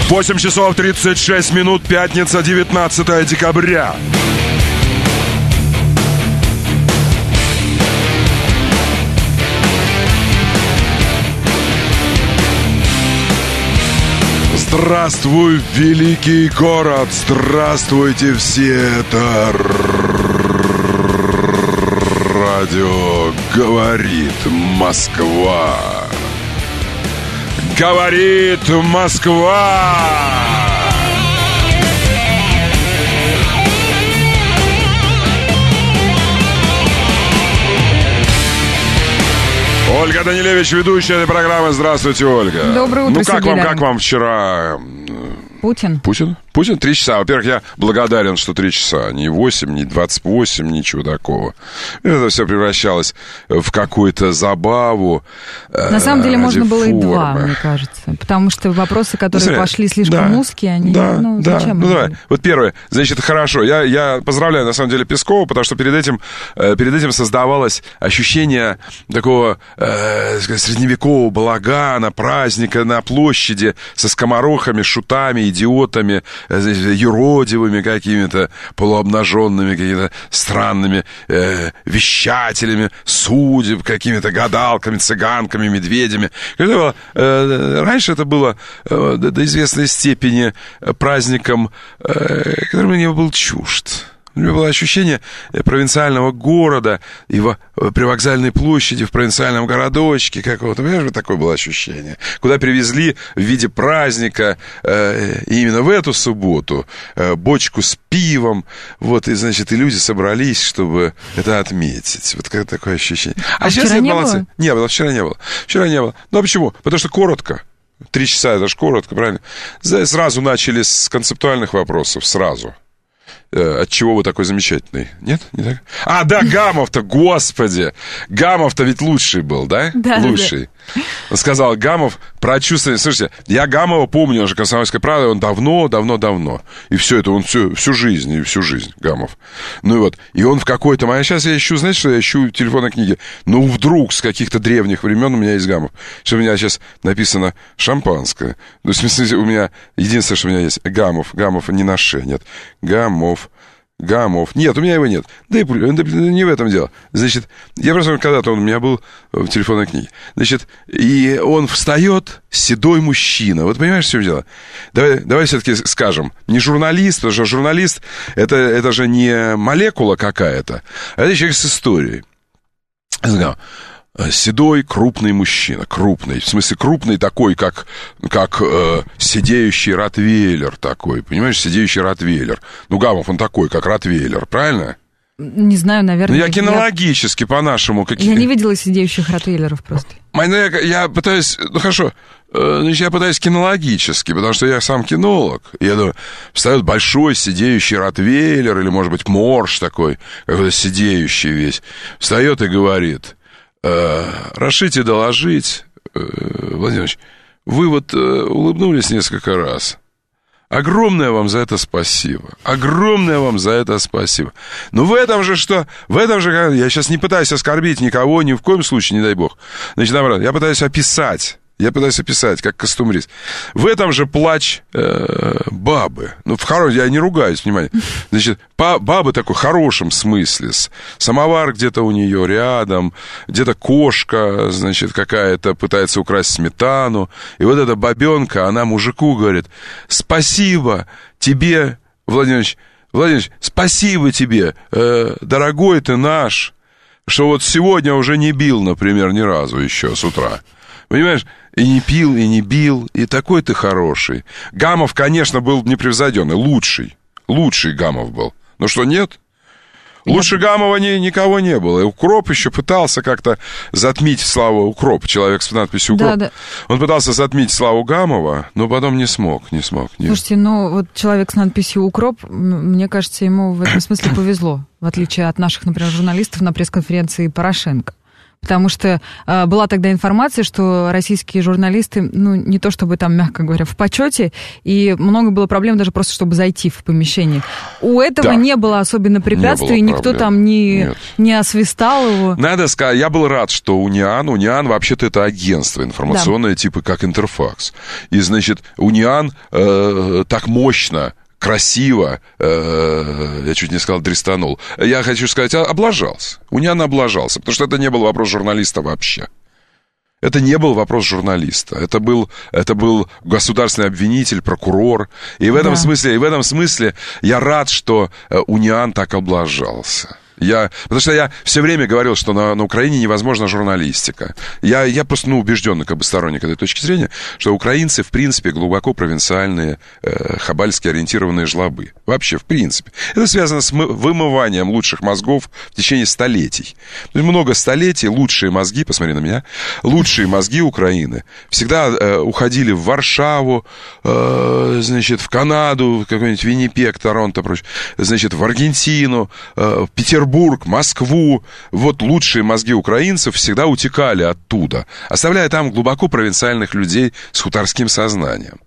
8 часов 36 минут, пятница, 19 декабря. Здравствуй, великий город! Здравствуйте все! Это радио «Говорит Москва». Говорит Москва! Ольга Данилевич, ведущая этой программы. Здравствуйте, Ольга. Доброе утро, как вам вчера? Путин? Путин 3 часа. Во-первых, я благодарен, что 3 часа. Не 8, не 28, ничего такого. Это все превращалось в какую-то забаву. На самом деле можно было и 2, мне кажется. Потому что вопросы, которые пошли слишком узкие, они... зачем? Давай. Вот первое. Значит, хорошо. Я поздравляю, на самом деле, Пескова, потому что перед этим создавалось ощущение такого средневекового балагана, праздника на площади со скоморохами, шутами, идиотами, юродивыми какими-то, полуобнаженными, какими-то странными вещателями, судеб, какими-то гадалками, цыганками, медведями. Раньше это было до известной степени праздником, который мне был чужд. У меня было ощущение провинциального города и при вокзальной площади, в провинциальном городочке какого-то. Понимаешь, вот такое было ощущение. Куда привезли в виде праздника именно в эту субботу бочку с пивом. Вот, и, значит, и люди собрались, чтобы это отметить. Вот такое ощущение. А сейчас вчера не было? Не было, вчера не было. Ну, а почему? Потому что коротко. 3 часа, это же коротко, правильно? Сразу начали с концептуальных вопросов, сразу. Отчего вы такой замечательный? Нет? Не так? Да, Гамов-то, господи! Гамов-то ведь лучший был, да? Да. Лучший. Он сказал, Гамов про чувствование... Слушайте, я Гамова помню, он же «Комсомольская правда», он давно. И все это, он всю жизнь, Гамов. Ну и вот, и он в какой-то момент... Сейчас я ищу, знаете, что я ищу телефонной книги? Ну, вдруг с каких-то древних времен у меня есть Гамов. Что у меня сейчас написано «шампанское». Ну, в смысле, у меня... Единственное, что у меня есть Гамов не на «ше», нет. Гамов. Нет, у меня его нет. Да не в этом дело. Значит, я просто когда-то он у меня был в телефонной книге. Значит, и он встает, седой мужчина. Вот понимаешь, в чем дело? Давай все-таки скажем, не журналист, потому что журналист это же не молекула какая-то, а это человек с историей. Седой, крупный мужчина. Крупный. В смысле, крупный такой, как сидеющий ротвейлер такой. Понимаешь, сидеющий ротвейлер. Ну, Гамов, он такой, как ротвейлер, правильно? Не знаю, наверное. Ну, я кинологически, по-нашему... Я не видела сидеющих ротвейлеров просто. Я пытаюсь... Ну, хорошо. Значит, я пытаюсь кинологически, потому что я сам кинолог. И я думаю, встает большой сидеющий ротвейлер, или, может быть, морж такой, какой-то сидеющий весь. Встает и говорит... Разрешите доложить, Владимир Ильич, вы вот улыбнулись несколько раз. Огромное вам за это спасибо. Но в этом же, я сейчас не пытаюсь оскорбить никого, ни в коем случае, не дай бог. Значит, наоборот, я пытаюсь описать, как костюмрист. В этом же плач бабы. Ну, я не ругаюсь, внимание. Значит, бабы такой в хорошем смысле. Самовар где-то у нее рядом, где-то кошка, значит, какая-то пытается украсть сметану. И вот эта бабенка, она мужику говорит: спасибо тебе, Владимир Ильич, спасибо тебе, дорогой ты наш, что вот сегодня уже не бил, например, ни разу еще с утра. Понимаешь? И не пил, и не бил, и такой ты хороший. Гамов, конечно, был непревзойденный, лучший Гамов был. Но что, нет? Лучше Гамова никого не было. И Укроп еще пытался как-то затмить славу... Укроп, человек с надписью «Укроп». Да. Он пытался затмить славу Гамова, но потом не смог. Нет. Слушайте, вот человек с надписью «Укроп», мне кажется, ему в этом смысле повезло. В отличие от наших, например, журналистов на пресс-конференции Порошенко. Потому что была тогда информация, что российские журналисты, не то чтобы там, мягко говоря, в почете, и много было проблем даже просто, чтобы зайти в помещение. У этого не было особенно препятствий, никто там не освистал его. Надо сказать, я был рад, что Униан вообще-то это агентство информационное, типа как Интерфакс. И, значит, Униан так мощно, красиво, я чуть не сказал дрестанул, я хочу сказать, облажался. Униан облажался, потому что это не был вопрос журналиста вообще. Это не был вопрос журналиста. Это был государственный обвинитель, прокурор. И в этом смысле я рад, что Униан так облажался. Потому что я все время говорил, что на Украине невозможна журналистика. Я просто убежденный сторонник этой точки зрения, что украинцы, в принципе, глубоко провинциальные, хабальски ориентированные жлобы. Вообще, в принципе. Это связано с вымыванием лучших мозгов в течение столетий. То есть много столетий лучшие мозги, посмотри на меня, лучшие мозги Украины всегда уходили в Варшаву, значит, в Канаду, какой-нибудь Виннипег, Торонто, прочее, значит, в Аргентину, Петербург, Москву. Вот лучшие мозги украинцев всегда утекали оттуда, оставляя там глубоко провинциальных людей с хуторским сознанием.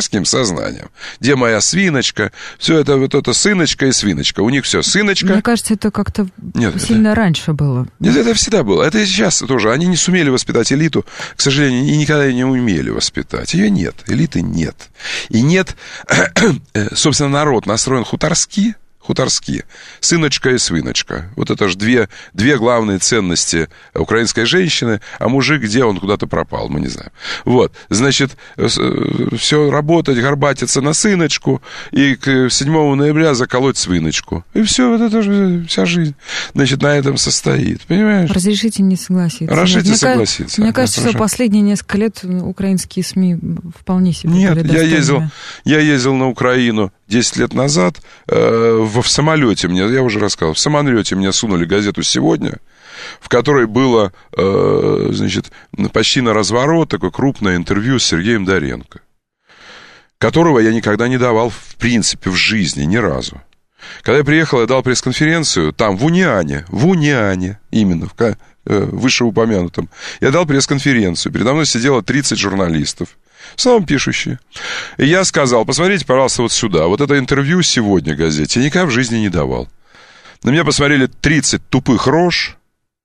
Где моя свиночка? Все это вот это сыночка и свиночка. У них все сыночка. Мне кажется, это как-то сильно раньше было. Нет, это всегда было. Это и сейчас тоже. Они не сумели воспитать элиту, к сожалению, и никогда не умели воспитать. Ее нет. Элиты нет. И нет, собственно, народ настроен хуторски. Сыночка и свиночка. Вот это же две главные ценности украинской женщины, а мужик, где он куда-то пропал, мы не знаем. Вот, значит, все работать, горбатиться на сыночку, и к 7 ноября заколоть свиночку. И все, вот это же вся жизнь, значит, на этом состоит, понимаешь? Разрешите не согласиться. Согласиться. Мне кажется, что последние несколько лет украинские СМИ вполне себе Нет, я ездил на Украину 10 лет назад, в самолете я уже рассказывал, в самолете мне сунули газету «Сегодня», в которой было, значит, почти на разворот такое крупное интервью с Сергеем Доренко, которого я никогда не давал, в принципе, в жизни, ни разу. Когда я приехал, я дал пресс-конференцию там, в Униане, именно, в вышеупомянутом, я дал пресс-конференцию, передо мной сидело 30 журналистов, в основном пишущие. И я сказал, посмотрите, пожалуйста, вот сюда. Вот это интервью «Сегодня» газете я никогда в жизни не давал. На меня посмотрели 30 тупых рож.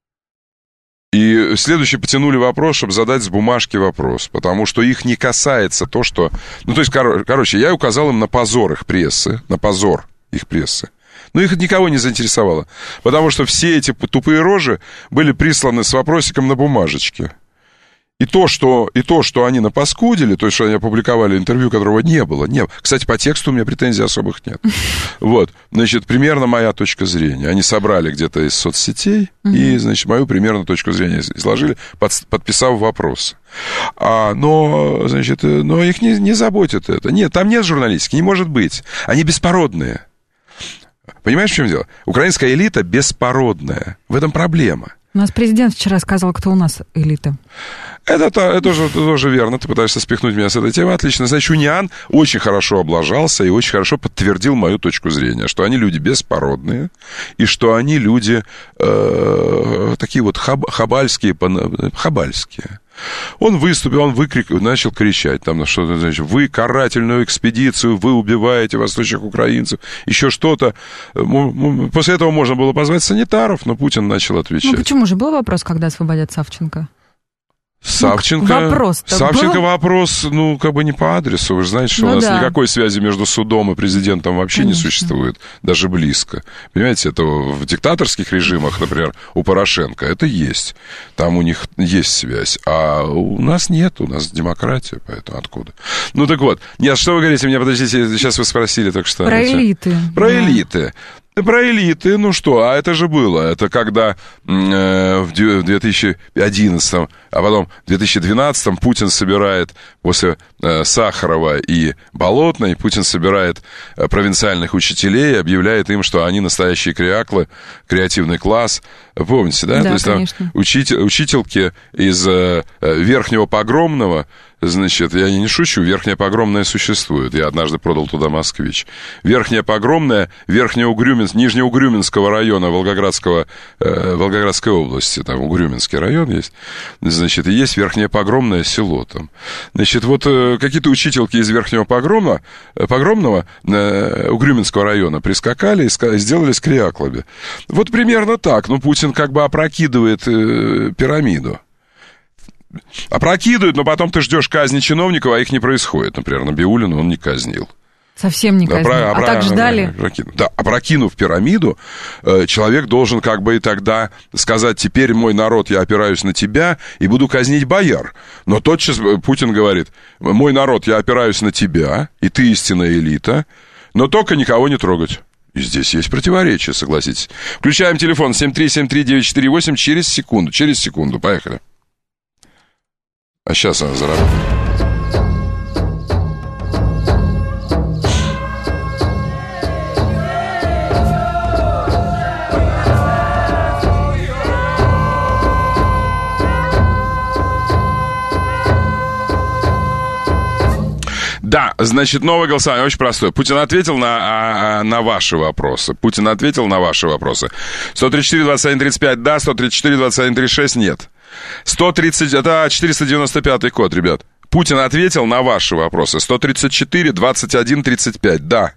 И следующий потянули вопрос, чтобы задать с бумажки вопрос. Потому что их не касается то, что... то есть, короче, я указал им на позор их прессы. На позор их прессы. Но их никого не заинтересовало. Потому что все эти тупые рожи были присланы с вопросиком на бумажечке. И то, что они напаскудили, то, что они опубликовали интервью, которого не было. Кстати, по тексту у меня претензий особых нет. Вот, значит, примерно моя точка зрения. Они собрали где-то из соцсетей и, значит, мою примерно точку зрения изложили, подписав вопросы. Но их не заботит это. Нет, там нет журналистики, не может быть. Они беспородные. Понимаешь, в чем дело? Украинская элита беспородная. В этом проблема. У нас президент вчера сказал, кто у нас элита. Это тоже верно. Ты пытаешься спихнуть меня с этой темы. Отлично. Значит, Униан очень хорошо облажался и очень хорошо подтвердил мою точку зрения, что они люди беспородные, и что они люди такие вот хабальские. Он выступил, начал кричать, там, что-то, значит, вы карательную экспедицию, вы убиваете восточных украинцев, еще что-то. После этого можно было позвать санитаров, но Путин начал отвечать. Почему же? Был вопрос, когда освободят Савченко? Савченко вопрос, не по адресу. Вы же знаете, что у нас никакой связи между судом и президентом вообще не существует, даже близко. Понимаете, это в диктаторских режимах, например, у Порошенко, это есть. Там у них есть связь. А у нас нет, у нас демократия, поэтому откуда? Так вот. Нет, что вы говорите мне, подождите, сейчас вы спросили только что. Про элиты. Про элиты. Про элиты, а это же было. Это когда в 2011, а потом в 2012 Путин собирает, после Сахарова и Болотной, Путин собирает провинциальных учителей и объявляет им, что они настоящие креаклы, креативный класс. Помните, да? Да, то есть конечно. Там учительки из Верхнего Погромного Значит, я не шучу, Верхняя Погромная существует. Я однажды продал туда «Москвич». Верхняя Погромная, Нижнеугрюминского района Волгоградской области. Там Угрюминский район есть. Значит, и есть Верхняя Погромное село там. Значит, вот какие-то учительки из Верхнего Погромного Угрюминского района прискакали и сделали скриаклобе. Вот примерно так. Ну, Путин как бы опрокидывает пирамиду. Опрокидывают, но потом ты ждешь казни чиновников, а их не происходит. Например, Набиуллину он не казнил. Совсем не казнил. А так ждали? Да, опрокинув пирамиду, человек должен как бы и тогда сказать: теперь, мой народ, я опираюсь на тебя и буду казнить бояр. Но тотчас Путин говорит: мой народ, я опираюсь на тебя, и ты истинная элита, но только никого не трогать. И здесь есть противоречие, согласитесь. Включаем телефон 7373948 через секунду. Поехали. А сейчас она заработает. Да, значит, новое голосование очень простое. Путин ответил на ваши вопросы. 134-21-35 да, 134-21-36 нет. 130, это 495 код, ребят. Путин ответил на ваши вопросы. 134-21-35 да.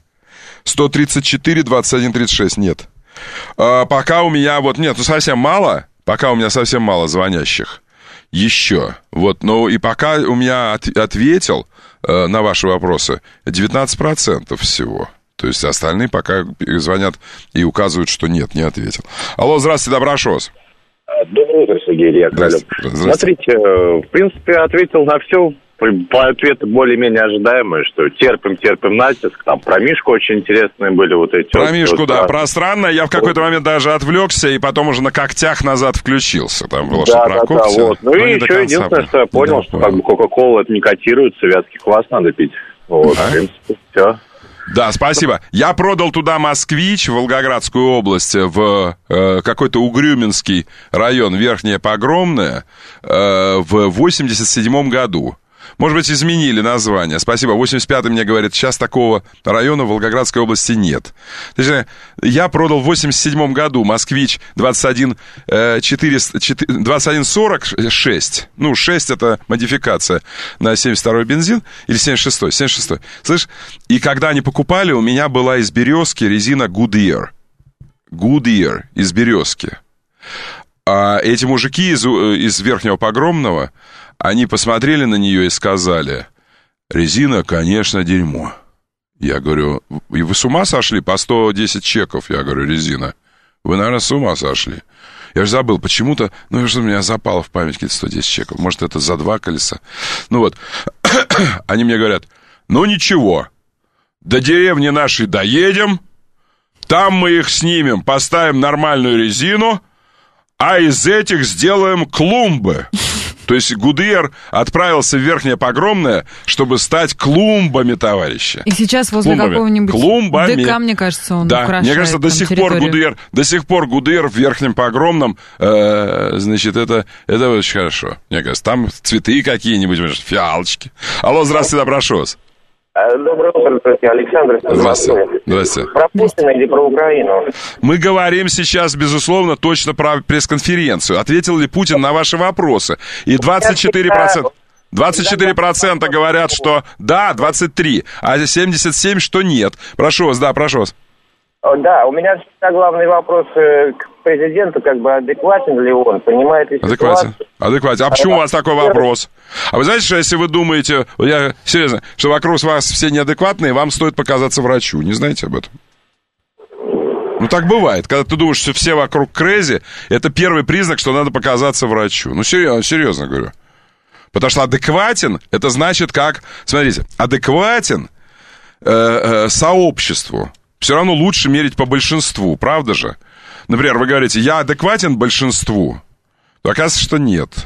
134-21-36 нет. Пока у меня совсем мало. Пока у меня совсем мало звонящих. Еще. И пока у меня ответил на ваши вопросы 19% всего. То есть остальные пока звонят и указывают, что нет, не ответил. Алло, здравствуйте, прошу вас. Доброе утро, Сергей Илья. Смотрите, в принципе, ответил на все. Ответы более-менее ожидаемые, что терпим натиск. Там про Мишку очень интересные были вот эти. Про Мишку, да, пространно. Я в какой-то момент даже отвлекся и потом уже на когтях назад включился. Там было что про когти. Вот. Ну и еще единственное, что я понял, что как бы Кока-Кола это не котируется, вятский квас надо пить. Вот, в принципе, все. Да, спасибо. Я продал туда «Москвич» в Волгоградскую область, в какой-то Угрюминский район, Верхняя Погромная, в 87 году. Может быть, изменили название. Спасибо. 85-й мне говорит, сейчас такого района в Волгоградской области нет. То есть, я продал в 87 году «Москвич» 2146. Ну, 6 это модификация на 72-й бензин. Или 76-й. 76-й. Слышь? И когда они покупали, у меня была из березки резина Goodyear. Goodyear из березки. А эти мужики из Верхнего Погромного, они посмотрели на нее и сказали: резина, конечно, дерьмо. Я говорю: и вы с ума сошли? По 110 чеков, я говорю, резина. Вы, наверное, с ума сошли. Я же забыл, почему-то, что у меня запало в память какие-то 110 чеков. Может, это за 2 колеса. Они мне говорят: ну ничего, до деревни нашей доедем, там мы их снимем, поставим нормальную резину, а из этих сделаем клумбы. То есть Goodyear отправился в Верхнее Погромное, чтобы стать клумбами, товарищи. И сейчас возле какого-нибудь ДК, мне кажется, он украшает. Мне кажется, до сих пор Goodyear в Верхнем Погромном, значит, это очень хорошо. Мне кажется, там цветы какие-нибудь, фиалочки. Алло, здравствуйте, прошу вас. Доброе утро, Александр. Здравствуйте. Про Путина или про Украину? Мы говорим сейчас, безусловно, точно про пресс-конференцию. Ответил ли Путин на ваши вопросы? И 24% говорят, что да, 23%, а 77% что нет. Прошу вас, прошу вас. Да, у меня всегда главный вопрос к президенту, адекватен ли он, понимает ли ситуацию? Адекватен. А почему у вас такой вопрос? А вы знаете, что если вы думаете, я серьезно, что вокруг вас все неадекватные, вам стоит показаться врачу. Не знаете об этом? Так бывает. Когда ты думаешь, что все вокруг крэзи, это первый признак, что надо показаться врачу. Серьезно говорю. Потому что адекватен, это значит смотрите, адекватен сообществу. Все равно лучше мерить по большинству, правда же? Например, вы говорите: я адекватен большинству. То оказывается, что нет.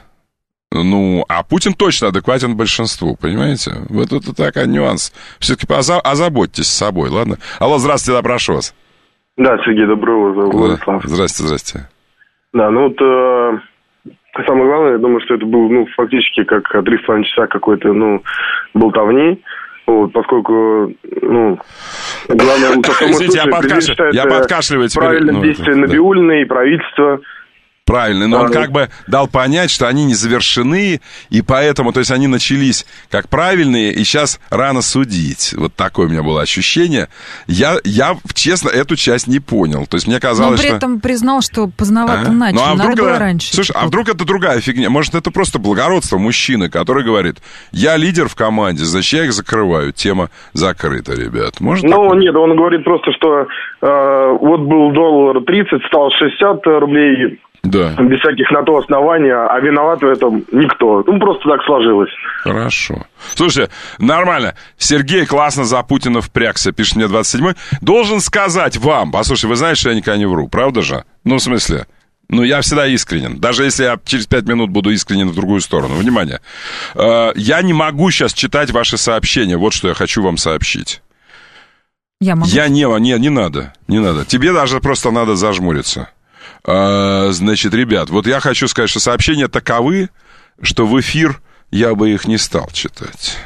А Путин точно адекватен большинству, понимаете? Вот это такой нюанс. Все-таки озаботьтесь собой, ладно? Алло, здравствуйте, прошу вас. Да, Сергей, доброго утра, Владислав. Здрасте. Да, самое главное, я думаю, что это был, фактически как 3,5 часа какой-то, болтовни. Вот, поскольку, главное, извините, я подкашливаю теперь. Правильное действие Набиуллиной и правительства. Правильно, но он как бы дал понять, что они не завершены, и поэтому, то есть они начались как правильные, и сейчас рано судить. Вот такое у меня было ощущение. Я честно, эту часть не понял. То есть мне казалось, но при этом признал, что поздновато начали, надо было раньше. Слушай, а вдруг это другая фигня? Может, это просто благородство мужчины, который говорит, я лидер в команде, значит, я их закрываю. Тема закрыта, ребят. Может, нет, он говорит просто, что вот был доллар 30, стал 60 рублей. Да. Без всяких на то основания, а виноват в этом никто. Просто так сложилось. Хорошо. Слушайте, нормально. Сергей классно за Путина впрягся, пишет мне 27-й. Должен сказать вам, послушай, вы знаете, что я никогда не вру, правда же? В смысле, я всегда искренен. Даже если я через 5 минут буду искренен в другую сторону. Внимание. Я не могу сейчас читать ваши сообщения. Вот что я хочу вам сообщить. Я могу. Не надо. Не надо. Тебе даже просто надо зажмуриться. Значит, ребят, вот я хочу сказать, что сообщения таковы, что в эфир я бы их не стал читать.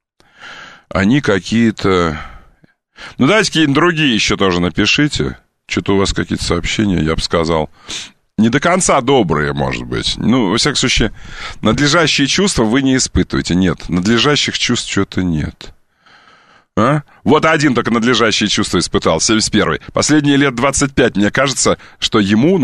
Они какие-то... давайте какие-нибудь другие еще тоже напишите. Что-то у вас какие-то сообщения, я бы сказал, не до конца добрые, может быть. Во всяком случае, надлежащие чувства вы не испытываете. Нет, надлежащих чувств что-то нет. Вот один только надлежащие чувства испытал, 71-й. Последние лет 25, мне кажется, что ему,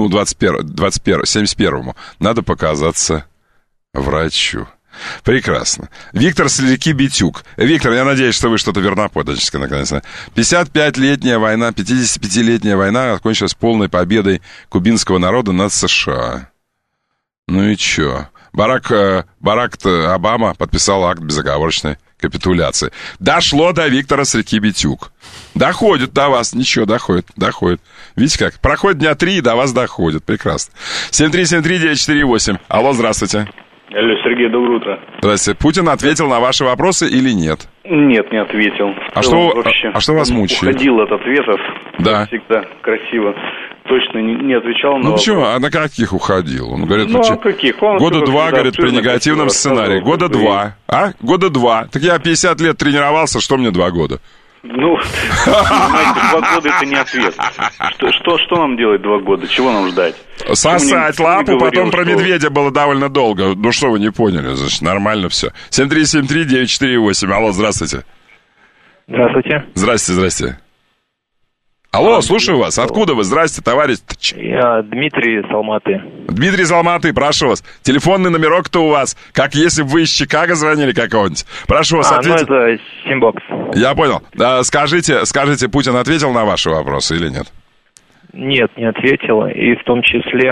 71-му, надо показаться врачу. Прекрасно. Виктор Солики-Битюк. Виктор, я надеюсь, что вы что-то верноподданческое наконец. 55-летняя война, 55-летняя война окончилась полной победой кубинского народа над США. И чё? Барак Обама подписал акт безоговорочной капитуляции. Дошло до Виктора Солики-Битюк. Доходит до вас. Ничего, доходит. Видите как? Проходит дня 3, и до вас доходит. Прекрасно. 7373948. Алло, здравствуйте. Алло, Сергей, доброе утро. Здравствуйте. Путин ответил на ваши вопросы или нет? Нет, не ответил. А что вас мучает? Уходил от ответов. Да. Всегда красиво. Точно не отвечал на почему? А на каких уходил? Он говорит, каких? года 2, говорит, при негативном сценарии. Года 2. Года 2. Так я 50 лет тренировался, что мне 2 года? Понимаете, 2 года это не ответ. Что нам делать 2 года? Чего нам ждать? Сосать лапу, потом про медведя было довольно долго. Что вы не поняли? Значит, нормально все. 7373948. Алло, здравствуйте. Здравствуйте. Здрасте. Алло, слушаю вас. Откуда вы? Здрасте, товарищ. Я Дмитрий из Алматы. Дмитрий из Алматы, прошу вас. Телефонный номерок-то у вас, как если бы вы из Чикаго звонили какого-нибудь. Прошу вас, ответить. Это Симбокс. Я понял. Скажите, Путин ответил на ваши вопросы или нет? Нет, не ответил. И в том числе...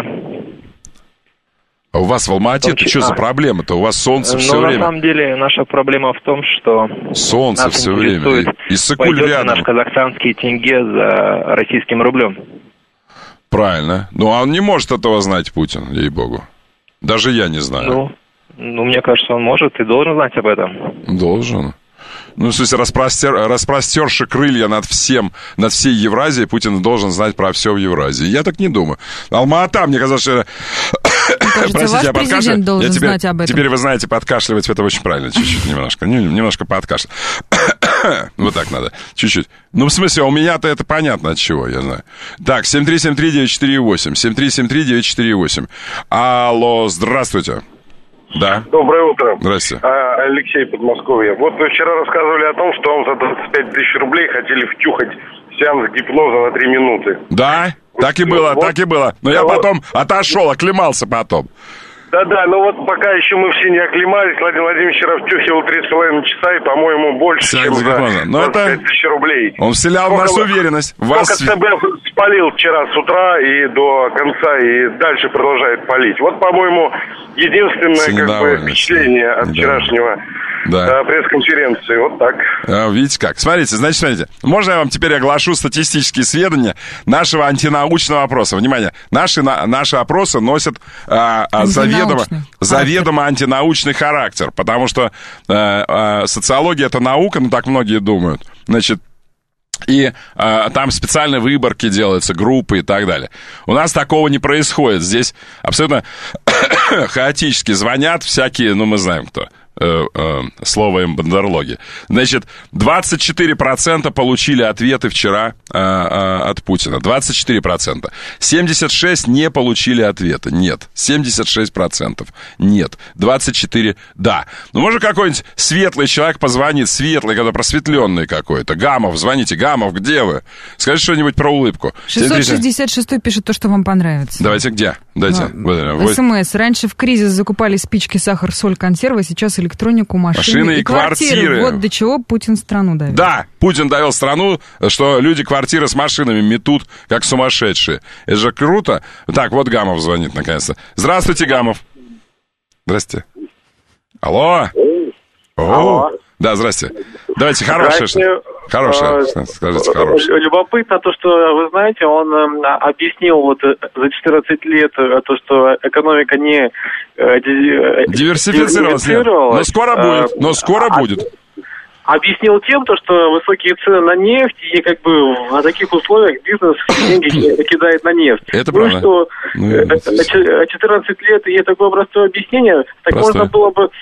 А у вас в Алмате-то что за проблема-то? У вас солнце все время. На самом деле наша проблема в том, что... Солнце все время. Иссык-Куль рядом. Наш казахстанский тенге за российским рублем. Правильно. А он не может этого знать, Путин, ей-богу. Даже я не знаю. Мне кажется, он может и должен знать об этом. Должен. В смысле, распростерши крылья над всей Евразией, Путин должен знать про все в Евразии. Я так не думаю. Алма-Ата, мне казалось, что... Простите, ваш президент должен знать об этом. Теперь вы знаете, подкашливать это очень правильно. Чуть-чуть, немножко подкашлять. Вот так надо. Чуть-чуть. В смысле, у меня-то это понятно от чего, я знаю. Так, 7373948. 7373948. Алло, здравствуйте. Да. Доброе утро. Здрасте. Алексей, Подмосковье. Вот вы вчера рассказывали о том, что вам за 25 тысяч рублей хотели втюхать сеанс гипноза на 3 минуты. Да, так и было. Но я потом отошел, оклемался потом. Да, пока еще мы все не оклемались, Владимир Владимирович вчера втюхивал 3,5 часа, и, по-моему, больше, чем за 25 тысяч рублей. Он вселял в нас уверенность. ЦБ спалил вчера с утра и до конца, и дальше продолжает палить. Вот, по-моему, единственное впечатление от вчерашнего пресс-конференции. Вот так. Видите как? Смотрите. Можно я вам теперь оглашу статистические сведения нашего антинаучного опроса? Внимание, наши опросы носят заведомо антинаучный характер, потому что социология — это наука, так многие думают. Значит, и там специальные выборки делаются, группы и так далее. У нас такого не происходит. Здесь абсолютно хаотически звонят всякие, ну, мы знаем кто. Слово им бандерлоги. Значит, 24% получили ответы вчера от Путина. 24%. 76% не получили ответа. Нет. 76% нет. 24% да. Ну, может, какой-нибудь светлый человек позвонит, светлый, когда просветленный какой-то. Гамов, звоните. Гамов, где вы? Скажите что-нибудь про улыбку. 666 пишет то, что вам понравится. Давайте, где? Дайте. СМС. Раньше в кризис закупали спички, сахар, соль, консервы, сейчас электронику, машины и квартиры. Вот до чего Путин страну довел. Да, Путин довел страну, что люди квартиры с машинами метут, как сумасшедшие. Это же круто. Так, вот Гамов звонит наконец-то. Здравствуйте, Гамов. Здрасте. Алло. Алло. Да, здрасте. Давайте хорошее. Скажите, хорошее. Любопытно то, что, вы знаете, он объяснил вот за 14 лет то, что экономика не диверсифицировалась. Но скоро будет. Объяснил тем, что высокие цены на нефть, и как бы в таких условиях бизнес деньги кидает на нефть. Это правда. Что 14 лет, и такое простое объяснение, так простое. Можно было бы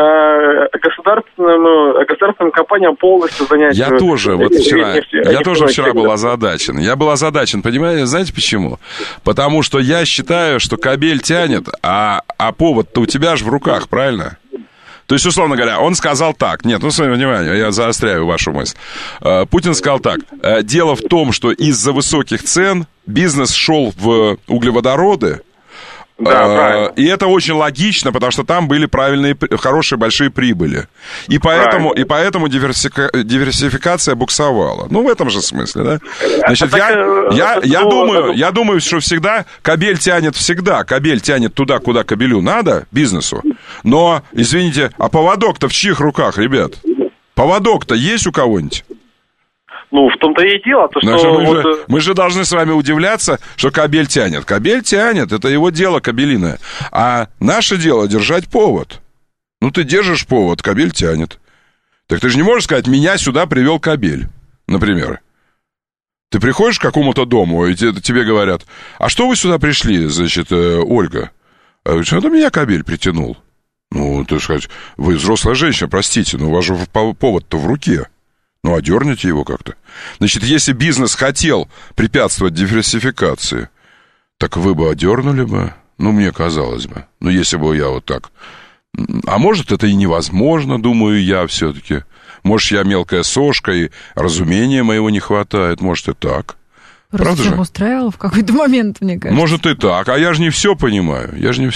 государственным компаниям полностью занять... Я тоже вчера был озадачен. Я был озадачен, понимаете, знаете почему? Потому что я считаю, что кабель тянет, а повод-то у тебя же в руках, правильно? То есть, условно говоря, он сказал так. Нет, внимание, я заостряю вашу мысль. Путин сказал так. Дело в том, что из-за высоких цен бизнес шел в углеводороды. Да, и это очень логично, потому что там были правильные, хорошие, большие прибыли. И поэтому диверсификация буксовала. Ну, в этом же смысле, да? Значит, я думаю, что всегда кабель тянет туда, куда кабелю надо, бизнесу. Но, извините, а поводок-то в чьих руках, ребят? Поводок-то есть у кого-нибудь? Ну, в том-то и дело. Мы же должны с вами удивляться, что кабель тянет. Кабель тянет, это его дело кабелиное. А наше дело держать повод. Ну, ты держишь повод, кабель тянет. Так ты же не можешь сказать, меня сюда привел кабель, например. Ты приходишь к какому-то дому, и тебе говорят, а что вы сюда пришли, значит, Ольга? А говорит, это меня кабель притянул. Ну, ты сказать, вы взрослая женщина, простите, но у вас же повод-то в руке. Ну, одерните его как-то. Значит, если бизнес хотел препятствовать диверсификации, так вы бы одернули бы? Ну, мне казалось бы. Ну, если бы я вот так. А может, это и невозможно, думаю я все-таки. Может, я мелкая сошка, и разумения моего не хватает. Может, и так. Правда же? Устраивало в какой-то момент, мне кажется. Может, и так. А я же не все понимаю.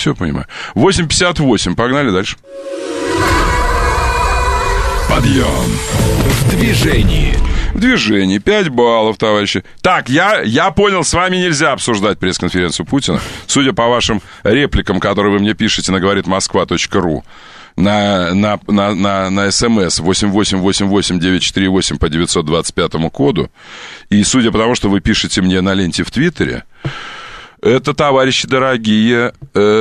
8:58. Погнали дальше. Подъем. В движении. 5 баллов, товарищи. Так, я понял, с вами нельзя обсуждать пресс-конференцию Путина. Судя по вашим репликам, которые вы мне пишете на говоритmoskva.ru, на СМС 8888-948 по 925 коду. И судя по тому, что вы пишете мне на ленте в Твиттере, это, товарищи дорогие,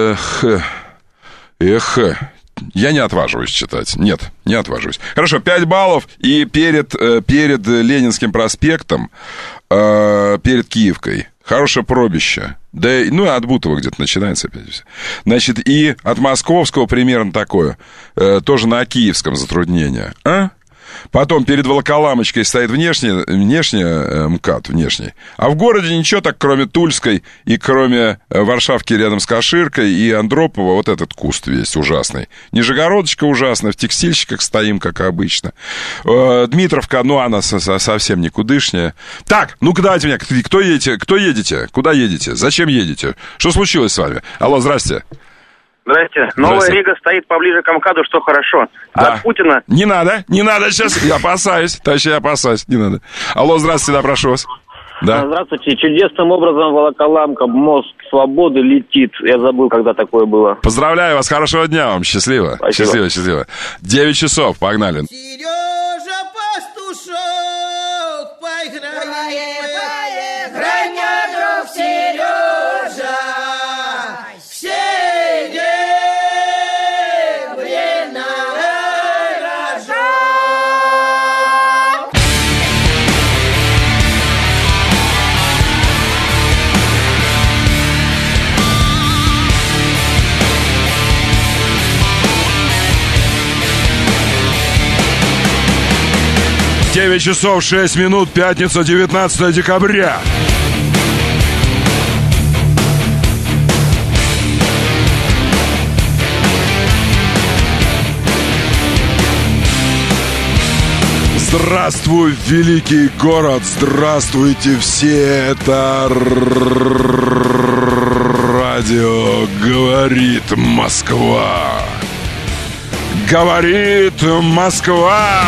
я не отваживаюсь читать. Нет, не отваживаюсь. Хорошо, 5 баллов. И перед Ленинским проспектом, перед Киевкой, хорошее пробище. Да, ну, и от Бутова где-то начинается опять все. Значит, и от Московского примерно такое. Тоже на Киевском затруднение. Потом перед Волоколамочкой стоит внешний МКАД, внешний. А в городе ничего так, кроме Тульской и кроме Варшавки рядом с Каширкой и Андропова, вот этот куст весь ужасный. Нижегородочка ужасная, в текстильщиках стоим, как обычно. Дмитровка, ну, она совсем никудышняя. Так, ну-ка давайте меня, кто едете? Куда едете? Зачем едете? Что случилось с вами? Алло, здрасте. Здрасте. Новая Рига стоит поближе к МКАДу, что хорошо. А да. От Путина... Не надо сейчас. Я опасаюсь. Товарищи, я опасаюсь. Не надо. Алло, здравствуйте, да, прошу вас. Да. Здравствуйте. Чудесным образом Волоколамка, мост Свободы летит. Я забыл, когда такое было. Поздравляю вас. Хорошего дня вам. Счастливо. Спасибо. Счастливо. 9 часов. Погнали. Сережа Пастушок, поиграй, друг Сережа. 9 часов 6 минут, пятница, 19 декабря. Здравствуй, великий город, здравствуйте все, это радио «Говорит Москва». Говорит Москва.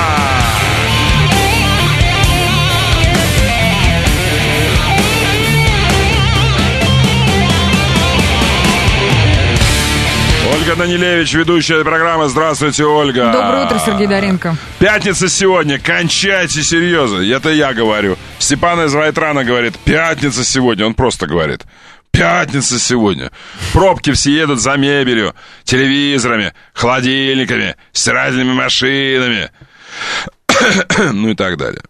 Ольга Данилевич, ведущая программы. Здравствуйте, Ольга. Доброе утро, Сергей Доренко. Пятница сегодня, кончайте серьезно. Это я говорю. Степан из Вайтрана говорит, пятница сегодня. Он просто говорит, пятница сегодня. Пробки все едут за мебелью, телевизорами, холодильниками, стирательными машинами. Ну и так далее.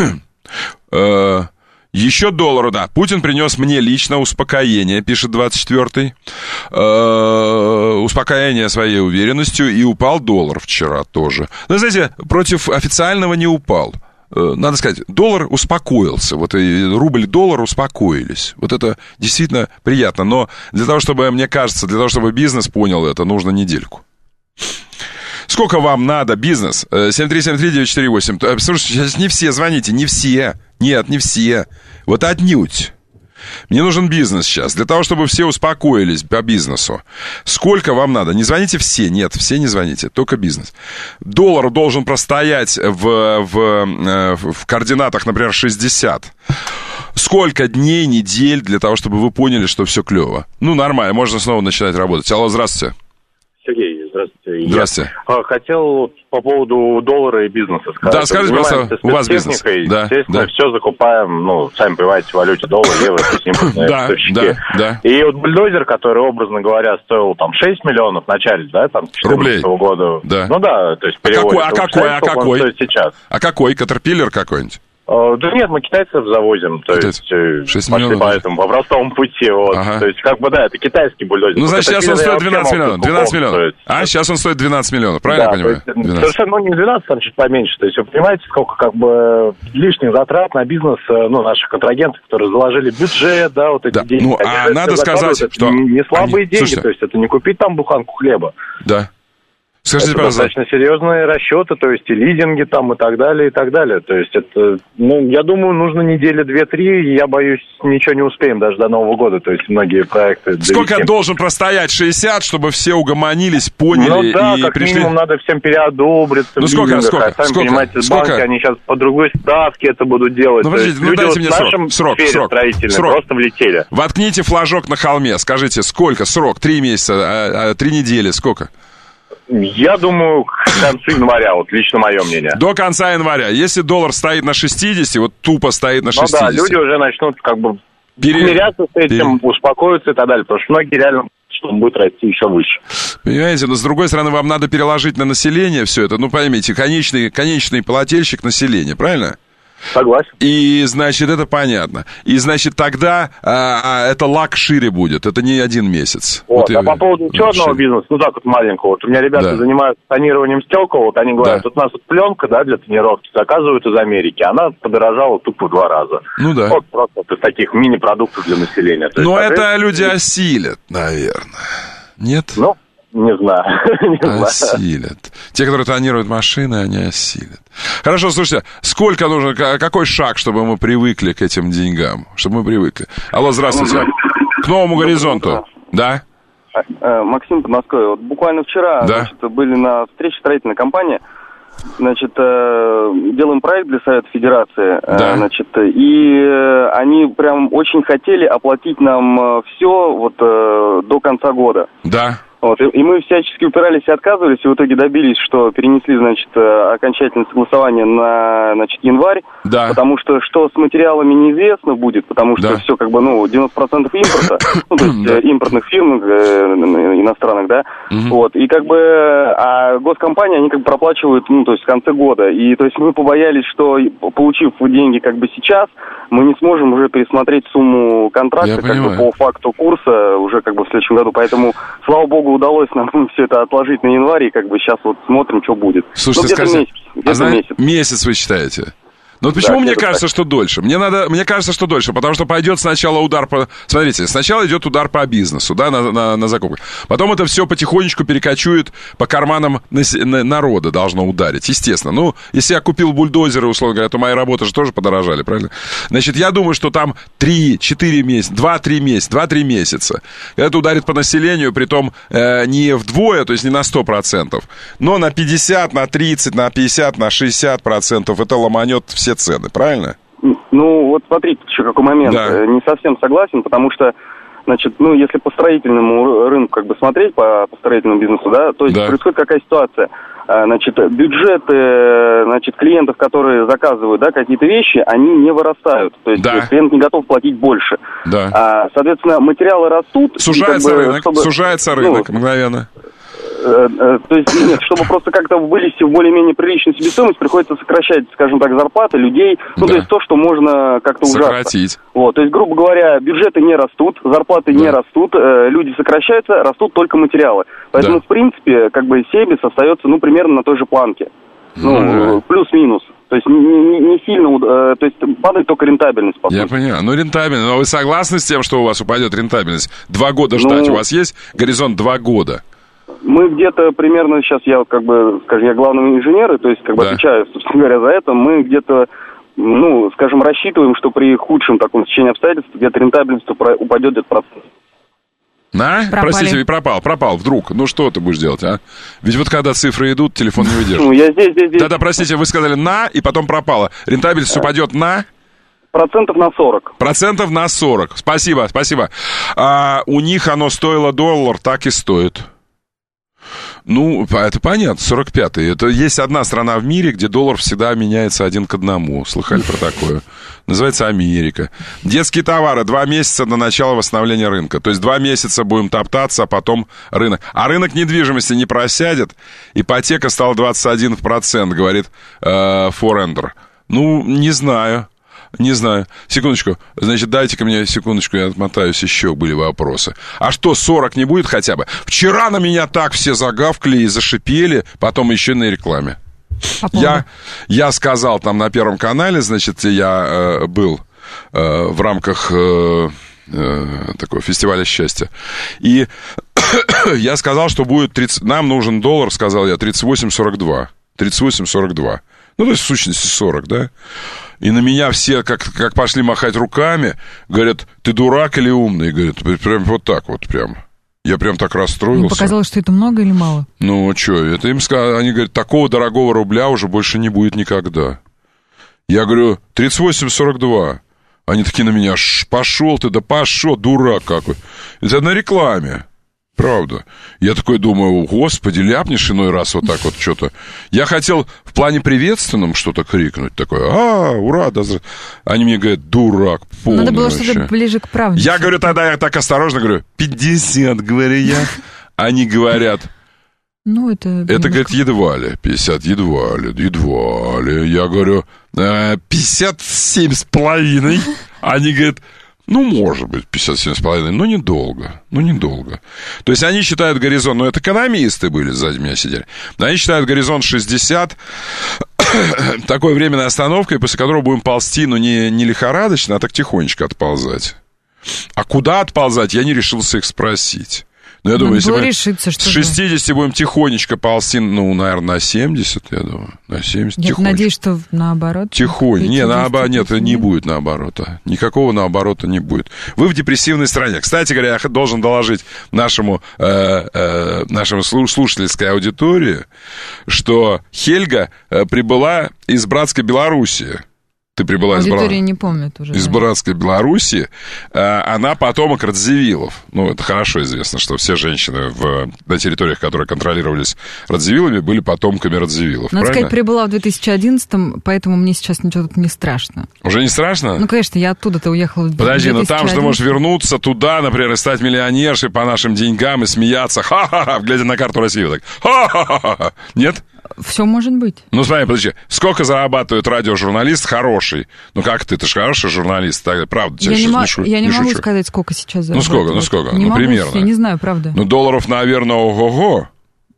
Еще доллару, да. Путин принес мне лично успокоение, пишет 24-й. Успокоение своей уверенностью, и упал доллар вчера тоже. Но, знаете, против официального не упал. Надо сказать, доллар успокоился. Вот и рубль и доллар успокоились. Вот это действительно приятно. Но для того, чтобы, мне кажется, для того, чтобы бизнес понял это, нужно недельку. Сколько вам надо, бизнес? 7373948. Слушайте, сейчас не все звоните, не все. Нет, не все. Вот отнюдь. Мне нужен бизнес сейчас, для того, чтобы все успокоились по бизнесу. Сколько вам надо? Не звоните все, нет, все не звоните, только бизнес. Доллар должен простоять в координатах, например, 60. Сколько дней, недель для того, чтобы вы поняли, что все клево? Ну, нормально, можно снова начинать работать. Алло, здравствуйте. Сергей, здравствуйте. Здравствуйте. Я хотел по поводу доллара и бизнеса сказать. Да, скажите, просто у вас бизнес. Да, естественно, да. Все закупаем, ну, сами понимаете, в валюте доллар, евро, то есть импортные поставщики. Да. И вот бульдозер, который, образно говоря, стоил там 6 миллионов в начале, да, там, с 2014 года. Да. Ну да, то есть переводится. А какой? Он стоит сейчас. А какой? Катерпиллер какой-нибудь? Да нет, мы китайцев завозим, то есть 6 пошли миллионов, по этому, по простому пути, вот. Ага. То есть, как бы, да, это китайский бульдозер. Ну, значит, сейчас он стоит 12 миллионов. 12 миллионов. Сейчас он стоит 12 миллионов, правильно я понимаю? 12. Совершенно, не 12, там чуть поменьше. То есть, вы понимаете, сколько, как бы, лишних затрат на бизнес, ну, наших контрагентов, которые заложили бюджет, да, вот эти деньги. Ну, а надо сказать, что... Не слабые деньги, слушайте, то есть, это не купить там буханку хлеба. Да. Скажите, это пожалуйста. достаточно серьезные расчеты, то есть и лизинги там и так далее, и так далее. То есть это, ну, я думаю, нужно недели 2-3, и я боюсь, ничего не успеем даже до Нового года, то есть многие проекты... Сколько должен простоять? 60, чтобы все угомонились, поняли, ну, да, и как пришли... минимум надо всем переодобриться. Ну сколько? Сами понимаете, банки, они сейчас по другой ставке это будут делать. Ну подождите, ну дайте мне срок. Просто влетели. Воткните флажок на холме, скажите, сколько срок? 3 месяца, 3 недели, сколько? Я думаю, к концу января, вот лично мое мнение. До конца января. Если доллар стоит на 60, вот тупо стоит на 60. Ну да, люди уже начнут как бы смиряться с этим, успокоиться и так далее, потому что многие реально, что он будет расти еще выше. Понимаете, но с другой стороны, вам надо переложить на население все это. Ну, поймите, конечный плательщик населения, правильно? Согласен. И, значит, это понятно. И, значит, тогда это лак шире будет. Это не 1 месяц. Вот, а по поводу еще одного бизнеса, ну так вот маленького. Вот у меня ребята занимаются тонированием стекол. Вот они говорят, вот у нас вот пленка, да, для тонировки заказывают из Америки. Она подорожала тупо в 2 раза. Ну да. Вот просто вот из таких мини-продуктов для населения. То но есть, это люди осилят, наверное. Нет? Ну, не знаю. Осилят. Те, которые тонируют машины, они осилят. Хорошо, слушайте, сколько нужно, какой шаг, чтобы мы привыкли к этим деньгам? Чтобы мы привыкли. Алло, здравствуйте. К новому горизонту. Да? Максим Подмосковье. Вот буквально вчера были на встрече строительной компании. Значит, делаем проект для Совета Федерации. Да. Значит, и они прям очень хотели оплатить нам все вот до конца года. Да. Вот, и мы всячески упирались и отказывались, и в итоге добились, что перенесли, значит, окончательное согласование на, значит, январь, потому что с материалами неизвестно будет, потому что все как бы, 90% импорта, ну, то есть импортных фирм иностранных, да, вот, и как бы, а госкомпании, они как бы проплачивают, то есть в конце года, и то есть мы побоялись, что, получив деньги как бы сейчас, мы не сможем уже пересмотреть сумму контракта как бы по факту курса уже как бы в следующем году, поэтому, слава богу, удалось нам все это отложить на январь, и как бы сейчас вот смотрим, что будет. Слушайте, скажите, месяц вы считаете? Но вот почему мне кажется, что дольше? Мне кажется, что дольше, потому что пойдет сначала удар по... Смотрите, сначала идет удар по бизнесу, да, на закупках. Потом это все потихонечку перекочует по карманам народа, должно ударить, естественно. Ну, если я купил бульдозеры, условно говоря, то мои работы же тоже подорожали, правильно? Значит, я думаю, что там 3-4 месяца, 2-3 месяца. Это ударит по населению, притом не вдвое, то есть не на 100%, но на 50, на 30, на 50, на 60% это ломанет все цены, правильно? Ну, вот смотрите, еще какой момент. Да. Не совсем согласен, потому что, значит, ну, если по строительному рынку как бы смотреть, по строительному бизнесу, да, то есть происходит какая ситуация. Значит, бюджеты, значит, клиентов, которые заказывают, да, какие-то вещи, они не вырастают. То есть клиент не готов платить больше. Да. Соответственно, материалы растут. Сужается рынок, сужается рынок мгновенно. То есть, нет, чтобы просто как-то вылезти в более-менее приличную себестоимость, приходится сокращать, скажем так, зарплаты людей, ну, то есть то, что можно как-то ужаться. Вот, то есть, грубо говоря, бюджеты не растут, зарплаты не растут, люди сокращаются, растут только материалы. Поэтому, в принципе, как бы себес остается, ну, примерно на той же планке. Ну, плюс-минус. То есть не сильно, то есть падает только рентабельность, по сути. Я понимаю, ну рентабельность, но вы согласны с тем, что у вас упадет рентабельность? 2 года ждать, у вас есть горизонт 2 года? Мы где-то примерно, сейчас я как бы, скажем, я главный инженер, то есть как бы отвечаю, собственно говоря, за это, мы где-то, ну, скажем, рассчитываем, что при худшем таком течении обстоятельств где-то рентабельность упадет где-то процент. Простите, пропал вдруг. Ну что ты будешь делать, а? Ведь вот когда цифры идут, телефон не выдержит. Ну, я здесь. Да-да, простите, вы сказали и потом пропало. Рентабельность упадет на... Процентов на 40. Процентов на 40. Спасибо. У них оно стоило $1, так и стоит. Ну, это понятно, 45-й. Это есть одна страна в мире, где доллар всегда меняется 1 к 1. Слыхали про такое? Называется Америка. Детские товары. 2 месяца до начала восстановления рынка. То есть 2 месяца будем топтаться, а потом рынок. А рынок недвижимости не просядет. Ипотека стала 21%, говорит Форендер. Ну, не знаю. Секундочку. Значит, дайте-ка мне секундочку, я отмотаюсь, еще были вопросы. А что, 40 не будет хотя бы? Вчера на меня так все загавкали и зашипели, потом еще на рекламе. Я сказал там на Первом канале, значит, я был в рамках такого фестиваля счастья. И я сказал, что будет нам нужен доллар, сказал я, 38.42. 38.42. Ну, то есть, в сущности, 40, да? И на меня все, как пошли махать руками, говорят, ты дурак или умный? Говорят, прям вот так вот прям. Я прям так расстроился. Им показалось, что это много или мало? Ну, что, это им сказали, они говорят, такого дорогого рубля уже больше не будет никогда. Я говорю, 38.42. Они такие на меня, пошел ты, да пошел, дурак какой. Это на рекламе. Правда. Я такой думаю, господи, ляпнешь иной раз вот так вот что-то. Я хотел в плане приветственном что-то крикнуть, такое, ура, да. Они мне говорят, дурак, полный. Надо было что-то ближе к правде. Я говорю, тогда я так осторожно говорю, 50, говорю я. Они говорят, ну, это говорит, едва ли, 50, едва ли. Я говорю, 57,5. Они говорят, ну, может быть, 57,5, но недолго. То есть они считают горизонт, это экономисты были сзади меня сидели, они считают горизонт 60, такой временной остановкой, после которого будем ползти, но не лихорадочно, а так тихонечко отползать. А куда отползать, я не решился их спросить. Но я думаю, если мы с 60 будем тихонечко ползти, ну, наверное, на 70, я думаю. На 70, я надеюсь, что наоборот. Тихонько. Нет, не будет наоборота. Никакого наоборота не будет. Вы в депрессивной стране. Кстати говоря, я должен доложить нашему слушательской аудитории, что Хельга прибыла из братской Белоруссии. Ты прибыла из братской Белоруссии, она потомок Радзивиллов. Ну, это хорошо известно, что все женщины на территориях, которые контролировались Радзивиллами, были потомками Радзивиллов. Надо сказать, прибыла в 2011-м, поэтому мне сейчас ничего тут не страшно. Уже не страшно? Ну, конечно, я оттуда-то уехала в 2011. Подожди, но там же ты можешь вернуться туда, например, и стать миллионершей по нашим деньгам и смеяться, ха-ха-ха, глядя на карту России, так, ха-ха-ха, нет? Все может быть. Ну, смотри, подожди, сколько зарабатывает радиожурналист хороший? Ну, как ты же хороший журналист, так, правда, я не могу сказать, сколько сейчас зарабатывает. Ну, сколько? Не примерно. Я не знаю, правда. Ну, долларов, наверное, ого-го.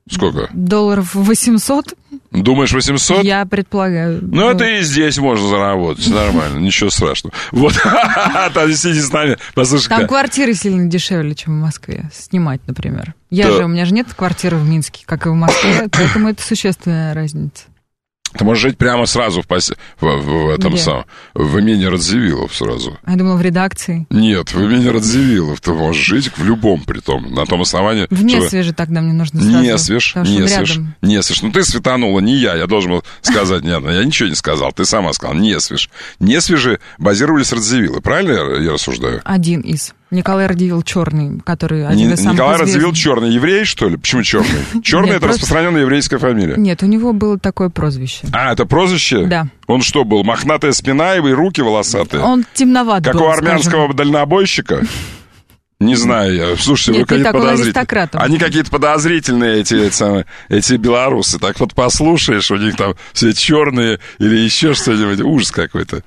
Сколько? Долларов 800. Думаешь, 800? Я предполагаю. Ну, это и здесь можно заработать, нормально, ничего страшного. Вот, там сиди с нами, послушай. Там квартиры сильно дешевле, чем в Москве, снимать, например. У меня же нет квартиры в Минске, как и в Москве, поэтому это существенная разница. Ты можешь жить прямо сразу в этом самом, в имении Радзивиллов сразу. Я думала, в редакции. Нет, в имении Радзивиллов ты можешь жить в любом притом, на том основании. В Несвеже тогда мне нужно сразу. Несвеж. Ну ты светанула, не я должен был сказать, нет, я ничего не сказал, ты сама сказала, Несвеж. Несвеже базировались Радзивиллы, правильно я рассуждаю? Один из. Николай Радзивилл Черный, который один из самых Николай известных. Радзивилл Черный, еврей, что ли? Почему Черный? Черный это распространенная еврейская фамилия. Нет, у него было такое прозвище. А, это прозвище? Да. Он что был, мохнатая спина и руки волосатые? Он темноват был, как у армянского дальнобойщика? Не знаю я. Слушайте, вы какие-то подозрительные. Они какие-то подозрительные, эти белорусы. Так вот послушаешь, у них там все черные или еще что-нибудь. Ужас какой-то.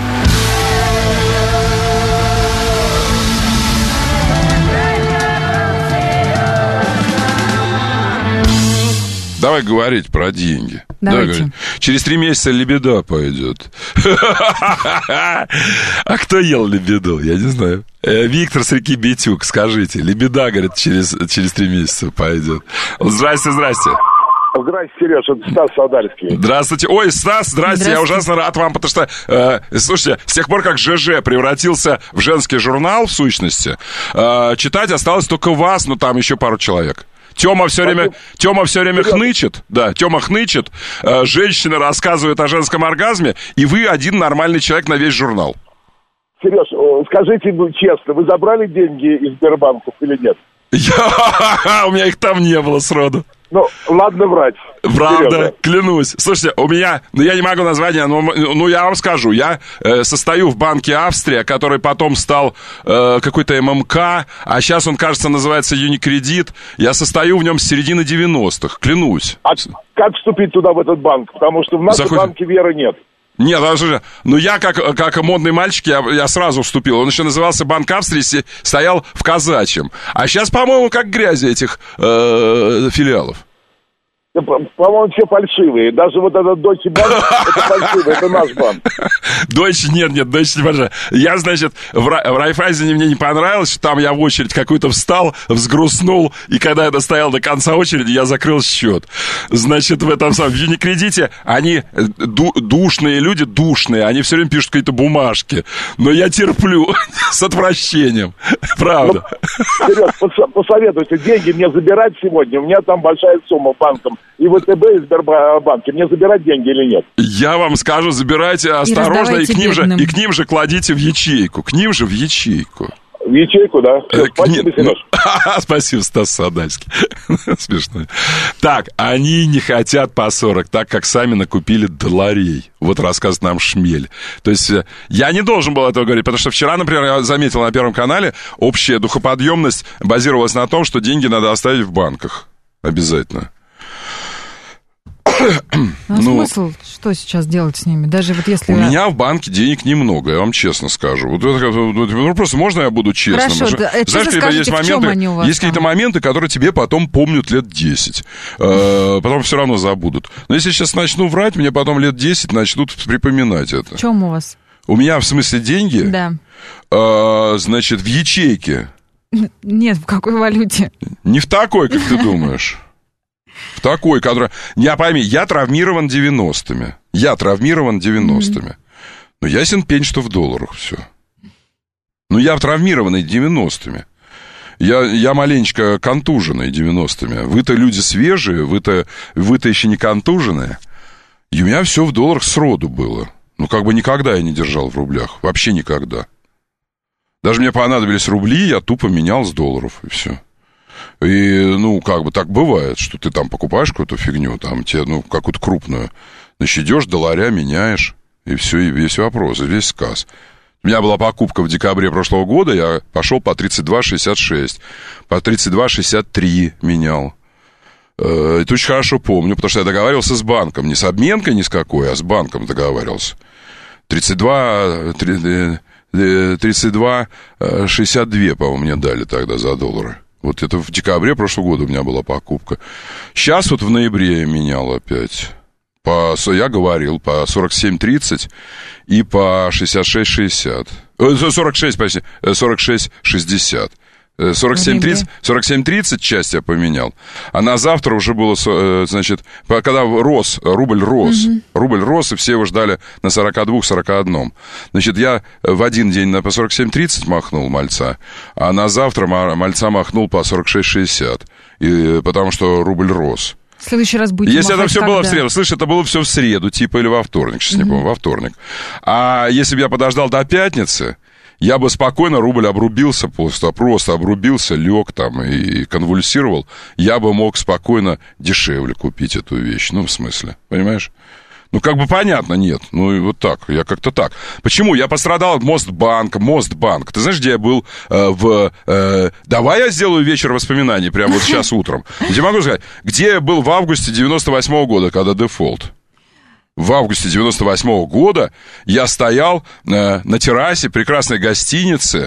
Давай говорить про деньги. Давайте. Через 3 месяца лебеда пойдет. А кто ел лебеду? Я не знаю. Виктор с реки Битюк, скажите. Лебеда, говорит, через 3 месяца пойдет. Здрасте. Здравствуйте, Сереж, это Стас Садальский. Здравствуйте. Ой, Стас, здрасте. Я ужасно рад вам, потому что, слушайте, с тех пор, как ЖЖ превратился в женский журнал, в сущности, читать осталось только вас, но там еще пару человек. Тёма все время хнычет, Тёма хнычет, женщина рассказывает о женском оргазме, и вы один нормальный человек на весь журнал. Сереж, скажите честно, вы забрали деньги из Сбербанков или нет? У меня их там не было сроду. Ну, ладно врать. Правда, Серьезно. клянусь. Слушайте, у меня, я не могу название, но я вам скажу, я состою в банке Австрия, который потом стал какой-то ММК, а сейчас он, кажется, называется Юникредит. Я состою в нем с середины 90-х, клянусь. А как вступить туда, в этот банк? Потому что в нашем банке веры нет. Нет, ну я как модный мальчик, я сразу вступил. Он еще назывался Банк Австрии, стоял в казачьем. А сейчас, по-моему, как грязи этих филиалов. По-моему, все фальшивые. Даже вот этот Deutsche Bank, это фальшивый, это наш банк. Deutsche, нет, Deutsche не фальшивый. Я, значит, в Райфайзене мне не понравилось, что там я в очередь какую-то встал, взгрустнул, и когда я достоял до конца очереди, я закрыл счет. Значит, в этом самом, в Юникредите они душные люди, они все время пишут какие-то бумажки. Но я терплю с отвращением. Правда. Сереж, посоветуйте, деньги мне забирать сегодня, у меня там большая сумма банком. И ВТБ, и Сбербанке. Мне забирать деньги или нет? Я вам скажу, забирайте осторожно и к ним же кладите в ячейку. К ним же в ячейку. В ячейку, да? Спасибо, Сереж. Спасибо, Стас Садальский. Смешно. Так, они не хотят по 40, так как сами накупили долларей. Вот рассказывает нам Шмель. То есть я не должен был этого говорить, потому что вчера, например, я заметил на Первом канале, общая духоподъемность базировалась на том, что деньги надо оставить в банках. Обязательно. Смысл, что сейчас делать с ними? Даже вот если... У меня в банке денег немного, я вам честно скажу. Ну, просто можно я буду честным? Хорошо, знаешь, есть какие-то моменты, которые тебе потом помнят лет 10. Потом все равно забудут. Но если сейчас начну врать, мне потом лет 10 начнут припоминать это. В чем у вас? У меня, в смысле, деньги? Да. Значит, в ячейке. Нет, в какой валюте? Не в такой, как ты думаешь. В такой, который... Я пойми, я травмирован 90-ми. Но ясен пень, что в долларах все. Но я травмированный 90-ми. Я маленечко контуженный 90-ми. Вы-то люди свежие, вы-то еще не контуженные. И у меня все в долларах сроду было. Ну, как бы никогда я не держал в рублях. Вообще никогда. Даже мне понадобились рубли, я тупо менял с долларов, и все. И, ну, как бы так бывает, что ты там покупаешь какую-то фигню, там тебе, ну, какую-то крупную, значит, идешь, долларя меняешь, и все, и весь вопрос, и весь сказ. У меня была покупка в декабре прошлого года, я пошел по 32,66, по 32,63 менял. Это очень хорошо помню, потому что я договаривался с банком, не с обменкой ни с какой, а с банком договаривался. 32,62, по-моему, мне дали тогда за доллары. Вот это в декабре прошлого года у меня была покупка. Сейчас вот в ноябре я менял опять. Я говорил, по 47.30 и по 66.60. 46, почти, 46.60. 47.30 часть я поменял. А на завтра уже было, значит, когда рубль рос, и все его ждали на 42-41. Значит, я в один день по 47.30 махнул мальца, а на завтра мальца махнул по 46.60, потому что рубль рос. В следующий раз будете если это все когда? было в среду, слышь, это было все в среду, типа, или во вторник, сейчас не помню, во вторник. А если бы я подождал до пятницы, я бы спокойно, рубль обрубился, просто обрубился, лег там и конвульсировал, я бы мог спокойно дешевле купить эту вещь, ну, в смысле, понимаешь? Ну, как бы понятно, нет. Ну, и вот так, я как-то так. Почему? Я пострадал от Мосбанк. Ты знаешь, где я был давай я сделаю вечер воспоминаний прямо вот сейчас утром. Я тебе могу сказать, где я был в августе 98-го года, когда дефолт. В августе 98-го года я стоял на террасе прекрасной гостиницы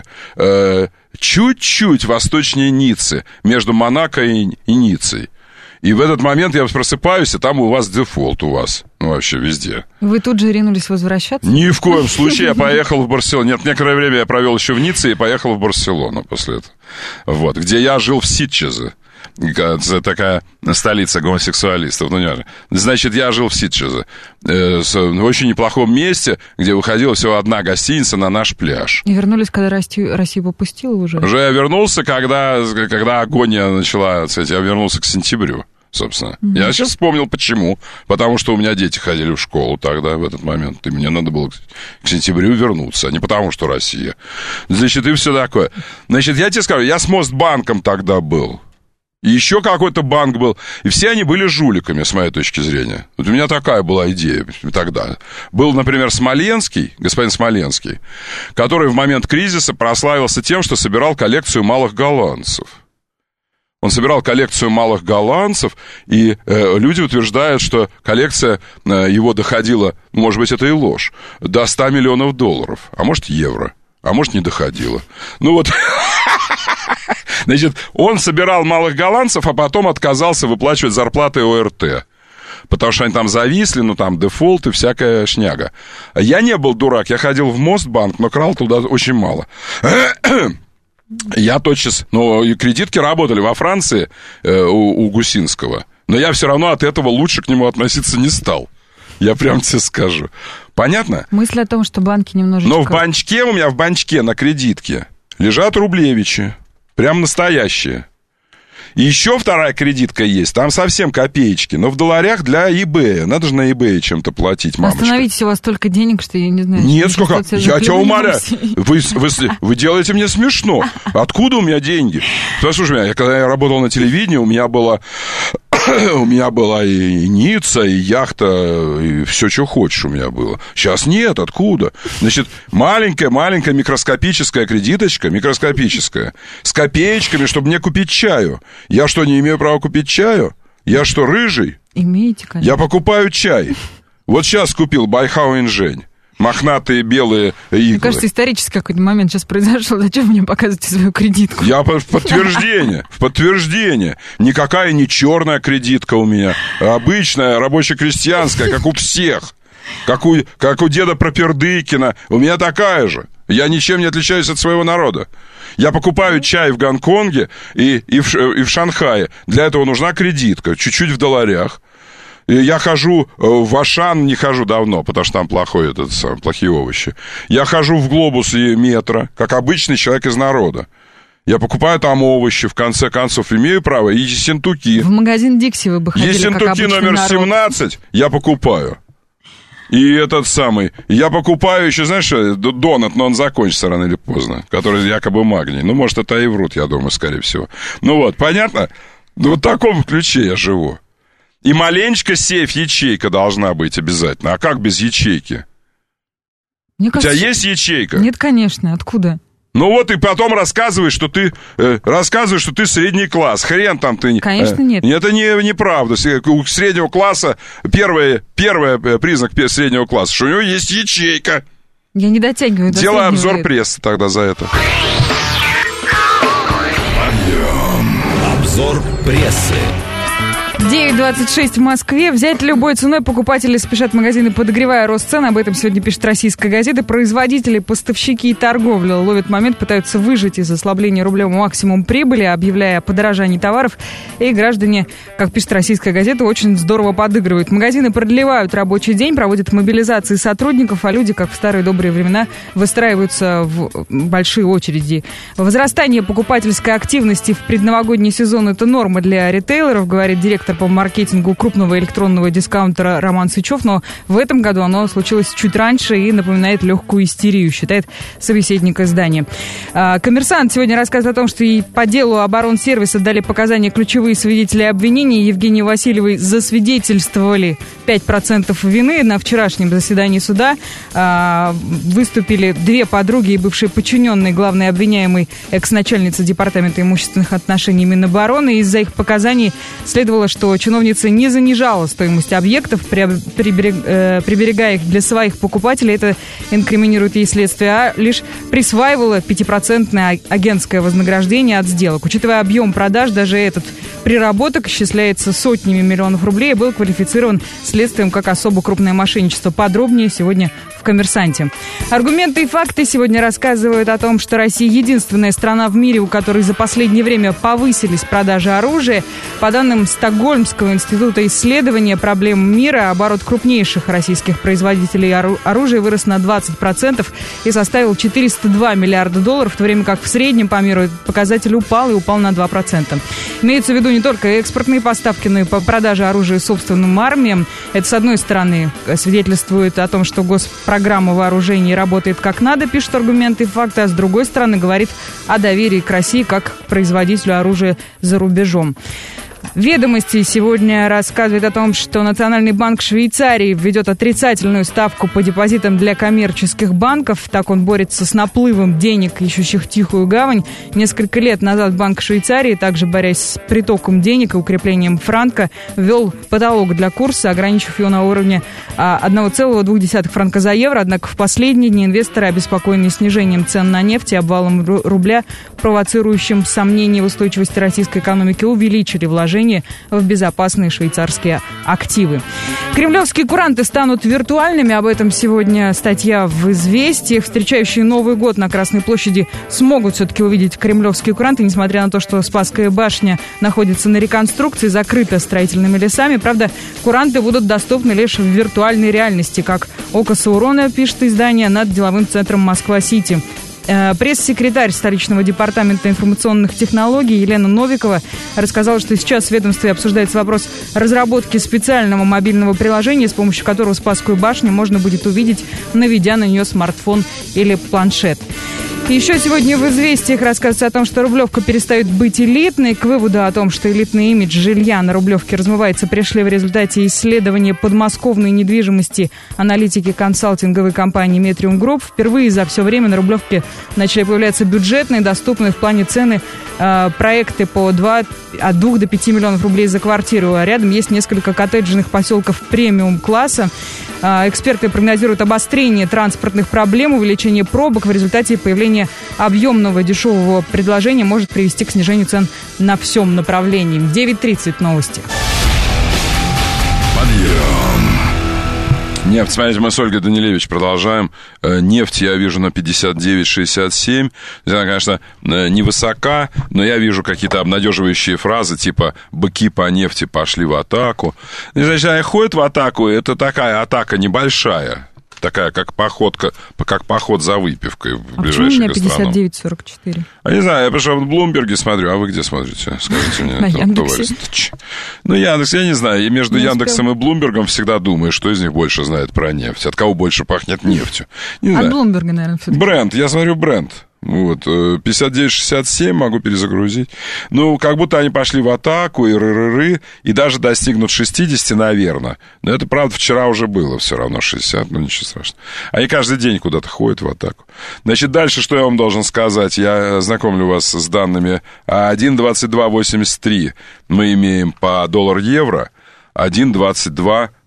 чуть-чуть восточнее Ниццы, между Монако и Ниццей. И в этот момент я просыпаюсь, и там у вас дефолт у вас. Ну, вообще везде. Вы тут же ринулись возвращаться? Ни в коем случае. Я поехал в Барселону. Нет, некоторое время я провел еще в Ницце и поехал в Барселону после этого. Вот, где я жил в Ситчезе. Это такая столица гомосексуалистов. Ну, не, значит, я жил в Ситчезе. В очень неплохом месте, где выходила всего одна гостиница на наш пляж. И вернулись, когда Россию попустила уже? Уже я вернулся, когда агония начала, кстати, я вернулся к сентябрю. Собственно. Я сейчас вспомнил, почему. Потому что у меня дети ходили в школу тогда, в этот момент. И мне надо было к сентябрю вернуться, а не потому, что Россия. Значит, и все такое. Значит, я тебе скажу, я с Мосбанком тогда был. И еще какой-то банк был. И все они были жуликами, с моей точки зрения. Вот у меня такая была идея тогда. Был, например, господин Смоленский, который в момент кризиса прославился тем, что собирал коллекцию малых голландцев. Он собирал коллекцию малых голландцев, и люди утверждают, что коллекция его доходила, может быть, это и ложь, до $100 миллионов, а может, евро, а может, не доходила. Ну вот, значит, он собирал малых голландцев, а потом отказался выплачивать зарплаты ОРТ. Потому что они там зависли, ну, там дефолт и всякая шняга. Я не был дурак, я ходил в Мосбанк, но крал туда очень мало. Я тотчас... Но и кредитки работали во Франции у Гусинского. Но я все равно от этого лучше к нему относиться не стал. Я прям тебе скажу. Понятно? Мысль о том, что банки немножечко... Но у меня в банчке на кредитке лежат рублевичи. Прям настоящие. И еще вторая кредитка есть, там совсем копеечки, но в долларях для eBay. Надо же на eBay чем-то платить, мамочка. Остановитесь, у вас столько денег, что я не знаю... Нет, сколько? Я тебя умоляю. Вы делаете мне смешно. Откуда у меня деньги? Послушай, когда я работал на телевидении, у меня была и Ницца, и яхта, и все, что хочешь у меня было. Сейчас нет, откуда? Значит, маленькая микроскопическая кредиточка, с копеечками, чтобы мне купить чаю. Я что, не имею права купить чаю? Я что, рыжий? Имеете, конечно. Я покупаю чай. Вот сейчас купил Байхау Инжень. Мохнатые белые иглы. Мне кажется, исторический какой-то момент сейчас произошел. Зачем вы мне показываете свою кредитку? Я в подтверждение. Никакая не черная кредитка у меня. Обычная, рабоче-крестьянская, как у всех. Как у деда Пропердыкина. У меня такая же. Я ничем не отличаюсь от своего народа. Я покупаю чай в Гонконге и в Шанхае. Для этого нужна кредитка. Чуть-чуть в долларях. Я хожу в Ашан, не хожу давно, потому что там плохие овощи. Я хожу в Глобус и Метро, как обычный человек из народа. Я покупаю там овощи, в конце концов, имею право. И ессентуки. В магазин Дикси вы бы ходили, ессентуки как обычный номер народ. 17 я покупаю. И я покупаю еще, знаешь, донат, но он закончится рано или поздно, который якобы магний. Ну, может, это и врут, я думаю, скорее всего. Ну вот, понятно? Ну, вот в таком ключе я живу. И маленечко сейф-ячейка должна быть обязательно. А как без ячейки? Мне кажется, у тебя есть ячейка? Нет, конечно. Откуда? Ну вот и потом рассказываешь, что ты средний класс. Хрен там ты... Конечно, нет. Это неправда. У среднего класса первый признак среднего класса, что у него есть ячейка. Я не дотягиваю до Делай обзор прессы тогда за это. Обзор прессы. 9:26 в Москве. Взять любой ценой покупатели спешат в магазины, подогревая рост цен. Об этом сегодня пишет «Российская газета». Производители, поставщики и торговля ловят момент, пытаются выжать из ослабления рублевого максимум прибыли, объявляя о подорожании товаров. И граждане, как пишет «Российская газета», очень здорово подыгрывают. Магазины продлевают рабочий день, проводят мобилизации сотрудников, а люди, как в старые добрые времена, выстраиваются в большие очереди. Возрастание покупательской активности в предновогодний сезон – это норма для ритейлеров, говорит директор по маркетингу крупного электронного дискаунтера Роман Сычев, но в этом году оно случилось чуть раньше и напоминает легкую истерию, считает собеседник издания. «Коммерсант» сегодня рассказывает о том, что и по делу оборонсервиса дали показания ключевые свидетели обвинений. Евгении Васильевой засвидетельствовали 5% вины. На вчерашнем заседании суда выступили две подруги и бывшие подчиненные главной обвиняемой экс-начальницы Департамента имущественных отношений Минобороны. Из-за их показаний следовало, что чиновница не занижала стоимость объектов, приберегая их для своих покупателей. Это инкриминирует ей следствие, а лишь присваивала 5% агентское вознаграждение от сделок. Учитывая объем продаж, даже этот приработок исчисляется сотнями миллионов рублей и был квалифицирован следствием как особо крупное мошенничество. Подробнее сегодня в «Коммерсанте». Аргументы и факты сегодня рассказывают о том, что Россия единственная страна в мире, у которой за последнее время повысились продажи оружия. По данным Стокгольмского института исследования проблем мира, оборот крупнейших российских производителей оружия вырос на 20% и составил $402 миллиарда, в то время как в среднем по миру этот показатель упал на 2%. Имеется в виду не только экспортные поставки, но и по продаже оружия собственным армиям. Это, с одной стороны, свидетельствует о том, что госпрограмма вооружений работает как надо, пишут аргументы и факты, а с другой стороны говорит о доверии к России как к производителю оружия за рубежом. «Ведомости» сегодня рассказывает о том, что Национальный банк Швейцарии введет отрицательную ставку по депозитам для коммерческих банков. Так он борется с наплывом денег, ищущих тихую гавань. Несколько лет назад Банк Швейцарии, также борясь с притоком денег и укреплением франка, ввел потолок для курса, ограничив его на уровне 1,2 франка за евро. Однако в последние дни инвесторы, обеспокоенные снижением цен на нефть и обвалом рубля, провоцирующим сомнения в устойчивости российской экономики, увеличили вложения в безопасные швейцарские активы. Кремлевские куранты станут виртуальными. Об этом сегодня статья в «Известиях». Встречающие Новый год на Красной площади смогут все-таки увидеть кремлевские куранты, несмотря на то, что Спасская башня находится на реконструкции, закрыта строительными лесами. Правда, куранты будут доступны лишь в виртуальной реальности, как «Око Саурона», пишет издание, над деловым центром Москва-Сити. Пресс-секретарь столичного департамента информационных технологий Елена Новикова рассказала, что сейчас в ведомстве обсуждается вопрос разработки специального мобильного приложения, с помощью которого Спасскую башню можно будет увидеть, наведя на нее смартфон или планшет. Еще сегодня в «Известиях» рассказывается о том, что Рублевка перестает быть элитной. К выводу о том, что элитный имидж жилья на Рублевке размывается, пришли в результате исследования подмосковной недвижимости аналитики консалтинговой компании «Метриум Групп». Впервые за все время на Рублевке начали появляться бюджетные, доступные в плане цены проекты по от 2 до 5 миллионов рублей за квартиру. А рядом есть несколько коттеджных поселков премиум-класса. Эксперты прогнозируют обострение транспортных проблем, увеличение пробок. В результате появление объемного дешевого предложения может привести к снижению цен на всем направлении. 9:30 новости. Подъем. Нефть, смотрите, мы с Ольгой Данилевич продолжаем. Нефть я вижу на 59,67. Она, конечно, невысока, но я вижу какие-то обнадеживающие фразы, типа «быки по нефти пошли в атаку». Значит, они ходят в атаку, это такая атака небольшая. Такая, как поход за выпивкой в ближайший гастроном. А почему у меня 59,44? А не знаю, я просто в Блумберге смотрю. А вы где смотрите? Скажите мне. На Яндексе. Ну, Яндекс, я не знаю. И между Яндексом и Блумбергом всегда думаешь, что из них больше знает про нефть. От кого больше пахнет нефтью. Не От Блумберга, наверное, все-таки. Бренд, я смотрю бренд. Вот, 59,67 могу перезагрузить. Ну, как будто они пошли в атаку, и даже достигнут 60, наверное. Но это, правда, вчера уже было все равно 60, но ничего страшного. Они каждый день куда-то ходят в атаку. Значит, дальше, что я вам должен сказать? Я знакомлю вас с данными. 1,2283 мы имеем по доллар-евро, 1,22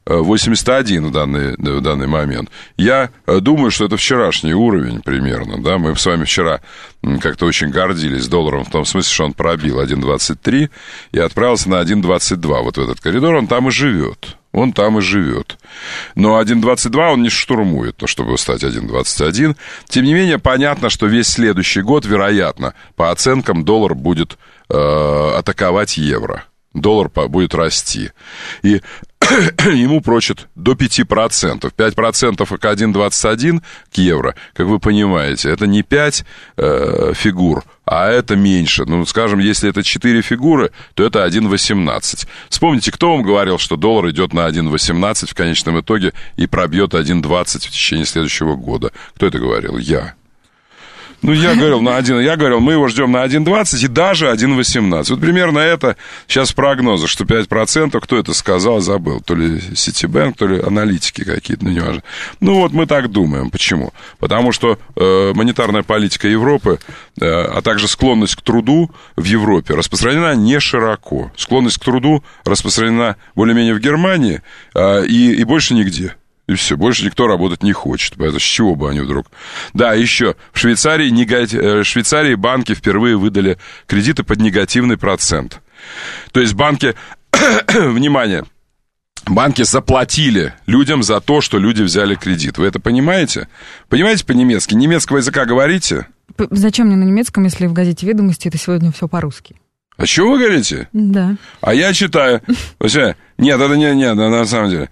81 в данный момент. Я думаю, что это вчерашний уровень примерно, да, мы с вами вчера как-то очень гордились долларом в том смысле, что он пробил 1.23 и отправился на 1.22, вот в этот коридор, он там и живет. Он там и живет. Но 1.22 он не штурмует, чтобы стать 1.21. Тем не менее, понятно, что весь следующий год, вероятно, по оценкам, доллар будет атаковать евро. Доллар будет расти. И ему прочат до 5%. 5% к 1.21 к евро, как вы понимаете, это не 5 фигур, а это меньше. Ну, скажем, если это 4 фигуры, то это 1.18. Вспомните, кто вам говорил, что доллар идет на 1.18 в конечном итоге и пробьет 1.20 в течение следующего года? Кто это говорил? Я. Ну, я говорил, мы его ждем на 1.20 и даже 1.18. Вот примерно это сейчас прогнозы, что 5%, кто это сказал, забыл. То ли Ситибэнк, то ли аналитики какие-то, ну, неважно. Ну, вот мы так думаем. Почему? Потому что монетарная политика Европы, а также склонность к труду в Европе распространена не широко. Склонность к труду распространена более-менее в Германии и больше нигде. И все, больше никто работать не хочет. Поэтому с чего бы они вдруг... Да, еще в Швейцарии банки впервые выдали кредиты под негативный процент. То есть банки... Внимание! Банки заплатили людям за то, что люди взяли кредит. Вы это понимаете? Понимаете по-немецки? Немецкого языка говорите? Зачем мне на немецком, если в газете «Ведомости» это сегодня все по-русски? А что вы говорите? Да. А я читаю. Нет, это не, на самом деле...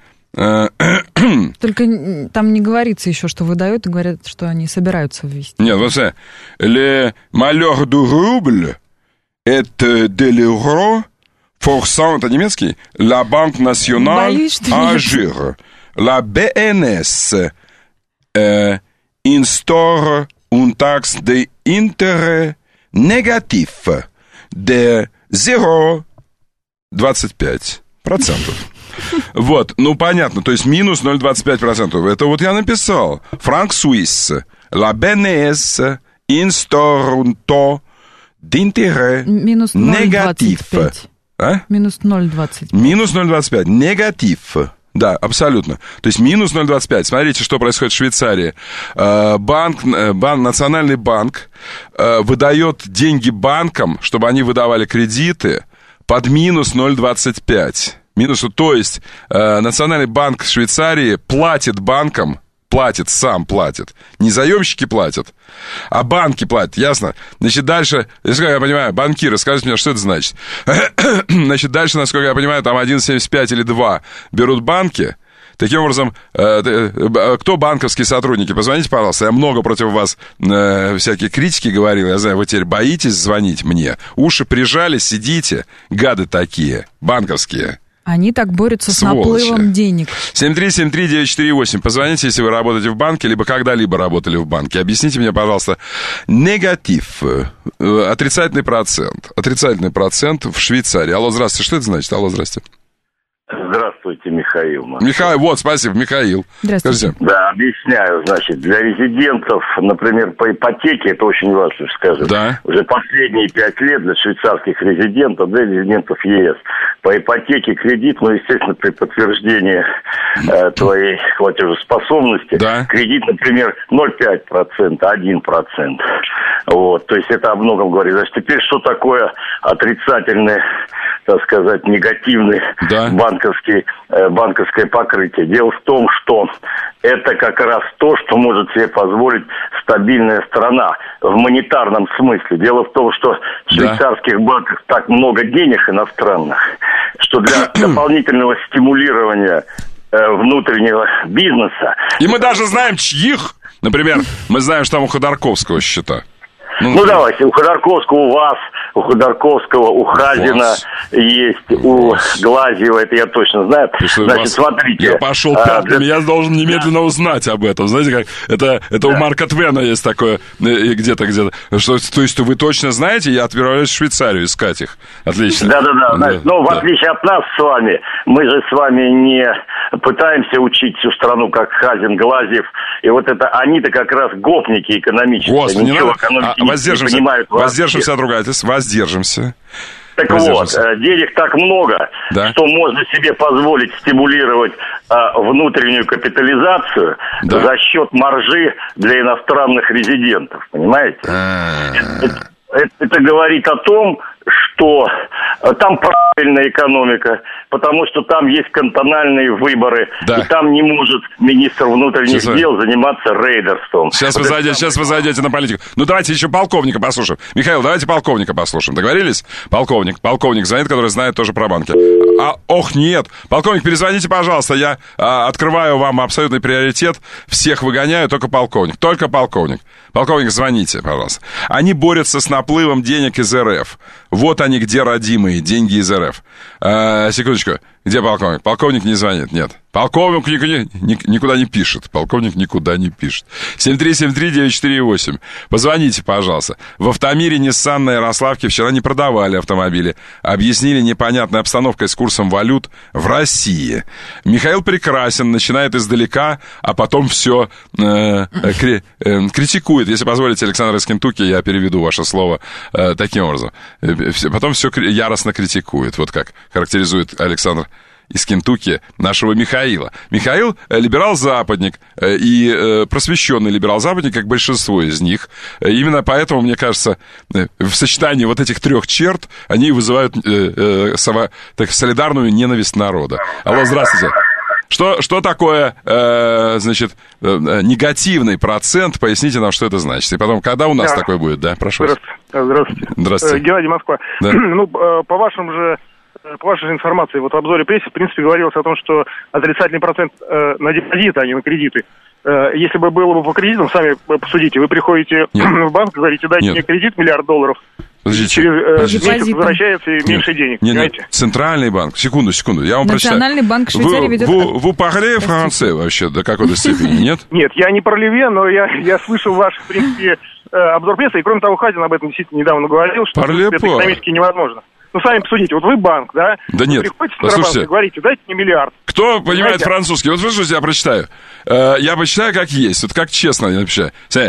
Только там не говорится еще, что выдают, и говорят, что они собираются ввести. Нет, вот смотри. Le malheur du rouble est de l'euro forçant, это немецкий? La Banque Nationale agir. La BNS instaure une taxe d'intérêt négatif de 0,25%. Вот, ну понятно, то есть минус 0,25%. Это вот я написал. Франк Суисс, la BNS instaure d'intérêt négatif. Минус 0,25. Минус 0,25. Негатив. Да, абсолютно. То есть минус 0,25. Смотрите, что происходит в Швейцарии. Национальный банк выдает деньги банкам, чтобы они выдавали кредиты под минус 0,25. То есть Национальный банк Швейцарии платит банкам, сам платит. Не заемщики платят, а банки платят, ясно? Значит, дальше, насколько я понимаю, банкиры, скажите мне, что это значит? Значит, дальше, насколько я понимаю, там 1,75 или 2 берут банки. Таким образом, кто банковские сотрудники? Позвоните, пожалуйста. Я много против вас всякие критики говорил. Я знаю, вы теперь боитесь звонить мне. Уши прижали, сидите. Гады такие, банковские. Они так борются с наплывом денег. 7373948. Позвоните, если вы работаете в банке, либо когда-либо работали в банке. Объясните мне, пожалуйста, негатив, отрицательный процент в Швейцарии. Алло, здравствуйте. Что это значит? Алло, здравствуйте. Здравствуйте, Михаил. Михаил, вот, спасибо, Михаил. Здравствуйте. Да, объясняю, значит, для резидентов, например, по ипотеке, это очень важно, скажем. Да. Уже последние 5 лет для швейцарских резидентов, для резидентов ЕС, по ипотеке кредит, ну, естественно, при подтверждении твоей платежеспособности, кредит, например, 0,5%, 1%. Вот, то есть это о многом говорит. Значит, теперь что такое отрицательный, так сказать, негативный банковское покрытие? Дело в том, что это как раз то, что может себе позволить стабильная страна в монетарном смысле. Дело в том, что в швейцарских банках так много денег иностранных, что для дополнительного стимулирования внутреннего бизнеса... И мы даже знаем, чьих. Например, мы знаем, что там у Ходорковского счета. Ну, давайте, у Ходорковского у вас, у Ходорковского, у Хазина есть, у Глазьева, это я точно знаю. Значит, смотрите. Я пошел пятым, я должен немедленно узнать об этом. Знаете, как это у Марка Твена есть такое, где-то. Что, то есть вы точно знаете, я отправляюсь в Швейцарию искать их. Отлично. Да. Но в отличие от нас с вами, мы же с вами не пытаемся учить всю страну, как Хазин, Глазьев. И вот это они-то как раз гопники экономические. Господи, ничего экономики не понимают. Воздержимся от ругательств, воздержимся. Так вот, денег так много, что можно себе позволить стимулировать внутреннюю капитализацию за счет маржи для иностранных резидентов, понимаете? Это говорит о том, что там правильная экономика, потому что там есть кантональные выборы, и там не может министр внутренних дел заниматься рейдерством. Сейчас вы зайдете на политику. Ну, давайте еще полковника послушаем. Михаил, давайте полковника послушаем. Договорились? Полковник звонит, который знает тоже про банки. Нет. Полковник, перезвоните, пожалуйста. Я открываю вам абсолютный приоритет. Всех выгоняю, только полковник. Полковник, звоните, пожалуйста. Они борются с наплывом денег из РФ. Вот они, где родимые, деньги из РФ. Секундочку. Где полковник? Полковник не звонит, нет. Полковник никуда не пишет. 7373948. Позвоните, пожалуйста. В Автомире, Nissan на Ярославке вчера не продавали автомобили. Объяснили непонятной обстановкой с курсом валют в России. Михаил Прекрасен начинает издалека, а потом все критикует. Если позволите, Александр из Кентукки, я переведу ваше слово таким образом. Потом все яростно критикует. Вот как характеризует Александр из Кентукки нашего Михаила. Михаил либерал-западник и просвещенный либерал-западник, как большинство из них. Именно поэтому, мне кажется, в сочетании вот этих трех черт они вызывают солидарную ненависть народа. Алло, здравствуйте. Что такое, негативный процент? Поясните нам, что это значит. И потом, когда у нас такой будет, да? Прошу. Здравствуйте. Геннадий, Москва. Да. По вашей информации, вот в обзоре прессы, в принципе, говорилось о том, что отрицательный процент на депозиты, а не на кредиты. Если бы было бы по кредитам, сами посудите, вы приходите в банк, говорите, дайте мне кредит $1 миллиард. Подождите. Через месяц возвращается и меньше денег. Нет. Центральный банк. Секунду. Я вам прочитаю. Национальный банк Швейцарии ведет... Вы парле француз вообще до какой-то степени, нет? Нет, я не парлеве, но я слышал ваш, в принципе, обзор прессы, и кроме того, Хазин об этом действительно недавно говорил, что это экономически невозможно. Ну, сами посудите, вот вы банк, да? Да нет, приходите в Центробанк и говорите, дайте мне $1 миллиард. Кто понимает французский? Вот слушайте, я прочитаю. Я прочитаю, как есть, вот как честно я прочитаю.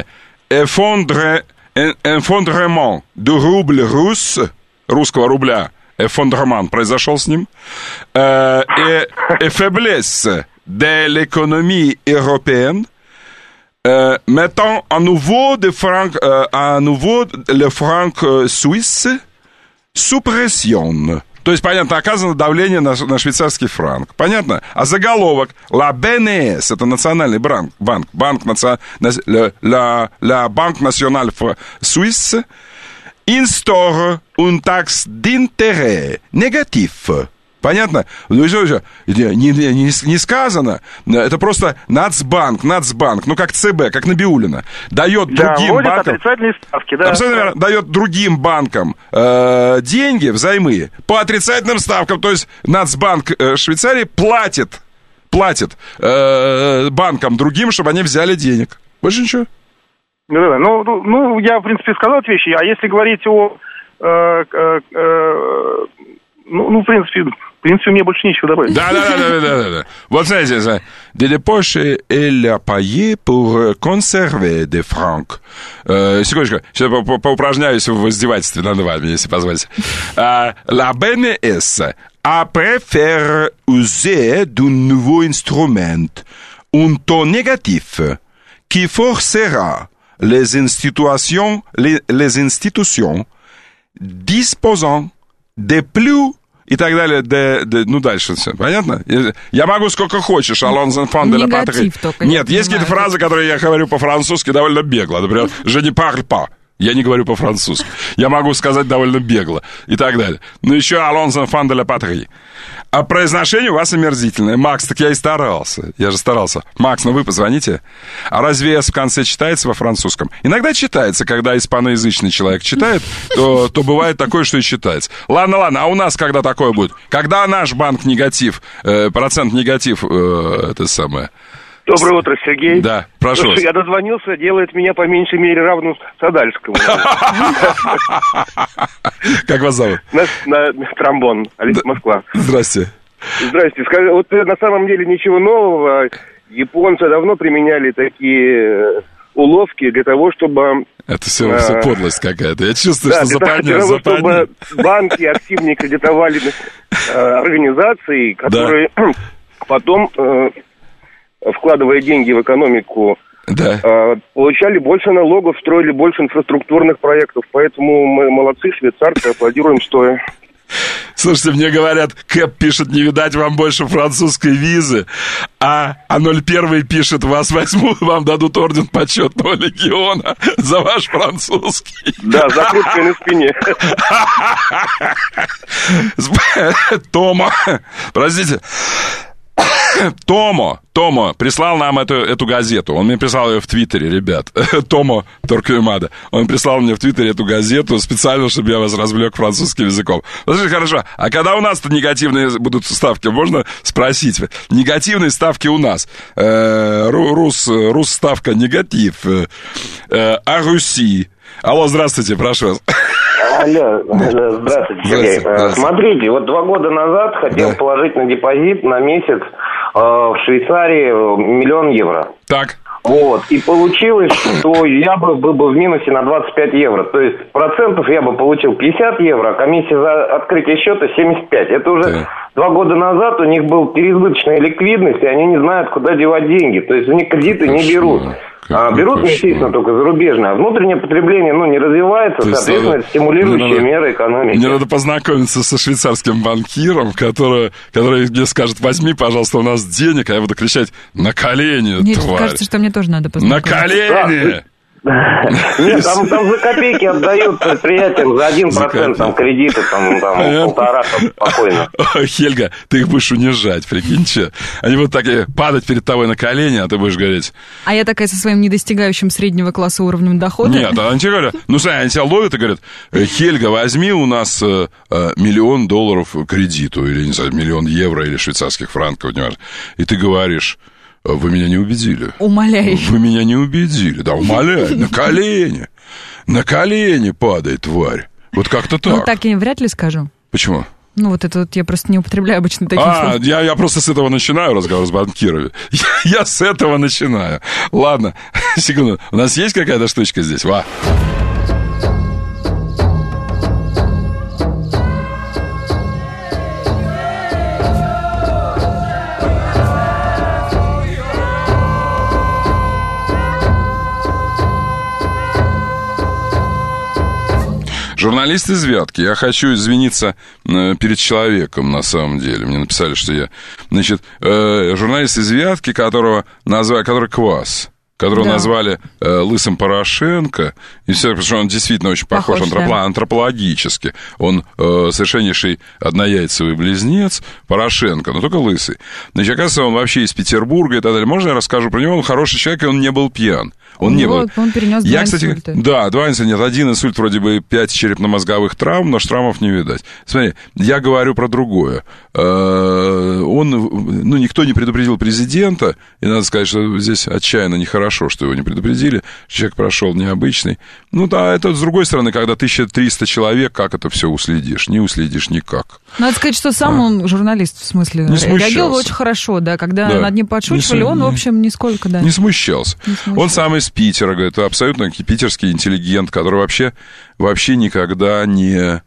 Effondrement du rouble russe, русского рубля, effondrement произошел с ним, et faiblesse de l'économie européenne, mettant à nouveau le franc suisse sous pression. То есть, понятно, оказано давление на швейцарский франк. Понятно? А заголовок «La BNS» — это национальный банк националь Suisse, instaure une taxe d'intérêt négatif. Понятно? Не сказано. Это просто Нацбанк, ну как ЦБ, как Набиуллина. Дает другим банкам... отрицательные ставки, да. Абсолютно верно. Дает другим банкам деньги взаймы по отрицательным ставкам. То есть Нацбанк Швейцарии платит банкам другим, чтобы они взяли денег. Больше ничего. Да. Ну, я, в принципе, сказал эти вещи. А если говорить о... в принципе, мне больше нечего добавить. Да. Вот знаете, de l'époque, elle a payé pour conserver des francs. Секундочку, сейчас поупражняюсь в издевательстве над вами, если позволите. La BNS a préféré user d'un nouveau instrument, un taux négatif, qui forcera les institutions disposant de plus... И так далее, дальше все. Понятно? Я могу сколько хочешь, Алонс Энфан де ла Патри. Нет, есть какие-то фразы, которые я говорю по-французски довольно бегло. Например, je ne parle pas. Я не говорю по-французски. Я могу сказать довольно бегло. И так далее. Ну, еще Алонс Энфан де ла Патри. А произношение у вас омерзительное. Макс, так я и старался. Я же старался. Макс, вы позвоните. А разве «с» в конце читается во французском? Иногда читается, когда испаноязычный человек читает, то бывает такое, что и читается. Ладно, а у нас когда такое будет? Когда наш банк негатив, процент негатив, это самое... Доброе утро, Сергей. Да, прошу вас. Я дозвонился, делает меня по меньшей мере равным Садальскому. Как вас зовут? На тромбон, Москва. Здрасте. Здрасте. Скажи, вот на самом деле ничего нового. Японцы давно применяли такие уловки для того, чтобы... Это все подлость какая-то. Я чувствую, что западня. Чтобы банки активнее кредитовали организации, которые потом, вкладывая деньги в экономику, получали больше налогов, строили больше инфраструктурных проектов. Поэтому мы молодцы, швейцарцы, аплодируем стоя. Слушайте, мне говорят, Кэп пишет, не видать вам больше французской визы, а 01 пишет, вас возьмут, вам дадут орден почетного легиона за ваш французский. Да, за круткой на спине. Тома, простите. Томо прислал нам эту газету. Он мне прислал ее в Твиттере, ребят. Томо Торквемада. Он прислал мне в Твиттере эту газету специально, чтобы я вас развлек французским языком. Слушайте, хорошо, а когда у нас-то негативные будут ставки? Можно спросить? Негативные ставки у нас. Рус ставка негатив. А Руси? Алло, здравствуйте, прошу вас. Алло, здравствуйте, Сергей. Смотрите, вот 2 года назад хотел положить на депозит на месяц в Швейцарии 1 000 000 евро. Так. Вот, и получилось, что я был бы в минусе на 25 евро. То есть процентов я бы получил 50 евро, а комиссия за открытие счета 75. Это уже 2 года назад у них была переизбыточная ликвидность, и они не знают, куда девать деньги. То есть они кредиты не берут. Берут, естественно, только зарубежные, а внутреннее потребление, не развивается, соответственно, это стимулирующая мера экономики. Мне надо познакомиться со швейцарским банкиром, который мне скажет, возьми, пожалуйста, у нас денег, а я буду кричать, на колени, Мне тварь. кажется, что мне тоже надо познакомиться. На колени! Нет, там за копейки отдают предприятиям за 1%, там кредиты, там 1,5 спокойно. Хельга, ты их будешь унижать, прикинь, че? Они будут такие падать перед тобой на колени, а ты будешь говорить... А я такая со своим недостигающим среднего класса уровнем дохода? Нет, они тебе говорят, они тебя ловят и говорят, Хельга, возьми у нас $1 000 000 кредиту, или, не знаю, 1 000 000 евро или швейцарских франков, и ты говоришь... Вы меня не убедили. Умоляю. Вы меня не убедили. Да, умоляю. На колени. На колени падает, тварь. Вот как-то так. Так я вряд ли скажу. Почему? Вот это вот я просто не употребляю обычно таких слов. Я просто с этого начинаю разговор с банкирами. Я с этого начинаю. Ладно, секунду. У нас есть какая-то штучка здесь? Журналист из Вятки. Я хочу извиниться перед человеком, на самом деле. Мне написали, что я... журналист из Вятки, который Квас, которого назвали лысым Порошенко, и все, потому что он действительно очень похож антропологически. Он совершеннейший однояйцевый близнец Порошенко, но только лысый. Оказывается, он вообще из Петербурга и так далее. Можно я расскажу про него? Он хороший человек, и он не был пьян. Он перенес 2 инсульта. Да, 2 инсульта. Нет, 1 инсульт, вроде бы 5 черепно-мозговых травм, но штраммов не видать. Смотри, я говорю про другое. Никто не предупредил президента, и надо сказать, что здесь отчаянно нехорошо, что его не предупредили. Человек прошел необычный. Это с другой стороны, когда 1300 человек, как это все уследишь? Не уследишь никак. Надо сказать, что сам он журналист, в смысле, реагировал очень хорошо, да, когда над ним подшучивали, он, в общем, нисколько, да. Не смущался. Он сам из Питера, говорит, абсолютно питерский интеллигент, который вообще никогда не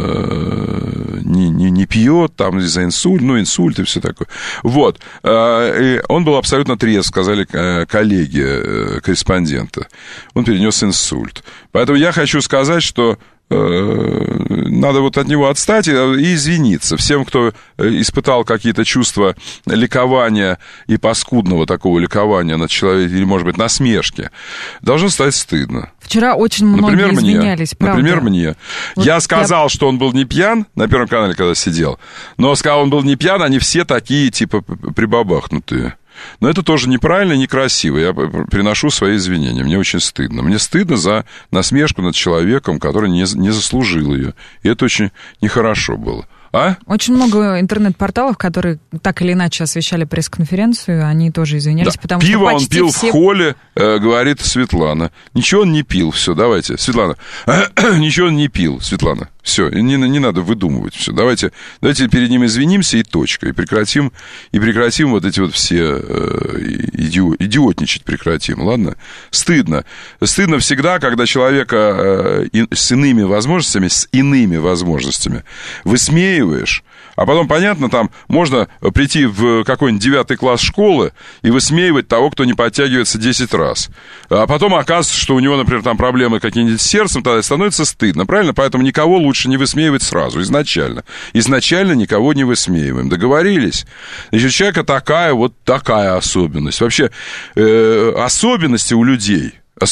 пьет, там, из-за инсульт и все такое. Вот. И он был абсолютно трезв, сказали коллеги корреспондента. Он перенес инсульт. Поэтому я хочу сказать, что надо от него отстать и извиниться всем, кто испытал какие-то чувства ликования и паскудного такого ликования над человеком, или, может быть, насмешки. Должно стать стыдно. Вчера очень многие извинялись, правда. Например, мне. Я сказал, что он был не пьян на Первом канале, когда сидел, но сказал, он был не пьян, они все такие, типа, прибабахнутые. Но это тоже неправильно и некрасиво. Я приношу свои извинения. Мне очень стыдно. Мне стыдно за насмешку над человеком, который не заслужил ее. И это очень нехорошо было. Очень много интернет-порталов, которые так или иначе освещали пресс-конференцию, они тоже извинялись, потому что пиво он пил в холле, говорит Светлана. Ничего он не пил. Все, давайте. Светлана. Ничего он не пил, Светлана. Все, не надо выдумывать все. Давайте перед ним извинимся и точка. И прекратим вот эти вот все идиотничать прекратим, ладно? Стыдно. Стыдно всегда, когда человека с иными возможностями высмеиваешь. А потом, понятно, там можно прийти в какой-нибудь 9 класс школы и высмеивать того, кто не подтягивается 10 раз. А потом оказывается, что у него, например, там проблемы какие-нибудь с сердцем, тогда становится стыдно, правильно? Поэтому никого лучше не высмеивать сразу, изначально. Изначально никого не высмеиваем. Договорились? Значит, у человека такая особенность. Вообще, особенности у людей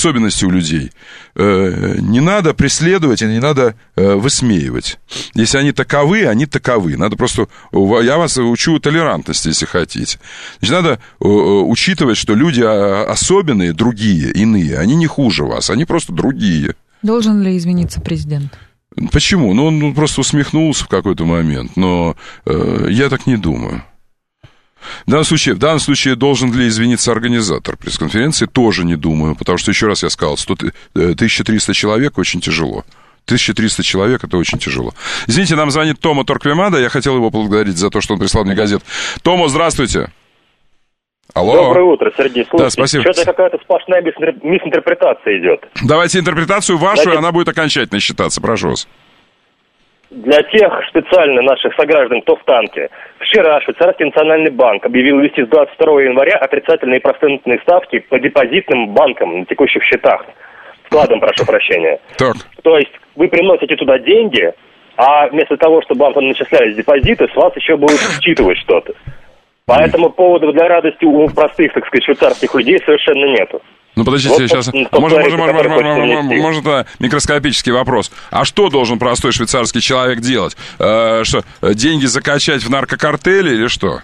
не надо преследовать и не надо высмеивать. Если они таковы, они таковы. Надо просто... Я вас учу толерантности, если хотите. Значит, надо учитывать, что люди особенные, другие, иные, они не хуже вас, они просто другие. Должен ли извиниться президент? Почему? Ну, он просто усмехнулся в какой-то момент, но я так не думаю. В данном случае должен ли извиниться организатор пресс-конференции, тоже не думаю, потому что, еще раз я сказал, 1300 человек очень тяжело. 1300 человек, это очень тяжело. Извините, нам звонит Тома Торквемада, я хотел его поблагодарить за то, что он прислал мне газет. Тома, здравствуйте. Алло. Доброе утро, Сергей. Слушайте, да, спасибо. Что-то какая-то сплошная мисинтерпретация идет. Давайте интерпретацию вашу, и она будет окончательно считаться, прошу вас. Для тех специально наших сограждан, кто в танке, вчера Швейцарский национальный банк объявил ввести с 22 января отрицательные процентные ставки по депозитным банкам на текущих счетах. Вкладом, прошу прощения. Так. То есть вы приносите туда деньги, а вместо того, чтобы вам начислялись депозиты, с вас еще будут считывать что-то. Поэтому поводов для радости у простых, так сказать, швейцарских людей совершенно нету. Ну, подождите, вот сейчас... Может, микроскопический вопрос. А что должен простой швейцарский человек делать? Что, деньги закачать в наркокартели или что?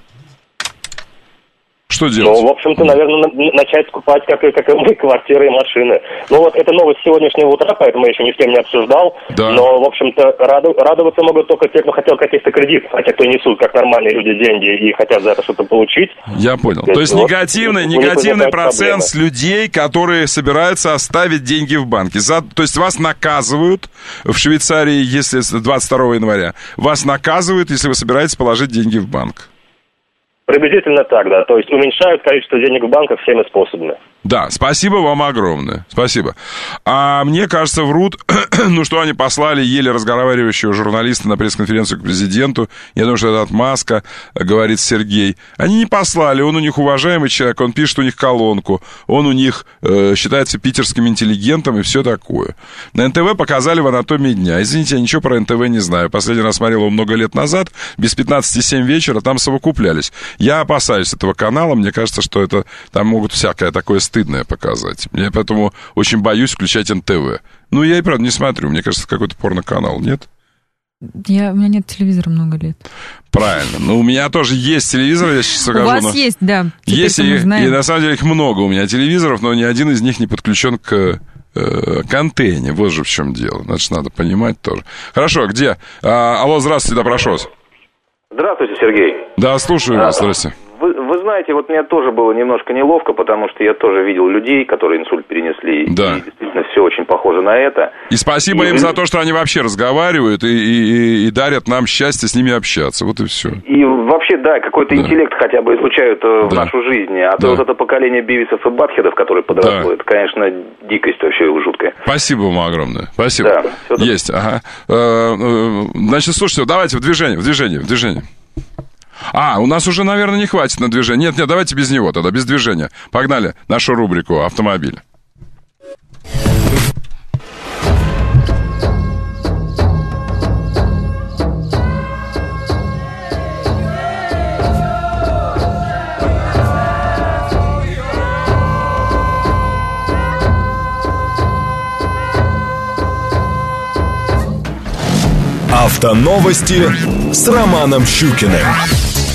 Что делать? Ну, в общем-то, наверное, начать скупать, как и мы, квартиры и машины. Ну, вот это новость сегодняшнего утра, поэтому я еще ни с кем не обсуждал. Да. Но, в общем-то, радоваться могут только те, кто хотел каких-то кредитов. А те, кто несут, как нормальные люди, деньги и хотят за это что-то получить. Я понял. То есть вот, негативный процент с людей, которые собираются оставить деньги в банке. То есть вас наказывают в Швейцарии, если 22 января. Вас наказывают, если вы собираетесь положить деньги в банк. Приблизительно так, да. То есть уменьшают количество денег в банках всеми способами. Да, спасибо вам огромное. Спасибо. А мне кажется, врут, ну что они послали еле разговаривающего журналиста на пресс-конференцию к президенту. Я думаю, что это отмазка, говорит Сергей. Они не послали, он у них уважаемый человек, он пишет у них колонку, он у них считается питерским интеллигентом и все такое. На НТВ показали в «Анатомии дня». Извините, я ничего про НТВ не знаю. Последний раз смотрел его много лет назад, без 15:07 вечера, там совокуплялись. Я опасаюсь этого канала, мне кажется, что это там могут всякое такое стыдное показать. Я поэтому очень боюсь включать НТВ. Ну, я и правда не смотрю, мне кажется, какой-то порноканал, нет? У меня нет телевизора много лет. Правильно. Ну, у меня тоже есть телевизор, я сейчас скажу. У вас есть, да. Есть, и на самом деле их много у меня телевизоров, но ни один из них не подключен к антенне. Вот же в чем дело. Значит, надо понимать тоже. Хорошо, где? Алло, здравствуйте, да, прошу вас. Здравствуйте, Сергей. Да, слушаю вас, здравствуйте. Вы знаете, вот мне тоже было немножко неловко, потому что я тоже видел людей, которые инсульт перенесли, да. И действительно все очень похоже на это. И спасибо им за то, что они вообще разговаривают и дарят нам счастье с ними общаться, вот и все. И вообще, да, какой-то интеллект хотя бы излучают в нашу жизнь, а то вот это поколение Бивисов и Батхедов, которые подросло, это, конечно, дикость вообще жуткая. Спасибо вам огромное, спасибо. Да, есть, ага. Значит, слушайте, давайте в движение. У нас уже, наверное, не хватит на движение. Нет, давайте без него тогда, без движения. Погнали нашу рубрику «Автомобиль». Автоновости с Романом Щукиным.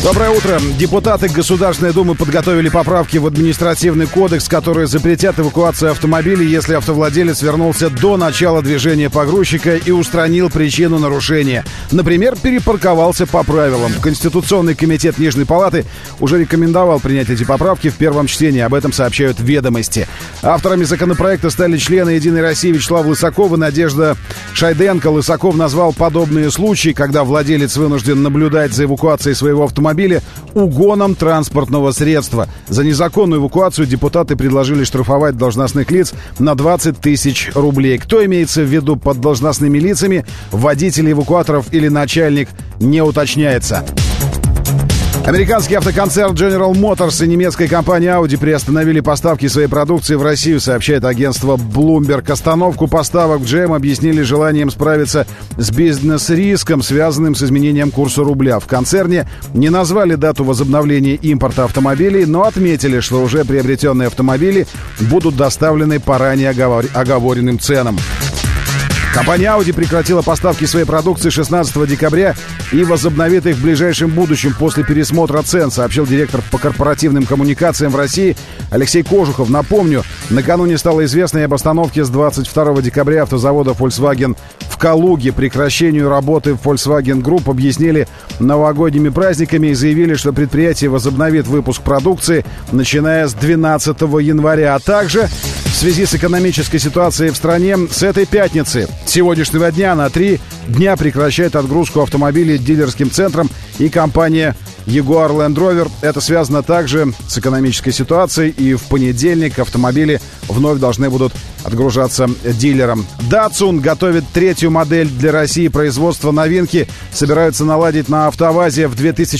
Доброе утро. Депутаты Государственной Думы подготовили поправки в административный кодекс, которые запретят эвакуацию автомобилей, если автовладелец вернулся до начала движения погрузчика и устранил причину нарушения. Например, перепарковался по правилам. Конституционный комитет Нижней Палаты уже рекомендовал принять эти поправки в первом чтении. Об этом сообщают «Ведомости». Авторами законопроекта стали члены «Единой России» Вячеслав Лысаков и Надежда Шайденко. Лысаков назвал подобные случаи, когда владелец вынужден наблюдать за эвакуацией своего автомобиля, угоном транспортного средства. За незаконную эвакуацию депутаты предложили штрафовать должностных лиц на 20 тысяч рублей. Кто имеется в виду под должностными лицами, водители эвакуаторов или начальник, не уточняется. Американский автоконцерн General Motors и немецкая компания Audi приостановили поставки своей продукции в Россию, сообщает агентство Bloomberg. Остановку поставок в GM объяснили желанием справиться с бизнес-риском, связанным с изменением курса рубля. В концерне не назвали дату возобновления импорта автомобилей, но отметили, что уже приобретенные автомобили будут доставлены по ранее оговоренным ценам. Компания Audi прекратила поставки своей продукции 16 декабря и возобновит их в ближайшем будущем после пересмотра цен, сообщил директор по корпоративным коммуникациям в России Алексей Кожухов. Напомню, накануне стало известно и об остановке с 22 декабря автозавода Volkswagen в Калуге. Прекращению работы в Volkswagen Group объяснили новогодними праздниками и заявили, что предприятие возобновит выпуск продукции, начиная с 12 января, а также в связи с экономической ситуацией в стране с этой пятницы, сегодняшнего дня, на 3 дня прекращает отгрузку автомобилей дилерским центрам и компания Jaguar Land Rover. Это связано также с экономической ситуацией, и в понедельник автомобили вновь должны будут отгружаться дилерам. Datsun готовит третью модель для России. Производство новинки собираются наладить на АвтоВАЗе в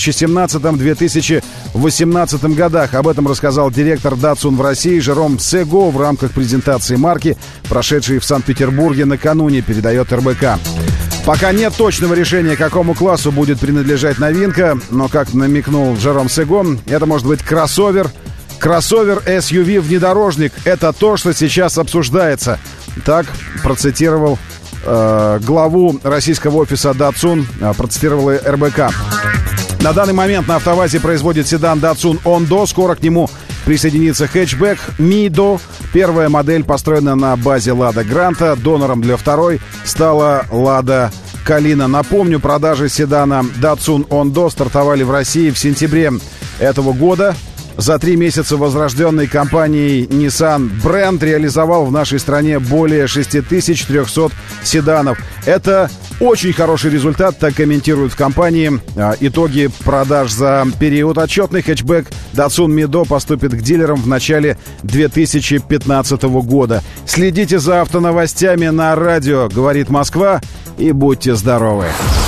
2017-2018 годах. Об этом рассказал директор Datsun в России Жером Сего в рамках презентации марки, прошедшей в Санкт-Петербурге накануне, передает РБК. Пока нет точного решения, какому классу будет принадлежать новинка, но, как намекнул Жером Сего, это может быть кроссовер, SUV, внедорожник. Это то, что сейчас обсуждается. Так процитировал главу российского офиса Datsun, процитировала РБК. На данный момент на АвтоВАЗе производит седан Datsun Ondo. Скоро к нему присоединится хэтчбэк Mido. Первая модель построена на базе Lada Granta. Донором для второй стала Lada Kalina. Напомню, продажи седана Datsun Ondo стартовали в России в сентябре этого года. За 3 месяца возрожденной компанией Nissan бренд реализовал в нашей стране более 6300 седанов. Это очень хороший результат, так комментируют в компании. Итоги продаж за период отчетный. Хэтчбэк Datsun Mido поступит к дилерам в начале 2015 года. Следите за автоновостями на радио «Говорит Москва» и будьте здоровы.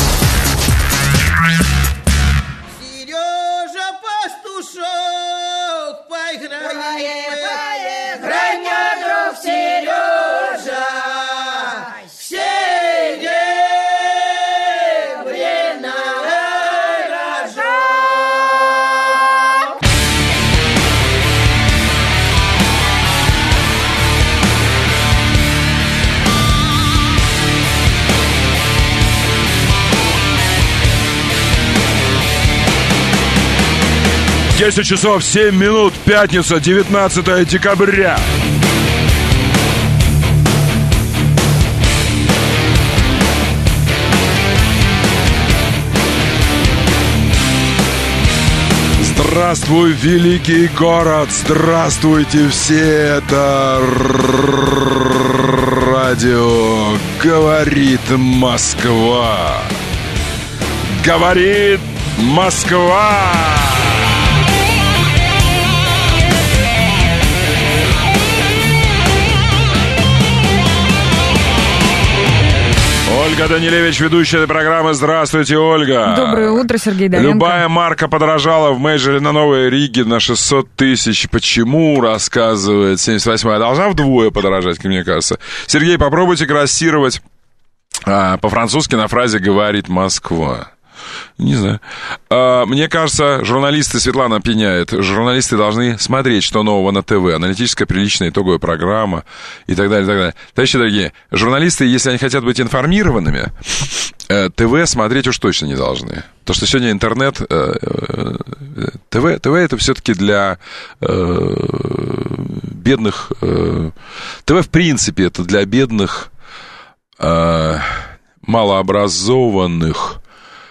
Десять часов 7 минут, пятница, 19 декабря. Здравствуй, великий город! Здравствуйте все! Это радио «Говорит Москва». Говорит Москва! Ольга Данилевич, ведущая этой программы. Здравствуйте, Ольга. Доброе утро, Сергей Давенко. Любая марка подорожала в мейджоре на Новой Риге на 600 тысяч. Почему, рассказывает 78-я. Должна вдвое подорожать, как мне кажется. Сергей, попробуйте крассировать по-французски на фразе «говорит Москва». Не знаю. Мне кажется, журналисты, Светлана опьяняет, журналисты должны смотреть, что нового на ТВ. Аналитическая, приличная, итоговая программа и так далее, и так далее. Товарищи дорогие, журналисты, если они хотят быть информированными, ТВ смотреть уж точно не должны. Потому что сегодня интернет... ТВ это все-таки для бедных... ТВ, в принципе, это для бедных, малообразованных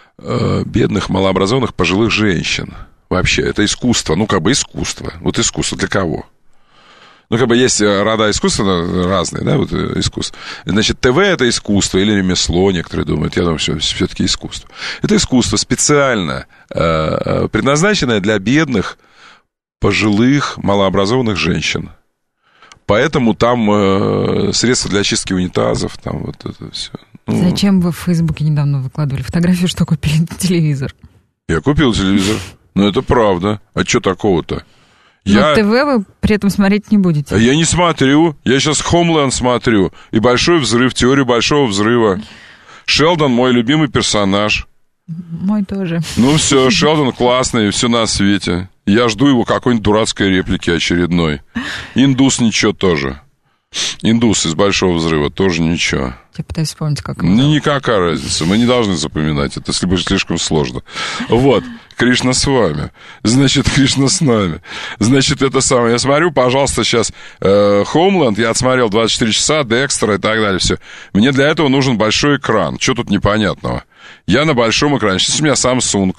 пожилых женщин. Вообще, это искусство. Ну, как бы искусство. Вот искусство для кого? Ну, как бы есть рода искусства разные, да, вот искусство. Значит, ТВ — это искусство или ремесло, некоторые думают. Я думаю, все-таки искусство. Это искусство специально предназначенное для бедных, пожилых, малообразованных женщин. Поэтому там средства для очистки унитазов, там вот это все. Ну, зачем вы в Фейсбуке недавно выкладывали фотографию, что купили телевизор? Я купил телевизор. Ну, это правда. А что такого-то? Но ТВ вы при этом смотреть не будете. Я не смотрю. Я сейчас Homeland смотрю. И «Большой взрыв», теорию большого взрыва. Шелдон мой любимый персонаж. Мой тоже. Ну все, Шелдон классный, все на свете. Я жду его какой-нибудь дурацкой реплики очередной. Индус ничего тоже. Индус из «Большого взрыва» тоже ничего. Я пытаюсь вспомнить, как его. Никакая разница. Мы не должны запоминать это, если будет слишком сложно. Вот. Кришна с вами. Значит, Кришна с нами. Значит, это самое. Я смотрю, пожалуйста, сейчас Homeland. Я отсмотрел 24 часа, Декстера и так далее. Все. Мне для этого нужен большой экран. Что тут непонятного? Я на большом экране. Сейчас у меня Samsung.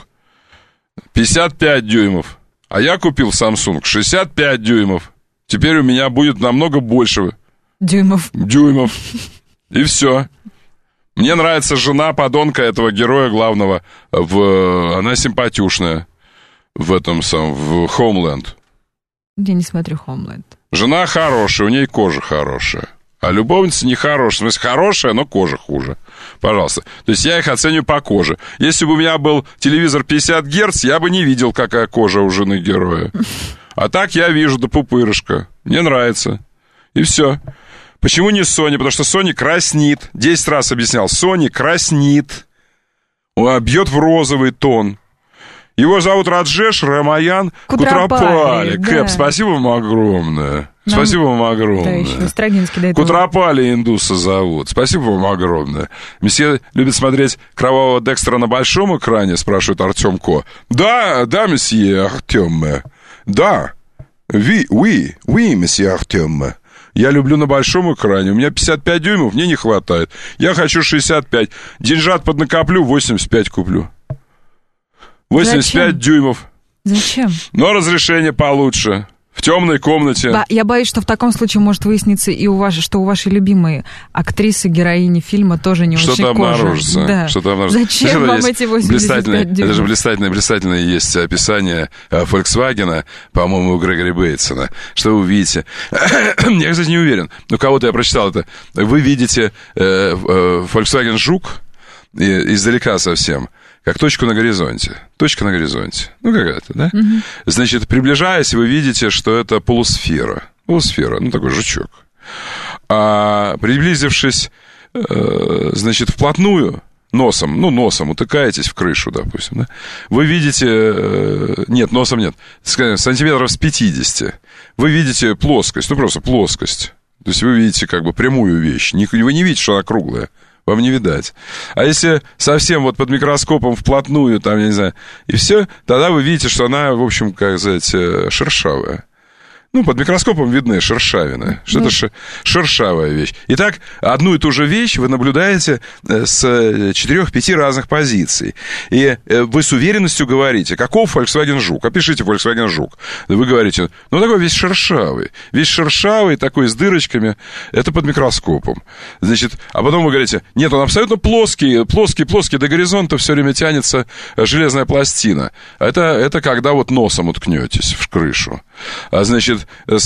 55 дюймов. А я купил Samsung 65 дюймов. Теперь у меня будет намного больше дюймов. И все. Мне нравится жена подонка этого героя главного. Она симпатюшная в этом самом, в Homeland. Я не смотрю Homeland. Жена хорошая, у ней кожа хорошая. А любовница нехорошая. В смысле, хорошая, но кожа хуже. Пожалуйста. То есть я их оцениваю по коже. Если бы у меня был телевизор 50 Гц, я бы не видел, какая кожа у жены героя. А так я вижу до пупырышка. Мне нравится. И все. Почему не Sony? Потому что Sony краснит. 10 раз объяснял. Sony краснит. Он бьет в розовый тон. Его зовут Раджеш Рамаян Кутрапали. Да. Кэп, спасибо вам огромное. Спасибо вам огромное. Да, еще Строгинский до этого. Кутрапали индуса зовут. Спасибо вам огромное. Месье любит смотреть «Кровавого Декстера» на большом экране, спрашивает Артем Ко. Да, месье Артем. Да. Oui, месье Артем. Я люблю на большом экране. У меня 55 дюймов, мне не хватает. Я хочу 65. Деньжат поднакоплю, 85 куплю. 85 Зачем? Дюймов. Зачем? Но разрешение получше. В темной комнате. Я боюсь, что в таком случае может выясниться и что у вашей любимой актрисы, героини фильма тоже не очень кожа. Обнаружится. Да. Что-то обнаружится. Зачем вам эти 85 дюймов? Это же блистательное есть описание Volkswagen, по-моему, у Грегори Бейтсона. Что вы увидите? Я, кстати, не уверен. Но кого-то я прочитал это. Вы видите Volkswagen Жук издалека совсем. Как точку на горизонте. Точка на горизонте. Ну, какая-то, да? Угу. Значит, приближаясь, вы видите, что это полусфера. Полусфера, ну, такой жучок. А приблизившись, значит, вплотную, носом утыкаетесь в крышу, допустим, да? Вы видите... Нет, носом нет. Сантиметров с 50. Вы видите плоскость, ну, просто плоскость. То есть вы видите как бы прямую вещь. Вы не видите, что она круглая. Вам не видать. А если совсем вот под микроскопом вплотную, там, я не знаю, и все, тогда вы видите, что она, в общем, как сказать, шершавая. Ну, под микроскопом видны шершавины. Что-то шершавая вещь. Итак, одну и ту же вещь вы наблюдаете с 4-5 разных позиций. И вы с уверенностью говорите, каков Volkswagen Жук? Опишите Volkswagen Жук. Вы говорите, ну, такой весь шершавый. Весь шершавый, такой с дырочками. Это под микроскопом. Значит, а потом вы говорите, нет, он абсолютно плоский, до горизонта все время тянется железная пластина. Это когда вот носом уткнетесь в крышу. А значит,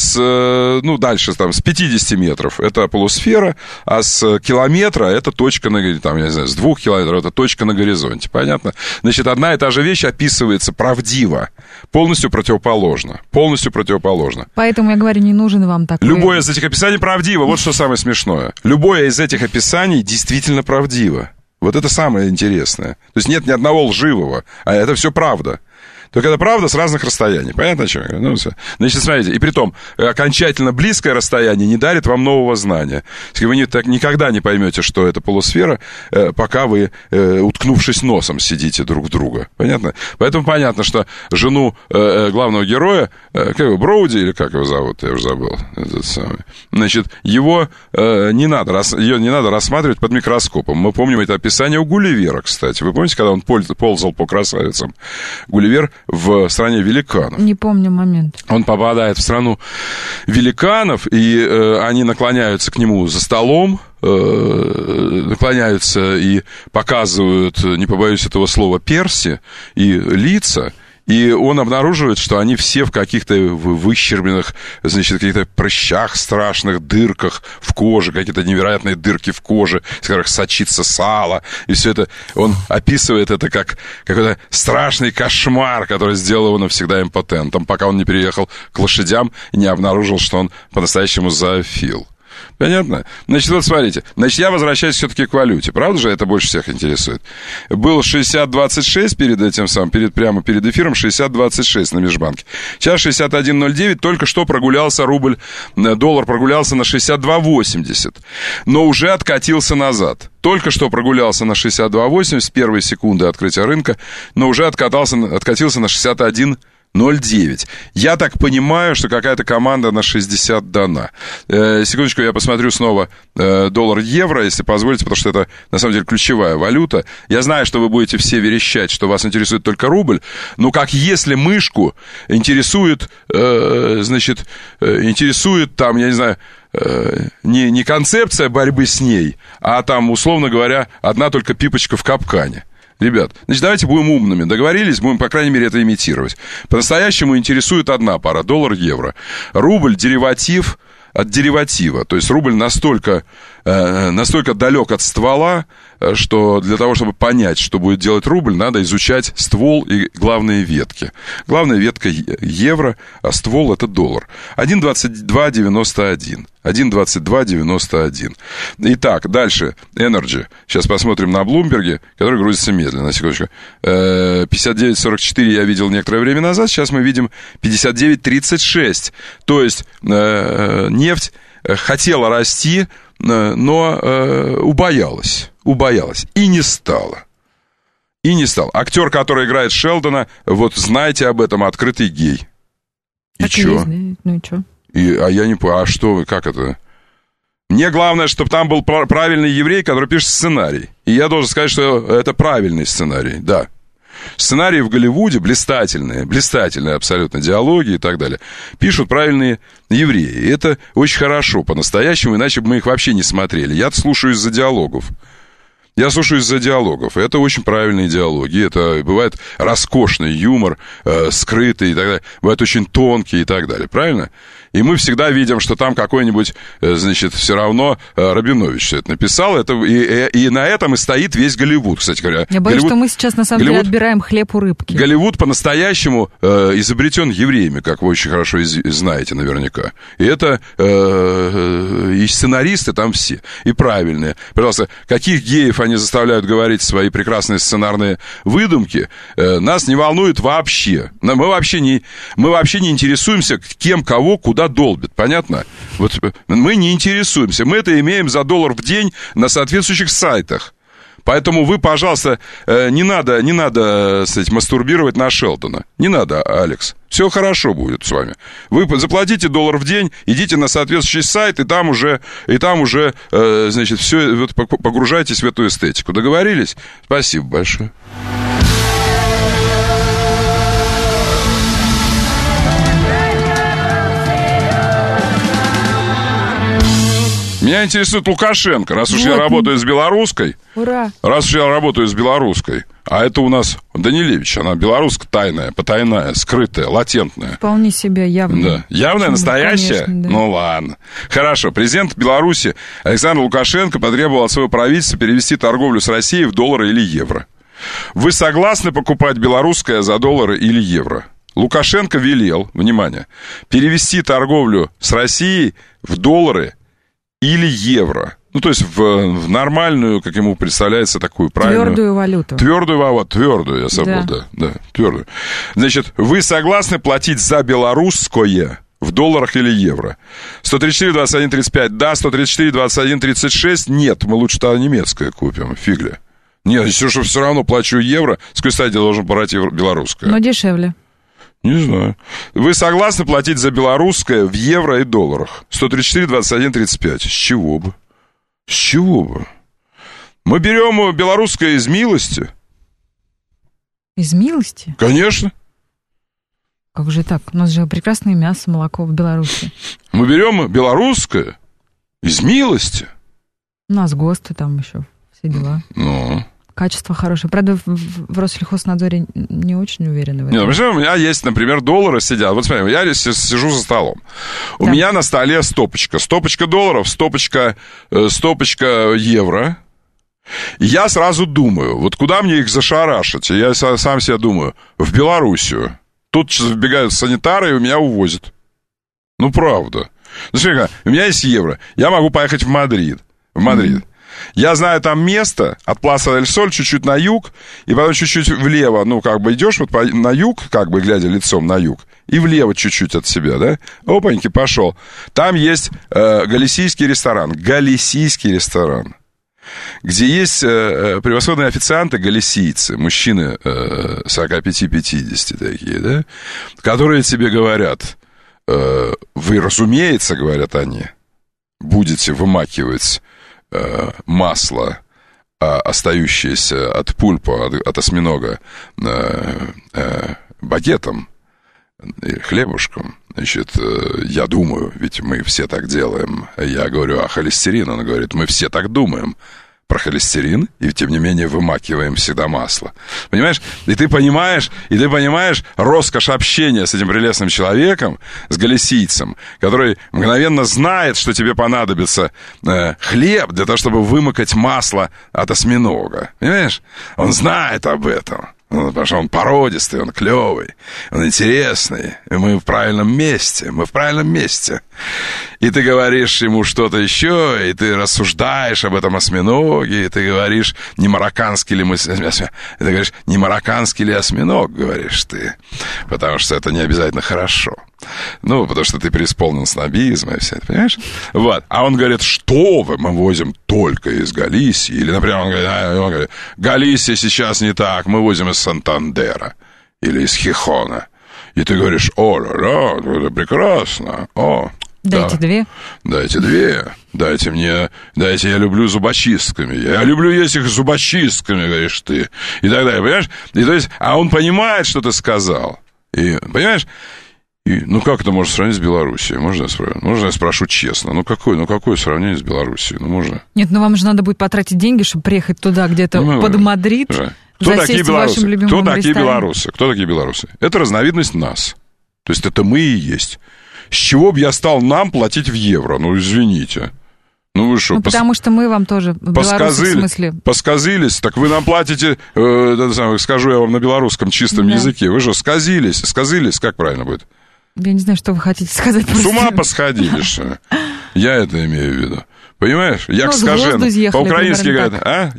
дальше там с 50 метров это полусфера, а с километра это точка там, я не знаю, с 2 километров это точка на горизонте. Понятно? Значит, одна и та же вещь описывается правдиво, полностью противоположно. Поэтому я говорю, не нужен вам такой. Любое из этих описаний правдиво. Вот что самое смешное. Любое из этих описаний действительно правдиво. Вот это самое интересное. То есть нет ни одного лживого, а это все правда. Только это правда с разных расстояний. Понятно, о чем я говорю? Ну, значит, смотрите, и притом, окончательно близкое расстояние не дарит вам нового знания. Если вы никогда не поймете, что это полусфера, пока вы, уткнувшись носом, сидите друг в друга. Понятно? Поэтому понятно, что жену главного героя, как его, Броуди, или как его зовут, я уже забыл, этот самый, значит, ее не надо рассматривать под микроскопом. Мы помним это описание у Гулливера, кстати. Вы помните, когда он ползал по красавицам? Гулливер в стране великанов. Не помню момент. Он попадает в страну великанов, и они наклоняются к нему за столом, наклоняются и показывают, не побоюсь этого слова, перси и лица. И он обнаруживает, что они все в каких-то выщербленных, значит, каких-то прыщах страшных, дырках в коже, какие-то невероятные дырки в коже, из которых сочится сало. И все это, он описывает это как какой-то страшный кошмар, который сделал его навсегда импотентом, пока он не переехал к лошадям и не обнаружил, что он по-настоящему зоофил. Понятно? Значит, вот смотрите. Значит, я возвращаюсь все-таки к валюте. Правда же это больше всех интересует? Был 60.26 перед этим самым, прямо перед эфиром, 60.26 на межбанке. Сейчас 61.09, только что прогулялся рубль, доллар прогулялся на 62.80, но уже откатился назад. Только что прогулялся на 62.80 с первой секунды открытия рынка, но уже откатился на 61.09. Я так понимаю, что какая-то команда на 60 дана. Секундочку, я посмотрю снова доллар-евро, если позволите, потому что это, на самом деле, ключевая валюта. Я знаю, что вы будете все верещать, что вас интересует только рубль, но как если мышку интересует, значит, интересует там, я не знаю, не концепция борьбы с ней, а там, условно говоря, одна только пипочка в капкане. Ребят, значит, давайте будем умными. Договорились, будем, по крайней мере, это имитировать. По-настоящему интересует одна пара, доллар-евро. Рубль – дериватив от дериватива. То есть рубль настолько далек от ствола, что для того, чтобы понять, что будет делать рубль, надо изучать ствол и главные ветки. Главная ветка евро, а ствол – это доллар. 1.2291. 1.2291. Итак, дальше. Energy. Сейчас посмотрим на Блумберге, который грузится медленно. Секундочку. 59.44 я видел некоторое время назад. Сейчас мы видим 59.36. То есть нефть хотела расти, но убоялась. И не стала. Актер, который играет Шелдона, вот знаете об этом, открытый гей. И чё? Ну и чё? А я не понял, а что вы, как это? Мне главное, чтобы там был правильный еврей, который пишет сценарий. И я должен сказать, что это правильный сценарий, да. Сценарии в Голливуде блистательные абсолютно диалоги и так далее. Пишут правильные евреи. И это очень хорошо, по-настоящему, иначе бы мы их вообще не смотрели. Я слушаю из-за диалогов. Это очень правильные диалоги. Это бывает роскошный юмор, скрытый и так далее. Бывает очень тонкий и так далее. Правильно? И мы всегда видим, что там какой-нибудь, значит, все равно Рабинович все это написал. И на этом и стоит весь Голливуд, кстати говоря. Я боюсь, что мы сейчас, на самом деле, отбираем хлеб у рыбки. Голливуд по-настоящему изобретен евреями, как вы очень хорошо знаете наверняка. И это и сценаристы там все, и правильные. Пожалуйста, каких геев они заставляют говорить свои прекрасные сценарные выдумки, нас не волнует вообще. Мы вообще не интересуемся, кем, кого, куда долбит. Понятно? Вот мы не интересуемся. Мы это имеем за $1 в день на соответствующих сайтах. Поэтому вы, пожалуйста, не надо, кстати, мастурбировать на Шелдона. Не надо, Алекс. Все хорошо будет с вами. Вы заплатите $1 в день, идите на соответствующий сайт, и там уже, значит, все, вот, погружайтесь в эту эстетику. Договорились? Спасибо большое. Меня интересует Лукашенко, раз уж я работаю с белорусской. Ура! Раз уж я работаю с белорусской. А это у нас Данилевич, она белоруска тайная, потайная, скрытая, латентная. Вполне себе явная. Да. Явная, настоящая? Конечно, да. Ну ладно. Хорошо. Президент Беларуси Александр Лукашенко потребовал от своего правительства перевести торговлю с Россией в доллары или евро. Вы согласны покупать белорусское за доллары или евро? Лукашенко велел, внимание, перевести торговлю с Россией в доллары или евро. Ну, то есть в нормальную, как ему представляется, такую правильную... Твердую валюту. Твердую, я забыл, да, твердую. Значит, вы согласны платить за белорусское в долларах или евро? 134, 21, 35, да, 134, 21, 36, нет, мы лучше тогда немецкое купим, фигля. Нет, если же все равно плачу евро, с какой стати должен брать белорусское? Но дешевле. Не знаю. Вы согласны платить за белорусское в евро и долларах? 134, 21, 35. С чего бы? С чего бы? Мы берем белорусское из милости. Из милости? Конечно. Как же так? У нас же прекрасное мясо, молоко в Беларуси. Мы берем белорусское из милости. У нас ГОСТы там еще, все дела. Ну... Качество хорошее. Правда, в Россельхознадзоре не очень уверены в этом. Нет, у меня есть, например, доллары сидят. Вот смотри, я сижу за столом. У меня на столе стопочка. Стопочка долларов, стопочка евро. И я сразу думаю, вот куда мне их зашарашить? И я сам себе думаю, в Белоруссию. Тут вбегают санитары и меня увозят. Ну, правда. Ну, смотри, у меня есть евро. Я могу поехать в Мадрид. Я знаю там место от Пласа-дель-Соль чуть-чуть на юг, и потом чуть-чуть влево, ну, как бы идешь вот на юг, как бы глядя лицом на юг, и влево чуть-чуть от себя, да? Опаньки, пошел. Там есть галисийский ресторан, где есть превосходные официанты галисийцы, мужчины 45-50 такие, да? Которые тебе говорят, вы, разумеется, говорят они, будете вымакивать масло, остающееся от пульпа, от осьминога, багетом и хлебушком. Значит, я думаю, ведь мы все так делаем. Я говорю, а холестерин? Он говорит, мы все так думаем про холестерин, и тем не менее вымакиваем всегда масло. Понимаешь? И ты понимаешь роскошь общения с этим прелестным человеком, с галисийцем, который мгновенно знает, что тебе понадобится хлеб для того, чтобы вымакать масло от осьминога. Понимаешь? Он знает об этом. Потому что он породистый, он клевый, он интересный, и мы в правильном месте, И ты говоришь ему что-то еще, и ты рассуждаешь об этом осьминоге, и ты говоришь, не марокканский ли осьминог, говоришь ты, потому что это не обязательно хорошо. Ну, потому что ты преисполнен снобизма и все это, понимаешь? Вот. А он говорит, что вы, мы возим только из Галисии. Или, например, он говорит, Галисия сейчас не так, мы возим из Сантандера или из Хихона. И ты говоришь, о-ля-ля, это прекрасно, Дайте две. Дайте мне, я люблю зубочистками. Я люблю есть их зубочистками, говоришь ты. И так далее, понимаешь? И, то есть, а он понимает, что ты сказал. И, понимаешь? И, ну, как это можно сравнить с Белоруссией? Можно я спрошу честно? Ну, какое сравнение с Белоруссией? Ну, можно? Нет, вам же надо будет потратить деньги, чтобы приехать туда, где-то под Мадрид, засесть в вашем любимом ресторане. Кто такие белорусы? Это разновидность нас. То есть, это мы и есть. С чего бы я стал нам платить в евро? Ну, извините. Ну, вы что? Потому что мы вам тоже, белорусы, в смысле... Посказились, так вы нам платите, скажу я вам на белорусском чистом языке, вы что, сказились, как правильно будет? Я не знаю, что вы хотите сказать. С ума посходили, что? Я это имею в виду. Понимаешь? Як скажен. По-украински говорят,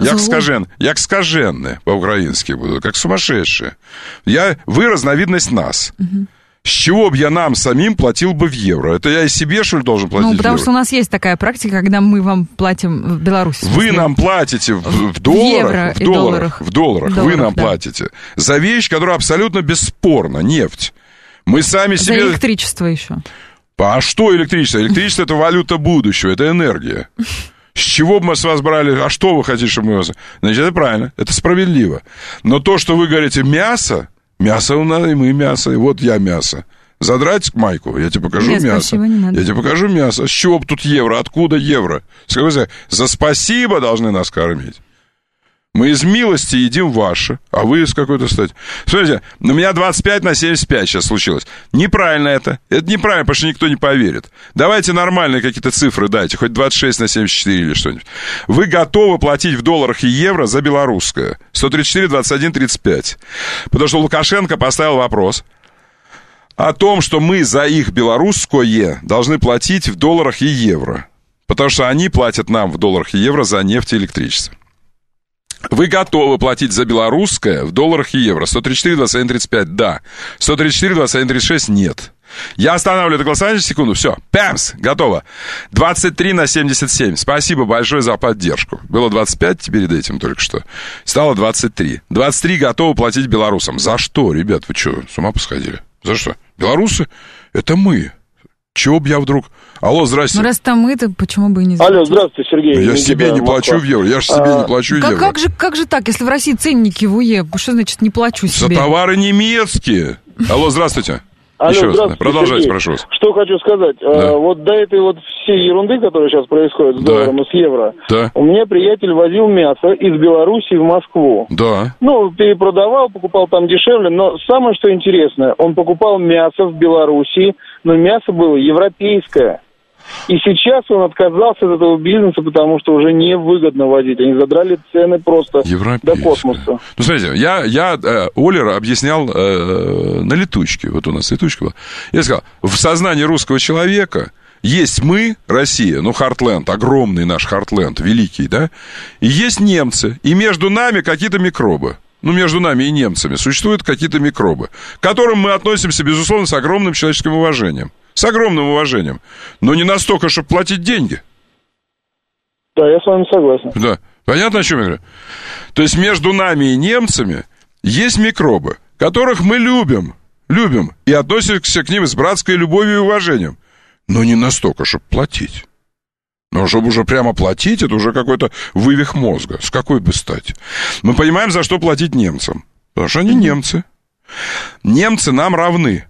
як скаженны. По-украински будут, как сумасшедшие. Вы разновидность нас. С чего бы я нам самим платил бы в евро? Это я и себе, что ли, должен платить в евро? Ну, потому что у нас есть такая практика, когда мы вам платим в Беларуси. Вы нам платите в долларах. В долларах. Вы нам платите за вещь, которая абсолютно бесспорна. Нефть. Мы сами себе... За электричество еще. А что электричество? Электричество — это валюта будущего, это энергия. С чего бы мы с вас брали? А что вы хотите, чтобы мы вас... Значит, это правильно, это справедливо. Но то, что вы говорите мясо у нас, и мы мясо, и вот я мясо. Задрать майку, я тебе покажу мясо. Спасибо, не надо. Я тебе покажу мясо. С чего бы тут евро? Откуда евро? Скажите, за спасибо должны нас кормить. Мы из милости едим ваше, а вы из какой-то стати. Смотрите, у меня 25/75 сейчас случилось. Неправильно это. Это неправильно, потому что никто не поверит. Давайте нормальные какие-то цифры дайте, хоть 26/74 или что-нибудь. Вы готовы платить в долларах и евро за белорусское? 134, 21, 35. Потому что Лукашенко поставил вопрос о том, что мы за их белорусское должны платить в долларах и евро. Потому что они платят нам в долларах и евро за нефть и электричество. Вы готовы платить за белорусское в долларах и евро? 134, 21, 35, да. 134, 21, 36, нет. Я останавливаю это голосование секунду. Все, пямс, готово. 23/77. Спасибо большое за поддержку. Было 25 перед этим только что. Стало 23. 23 готовы платить белорусам. За что, ребят, вы что, с ума посходили? За что? Белорусы — это мы. Чего бы я вдруг... Алло, здрасте. Ну, раз там мы-то, почему бы и не... Алло, здравствуйте, Сергей. Я себе не плачу в евро. Я же себе не плачу в евро. Как же так, если в России ценники в УЕ? Что значит не плачу себе? За товары немецкие. Алло, здравствуйте. Алло, еще здравствуйте, продолжайте, Сергей. прошу вас. Что хочу сказать. Да. Вот до этой вот всей ерунды, которая сейчас происходит с долларом и с евро, у меня приятель возил мясо из Беларуси в Москву. Да. Ну, перепродавал, покупал там дешевле, но самое, что интересное, он покупал мясо в Беларуси, но мясо было европейское. И сейчас он отказался от этого бизнеса, потому что уже невыгодно возить. Они задрали цены просто до космоса. Ну, смотрите, я Олер объяснял на летучке. Вот у нас летучка была. Я сказал, в сознании русского человека есть мы, Россия, ну, Хартленд, огромный наш Хартленд, великий, да? И есть немцы. И между нами какие-то микробы. Ну, между нами и немцами существуют какие-то микробы, к которым мы относимся, безусловно, с огромным человеческим уважением. С огромным уважением. Но не настолько, чтобы платить деньги. Да, я с вами согласен. Да. Понятно, о чем я говорю? То есть между нами и немцами есть микробы, которых мы любим и относимся к ним с братской любовью и уважением. Но не настолько, чтобы платить. Но чтобы уже прямо платить, это уже какой-то вывих мозга. С какой бы стати? Мы понимаем, за что платить немцам. Потому что они немцы. Немцы нам равны.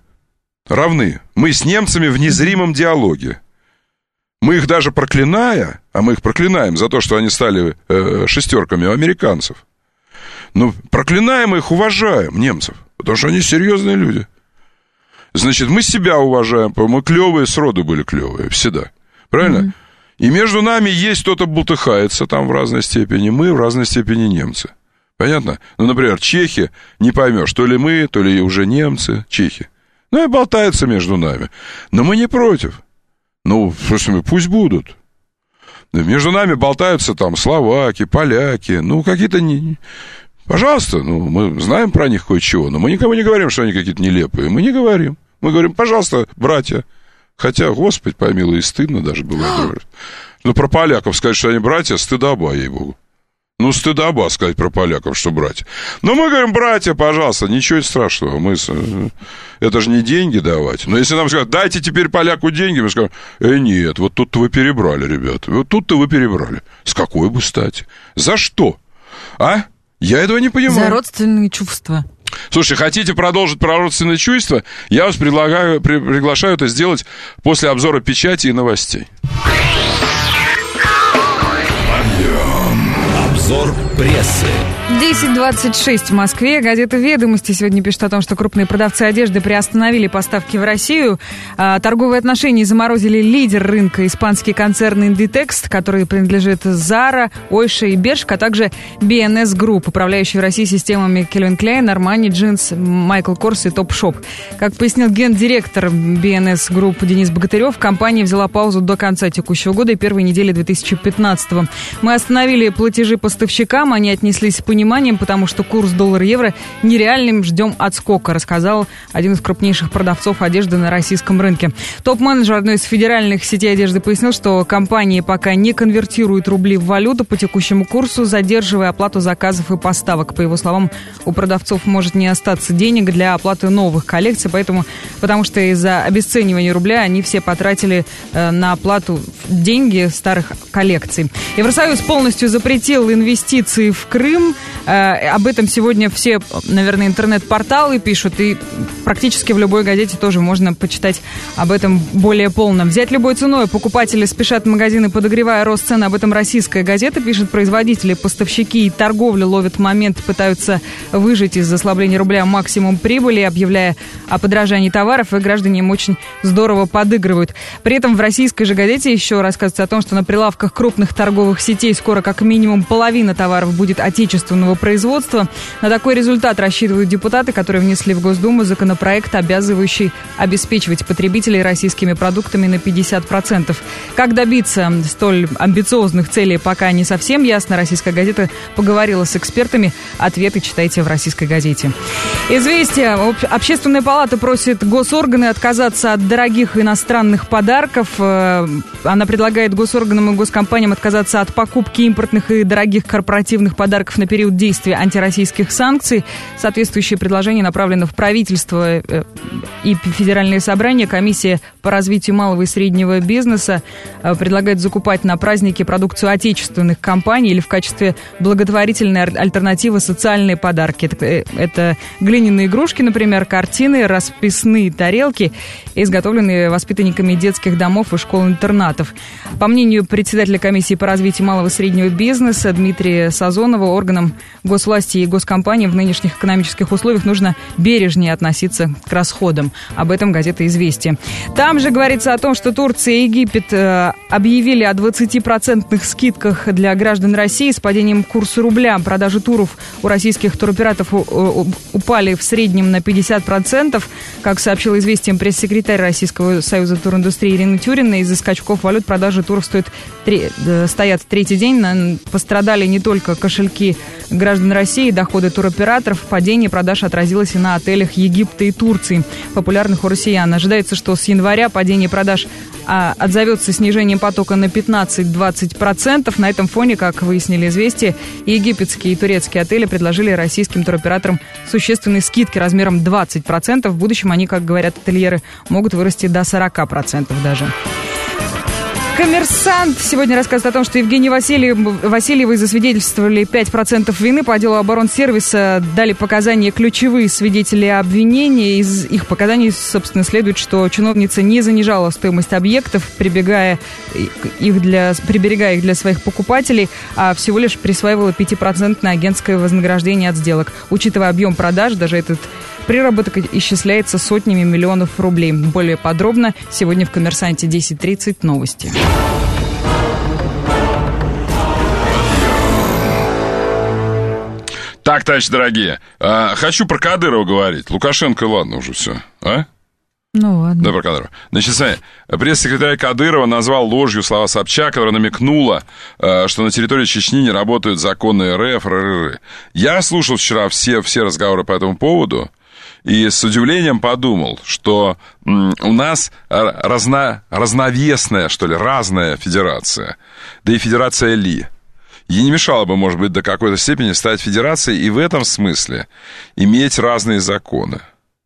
Мы с немцами в незримом диалоге. Мы их даже проклиная, а мы их проклинаем за то, что они стали шестерками у американцев. Но проклинаем их, уважаем, немцев, потому что они серьезные люди. Значит, мы себя уважаем, мы клевые, сроду были клевые, всегда. Правильно? И между нами есть кто-то бултыхается там в разной степени, мы в разной степени немцы. Понятно? Ну, например, чехи, не поймешь, то ли мы, то ли уже немцы, чехи. Ну, и болтается между нами. Но мы не против. Ну, слушай, пусть будут. Между нами болтаются там словаки, поляки, ну, какие-то... Пожалуйста, ну, мы знаем про них кое-чего, но мы никому не говорим, что они какие-то нелепые. Мы не говорим. Мы говорим, пожалуйста, братья. Хотя, Господи, помилуй, и стыдно даже бывает. Ну, про поляков сказать, что они братья, стыдоба, ей-богу. Ну, стыдоба сказать про поляков, что братья. Но мы говорим, братья, пожалуйста, ничего страшного. Это же не деньги давать. Но если нам скажут, дайте теперь поляку деньги, мы скажем, нет, вот тут-то вы перебрали, ребята. Вот тут-то вы перебрали. С какой бы стати? За что? А? Я этого не понимаю. За родственные чувства. Слушай, хотите продолжить про родственные чувства? Я вас приглашаю это сделать после обзора печати и новостей. Обзор прессы. 10:26 в Москве. Газета «Ведомости» сегодня пишет о том, что крупные продавцы одежды приостановили поставки в Россию. Торговые отношения заморозили лидер рынка, испанский концерн Inditex, который принадлежит Zara, Ойше и Bershka, а также B&S Group, управляющий в России системами Calvin Klein, Armani Jeans, Michael Kors и Topshop. Как пояснил гендиректор B&S Group Денис Богатырев, компания взяла паузу до конца текущего года и первой недели 2015-го. Мы остановили платежи поставщикам, они отнеслись с пониманием, потому что курс доллар-евро нереальным, ждем отскока, рассказал один из крупнейших продавцов одежды на российском рынке. Топ-менеджер одной из федеральных сетей одежды пояснил, что компании пока не конвертируют рубли в валюту по текущему курсу, задерживая оплату заказов и поставок. По его словам, у продавцов может не остаться денег для оплаты новых коллекций, потому что из-за обесценивания рубля они все потратили на оплату деньги старых коллекций. Евросоюз полностью запретил инвестиции в Крым. Об этом сегодня все, наверное, интернет-порталы пишут, и практически в любой газете тоже можно почитать об этом более полно. Взять любой ценой. Покупатели спешат в магазины, подогревая рост цен. Об этом российская газета пишет. Производители, поставщики и торговля ловят момент, пытаются выжать из ослабления рубля максимум прибыли, объявляя о подорожании товаров, и граждане им очень здорово подыгрывают. При этом в российской же газете еще рассказывается о том, что на прилавках крупных торговых сетей скоро как минимум половина товаров будет отечественного отечественного производства. На такой результат рассчитывают депутаты, которые внесли в Госдуму законопроект, обязывающий обеспечивать потребителей российскими продуктами на 50%. Как добиться столь амбициозных целей, пока не совсем ясно. Российская газета поговорила с экспертами. Ответы читайте в «Российской газете». Известия. Общественная палата просит госорганы отказаться от дорогих иностранных подарков. Она предлагает госорганам и госкомпаниям отказаться от покупки импортных и дорогих корпоративных подарков на период действия антироссийских санкций. Соответствующее предложение направлено в правительство и Федеральное собрание. Комиссия по развитию малого и среднего бизнеса предлагает закупать на праздники продукцию отечественных компаний или в качестве благотворительной альтернативы социальные подарки. Это глиняные игрушки, например, картины, расписные тарелки, изготовленные воспитанниками детских домов и школ-интернатов. По мнению председателя комиссии по развитию малого и среднего бизнеса Дмитрия Сазонова, органам госвласти и госкомпаниям в нынешних экономических условиях нужно бережнее относиться к расходам. Об этом газета «Известия». Там же говорится о том, что Турция и Египет объявили о 20% скидках для граждан России. С падением курса рубля продажи туров у российских туроператоров упали в среднем на 50%. Как сообщил «Известиям» пресс-секретарь Российского союза туриндустрии Ирина Тюрина, из-за скачков валют продажи туров стоят третий день. Пострадали не только кошельки граждан России, доходы туроператоров. Падение продаж отразилось и на отелях Египта и Турции, популярных у россиян. Ожидается, что с января падение продаж отзовется снижением потока на 15-20%. На этом фоне, как выяснили «Известия», египетские и турецкие отели предложили российским туроператорам существенные скидки размером 20%. В будущем они, как говорят ательеры, могут вырасти до 40% даже. «Коммерсант» сегодня рассказывает о том, что Евгении Васильевой засвидетельствовали 5% вины. По делу оборонсервиса дали показания ключевые свидетели обвинения. Из их показаний, собственно, следует, что чиновница не занижала стоимость объектов, приберегая их для своих покупателей, а всего лишь присваивала 5% агентское вознаграждение от сделок. Учитывая объем продаж, даже этот приработок исчисляется сотнями миллионов рублей. Более подробно сегодня в «Коммерсанте» 10:30 новости. Так, товарищи дорогие, хочу про Кадырова говорить. Лукашенко, ладно уже все, а? Ну ладно. Да, про Кадырова. Значит, смотри, пресс-секретарь Кадырова назвал ложью слова Собчак, которая намекнула, что на территории Чечни не работают законы РФ, РР. Я слушал вчера все разговоры по этому поводу и с удивлением подумал, что у нас разновесная, что ли, разная федерация, да и федерация Ли. Ей не мешало бы, может быть, до какой-то степени стать федерацией и в этом смысле иметь разные законы.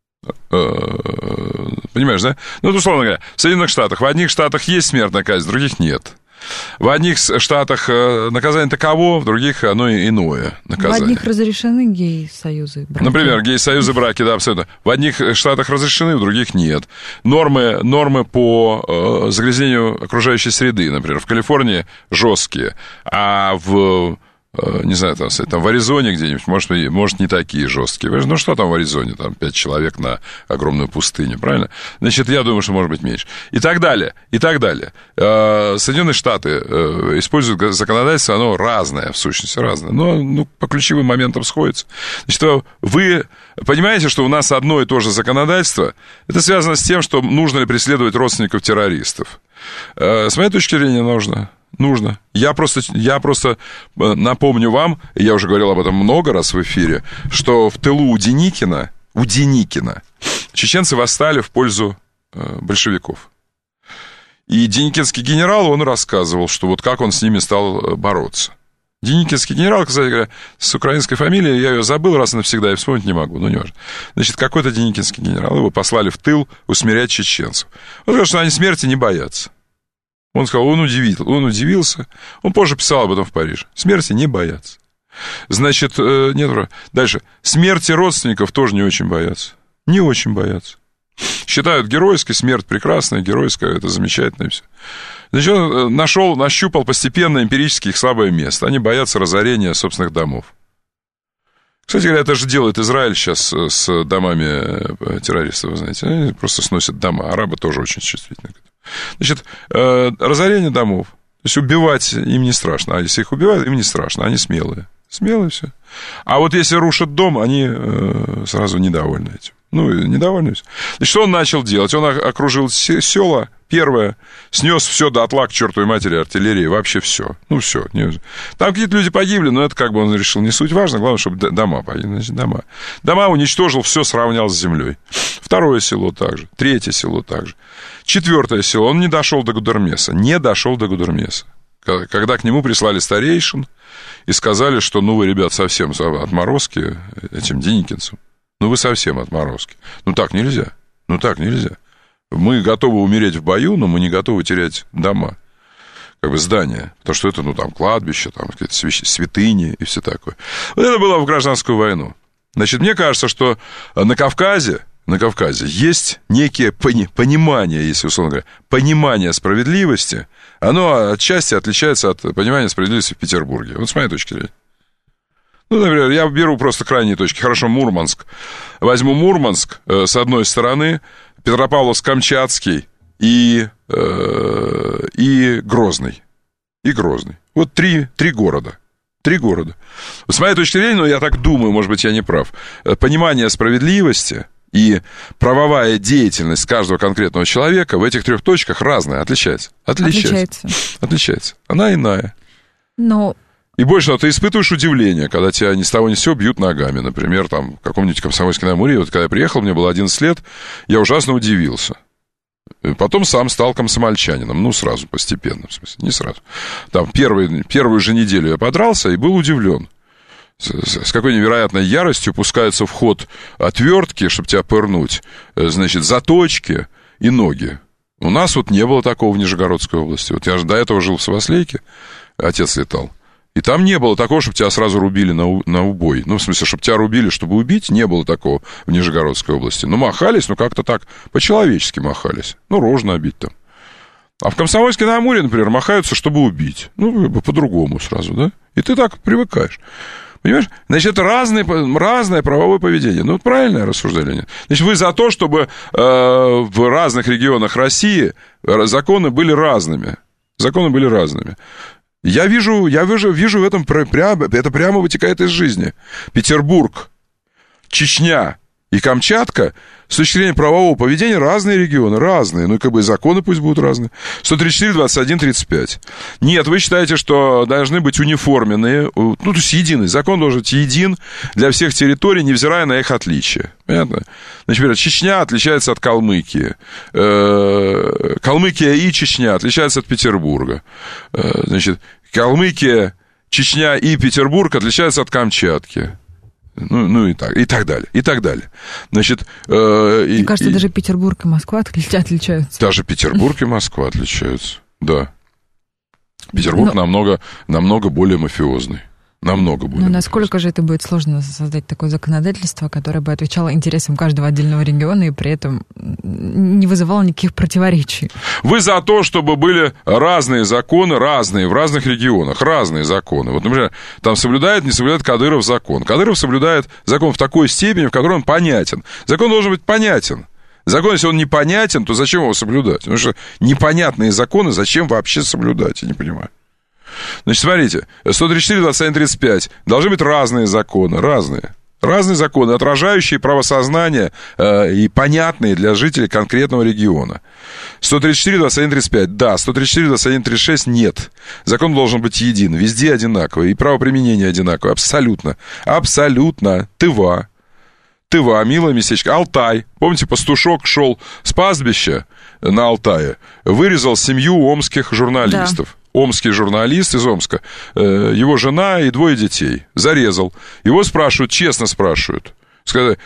Понимаешь, да? Ну, условно говоря, в Соединенных Штатах, в одних штатах есть смертная казнь, в других нет. В одних штатах наказание таково, в других оно иное наказание. В одних разрешены гей-союзы, браки. Например, гей-союзы, браки, да, абсолютно. В одних штатах разрешены, в других нет. Нормы по загрязнению окружающей среды, например, в Калифорнии жесткие, а не знаю, там в Аризоне где-нибудь, может, не такие жесткие. Ну, что там в Аризоне? Там 5 человек на огромную пустыню, правильно? Значит, я думаю, что может быть меньше. И так далее, и так далее. Соединенные Штаты используют законодательство, оно разное, в сущности, разное. Но по ключевым моментам сходится. Значит, вы понимаете, что у нас одно и то же законодательство? Это связано с тем, что нужно ли преследовать родственников террористов. С моей точки зрения, нужно. Я просто напомню вам, я уже говорил об этом много раз в эфире, что в тылу у Деникина чеченцы восстали в пользу большевиков. И деникинский генерал, он рассказывал, что вот как он с ними стал бороться. Деникинский генерал, кстати говоря, с украинской фамилией, я ее забыл раз и навсегда, и вспомнить не могу, не важно. Значит, какой-то деникинский генерал, его послали в тыл усмирять чеченцев. Он сказал, что они смерти не боятся. Он сказал, он удивился. Он позже писал об этом в Париже. Смерти не боятся. Значит, нет, дальше. Смерти родственников тоже не очень боятся. Не очень боятся. Считают геройской, смерть прекрасная, геройская, это замечательно и все. Значит, он нащупал постепенно эмпирически их слабое место. Они боятся разорения собственных домов. Кстати говоря, это же делает Израиль сейчас с домами террористов, вы знаете. Они просто сносят дома. Арабы тоже очень чувствительны. Значит, разорение домов. То есть убивать им не страшно. А если их убивают, им не страшно. Они смелые. Смело все. А вот если рушат дом, они сразу недовольны этим. Ну, недовольны. Значит, что он начал делать? Он окружил села, первое, снес все дотла к чертовой матери артиллерии, вообще все. Ну, все. Там какие-то люди погибли, но это как бы он решил не суть важно, главное, чтобы дома погибли. Значит, дома уничтожил, все сравнял с землей. Второе село также, третье село также. Четвертое село, он не дошел до Гудермеса, Когда к нему прислали старейшин и сказали, что, ну, вы, ребят, совсем отморозки этим деникинцам. Ну, вы совсем отморозки. Ну, так нельзя. Мы готовы умереть в бою, но мы не готовы терять дома, как бы здания. Потому что это, ну, там, кладбище, там, какие-то святыни и все такое. Вот это было в гражданскую войну. Значит, мне кажется, что на Кавказе есть некие понимание, если условно говоря, понимание справедливости, оно отчасти отличается от понимания справедливости в Петербурге. Вот с моей точки зрения. Ну, например, я беру просто крайние точки. Хорошо, Мурманск. Возьму Мурманск с одной стороны, Петропавловск-Камчатский и Грозный. Вот три города. С моей точки зрения, ну, я так думаю, может быть, я не прав, понимание справедливости и правовая деятельность каждого конкретного человека в этих трех точках разная, отличается. Она иная. Но... И больше того, ты испытываешь удивление, когда тебя ни с того ни с сего бьют ногами. Например, там, в каком-нибудь Комсомольске-на-Амуре, вот когда я приехал, мне было 11 лет, я ужасно удивился. Потом сам стал комсомольчанином. Ну, сразу, постепенно, в смысле, не сразу. Там первую же неделю я подрался и был удивлен. С какой невероятной яростью пускаются в ход отвертки, чтобы тебя пырнуть, значит, заточки и ноги. У нас вот не было такого в Нижегородской области. Вот я же до этого жил в Сваслейке, отец летал. И там не было такого, чтобы тебя сразу рубили на убой. Ну, в смысле, чтобы тебя рубили, чтобы убить, не было такого в Нижегородской области. Ну, махались, ну, как-то так по-человечески махались. Ну, рожь набить там. А в Комсомольске-на-Амуре, например, махаются, чтобы убить. Ну, по-другому сразу, да? И ты так привыкаешь. Понимаешь? Значит, это разное правовое поведение. Ну, вот правильное рассуждение нет. Значит, вы за то, чтобы в разных регионах России законы были разными. Я вижу в этом, это прямо вытекает из жизни. Петербург, Чечня и Камчатка с точки зрения правового поведения разные регионы, разные. Ну, и как бы и законы пусть будут разные. 134, 21, 35. Нет, вы считаете, что должны быть униформенные, ну, то есть единый. Закон должен быть един для всех территорий, невзирая на их отличия. Понятно? Значит, например, Чечня отличается от Калмыкии. Калмыкия и Чечня отличаются от Петербурга. Значит, Калмыкия, Чечня и Петербург отличаются от Камчатки. Ну и так далее. Значит, мне кажется, даже Петербург и Москва отличаются. Даже Петербург и Москва отличаются, да. Петербург намного более мафиозный. Намного более. Но насколько же это будет сложно создать такое законодательство, которое бы отвечало интересам каждого отдельного региона и при этом не вызывало никаких противоречий? Вы за то, чтобы были разные законы, разные в разных регионах, разные законы. Вот, например, там соблюдает, не соблюдает Кадыров закон. Кадыров соблюдает закон в такой степени, в которой он понятен. Закон должен быть понятен. Закон, если он непонятен, то зачем его соблюдать? Потому что непонятные законы зачем вообще соблюдать? Я не понимаю. Значит, смотрите, 134, 21, 35. Должны быть разные законы, разные. Разные законы, отражающие правосознание и понятные для жителей конкретного региона. 134, 21, 35. Да, 134, 21, 36. Нет. Закон должен быть един, везде одинаковый. И правоприменение одинаковое. Абсолютно. Абсолютно. Тыва, милое местечко. Алтай. Помните, пастушок шел с пастбища на Алтае, вырезал семью омских журналистов. Да. Омский журналист из Омска, его жена и 2 детей. Зарезал. Его спрашивают, честно спрашивают. Сказали,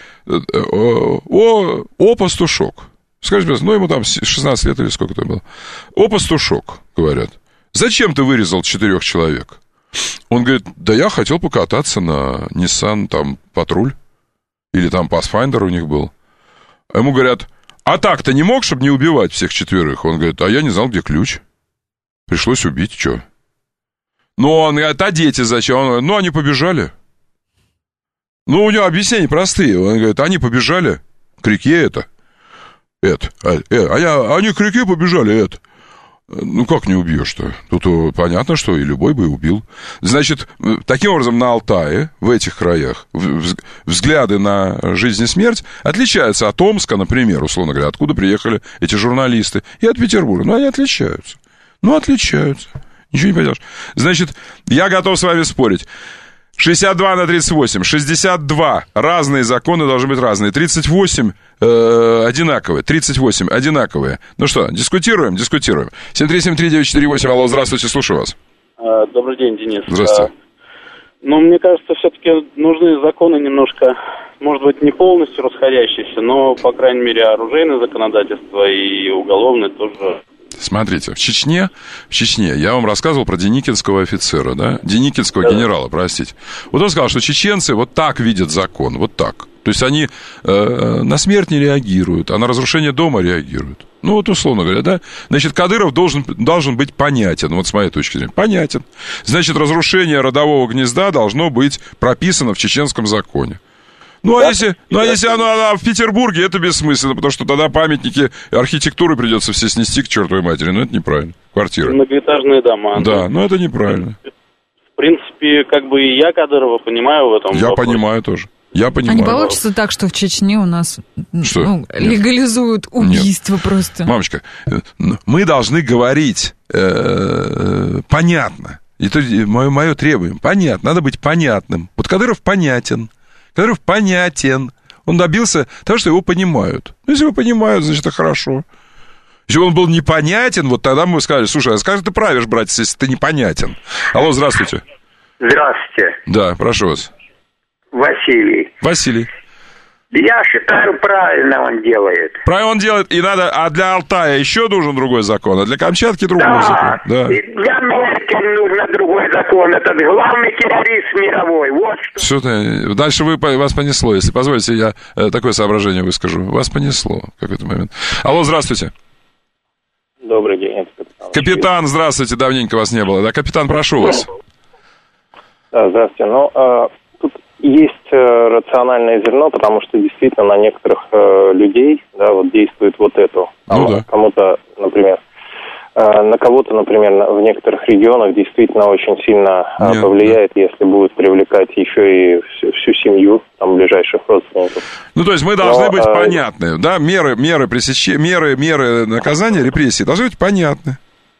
пастушок. Скажите, ну, ему там 16 лет или сколько-то было. Пастушок, говорят. Зачем ты вырезал 4 человек? Он говорит, да я хотел покататься на Nissan, там, Патруль. Или там Pathfinder у них был. Ему говорят, а так-то не мог, чтобы не убивать всех 4? Он говорит, а я не знал, где ключ. Пришлось убить, что? Ну, он говорит, а дети зачем? Он говорит, ну, они побежали. Ну, у него объяснения простые. Он говорит, они побежали к реке они к реке побежали, Ну, как не убьешь-то? Тут понятно, что и любой бы убил. Значит, таким образом, на Алтае, в этих краях, взгляды на жизнь и смерть отличаются от Омска, например, условно говоря, откуда приехали эти журналисты, и от Петербурга. Ну, они отличаются. Ничего не поделаешь. Значит, я готов с вами спорить. 62 на 38, 62. Разные законы должны быть разные. 38 одинаковые. 38 одинаковые. Ну что, дискутируем? 7373948. Алло, здравствуйте, слушаю вас. Добрый день, Денис. Здравствуйте. Мне кажется, все-таки нужны законы немножко, может быть, не полностью расходящиеся, но, по крайней мере, оружейное законодательство и уголовное тоже. Смотрите, в Чечне, я вам рассказывал про деникинского офицера, да? Деникинского генерала, простите. Вот он сказал, что чеченцы вот так видят закон, вот так. То есть они на смерть не реагируют, а на разрушение дома реагируют. Ну, вот условно говоря, да? Значит, Кадыров должен быть понятен, вот с моей точки зрения, понятен. Значит, разрушение родового гнезда должно быть прописано в чеченском законе. Если оно в Петербурге, это бессмысленно, потому что тогда памятники архитектуры придется все снести к чертовой матери. Но это неправильно. Квартиры. Многоэтажные дома. Да, но это неправильно. В принципе, как бы и я Кадырова понимаю в этом. Я понимаю тоже. Я понимаю. А не получится так, что в Чечне у нас легализуют убийство просто? Мамочка, мы должны говорить понятно. Это мое требование. Понятно. Надо быть понятным. Вот Кадыров понятен. Он добился того, что его понимают. Ну, если его понимают, значит, это хорошо. Если он был непонятен, вот тогда мы сказали, слушай, а скажи, ты правишь, братец, если ты непонятен. Алло, здравствуйте. Здравствуйте. Да, прошу вас. Василий. Я считаю, правильно он делает. Правильно он делает, и надо, а для Алтая еще нужен другой закон, а для Камчатки другой закон. Да. Для Америки нужен другой закон. Это главный террорист мировой. Вот что. Что-то. Дальше вас понесло. Если позволите, я такое соображение выскажу. Вас понесло в какой-то момент. Алло, здравствуйте. Добрый день, капитан. Капитан, здравствуйте, давненько вас не было. Да, капитан, прошу вас. Да, здравствуйте. Тут есть рациональное зерно, потому что действительно на некоторых людей, да, вот действует вот это. Кому-то, например, на кого-то, например, в некоторых регионах действительно очень сильно повлияет, если будут привлекать еще и всю семью, там, ближайших родственников. Ну, то есть мы должны быть понятны, да, меры пресечения, меры наказания, репрессии должны быть понятны.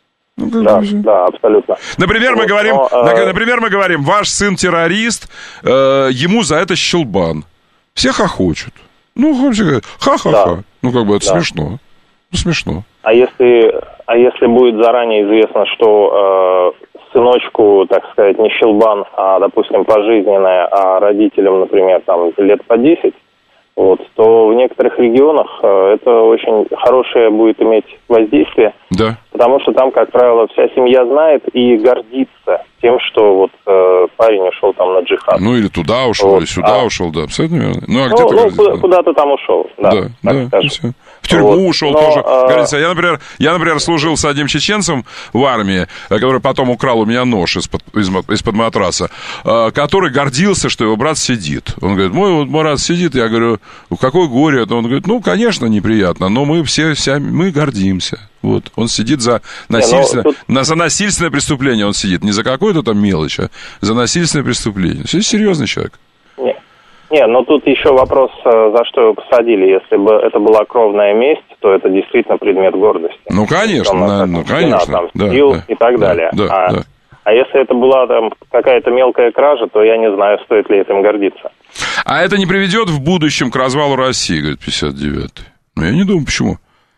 Да, абсолютно. Например, мы говорим, ваш сын террорист, ему за это щелбан. Все хохочут. Ну, ха-ха-ха. Да. Ну, как бы это смешно. Ну, смешно. А если будет заранее известно, что сыночку, так сказать, не щелбан, а, допустим, пожизненное, а родителям, например, там, лет по 10, вот, то в некоторых регионах это очень хорошее будет иметь воздействие, да. Потому что там, как правило, вся семья знает и гордится тем, что вот парень ушел там на джихад. Ну, или туда ушел, или сюда ушел, да, абсолютно верно. Ну, а где-то куда-то там ушел, да. Все. В тюрьму ушел тоже. Говорится, я, например, служил с одним чеченцем в армии, который потом украл у меня нож из-под матраса, который гордился, что его брат сидит. Он говорит, мой брат сидит. Я говорю, какое горе это? Он говорит, ну, конечно, неприятно, но мы мы гордимся. Вот, он сидит за насильственное преступление, он сидит, не за какую-то там мелочь, а за насильственное преступление. Все серьезный человек. Не, но тут еще вопрос, за что его посадили. Если бы это была кровная месть, то это действительно предмет гордости. Ну, конечно, там, и так далее. А если это была там какая-то мелкая кража, то я не знаю, стоит ли этим гордиться. А это не приведет в будущем к развалу России, говорит 59-й. Ну, я не думаю, почему.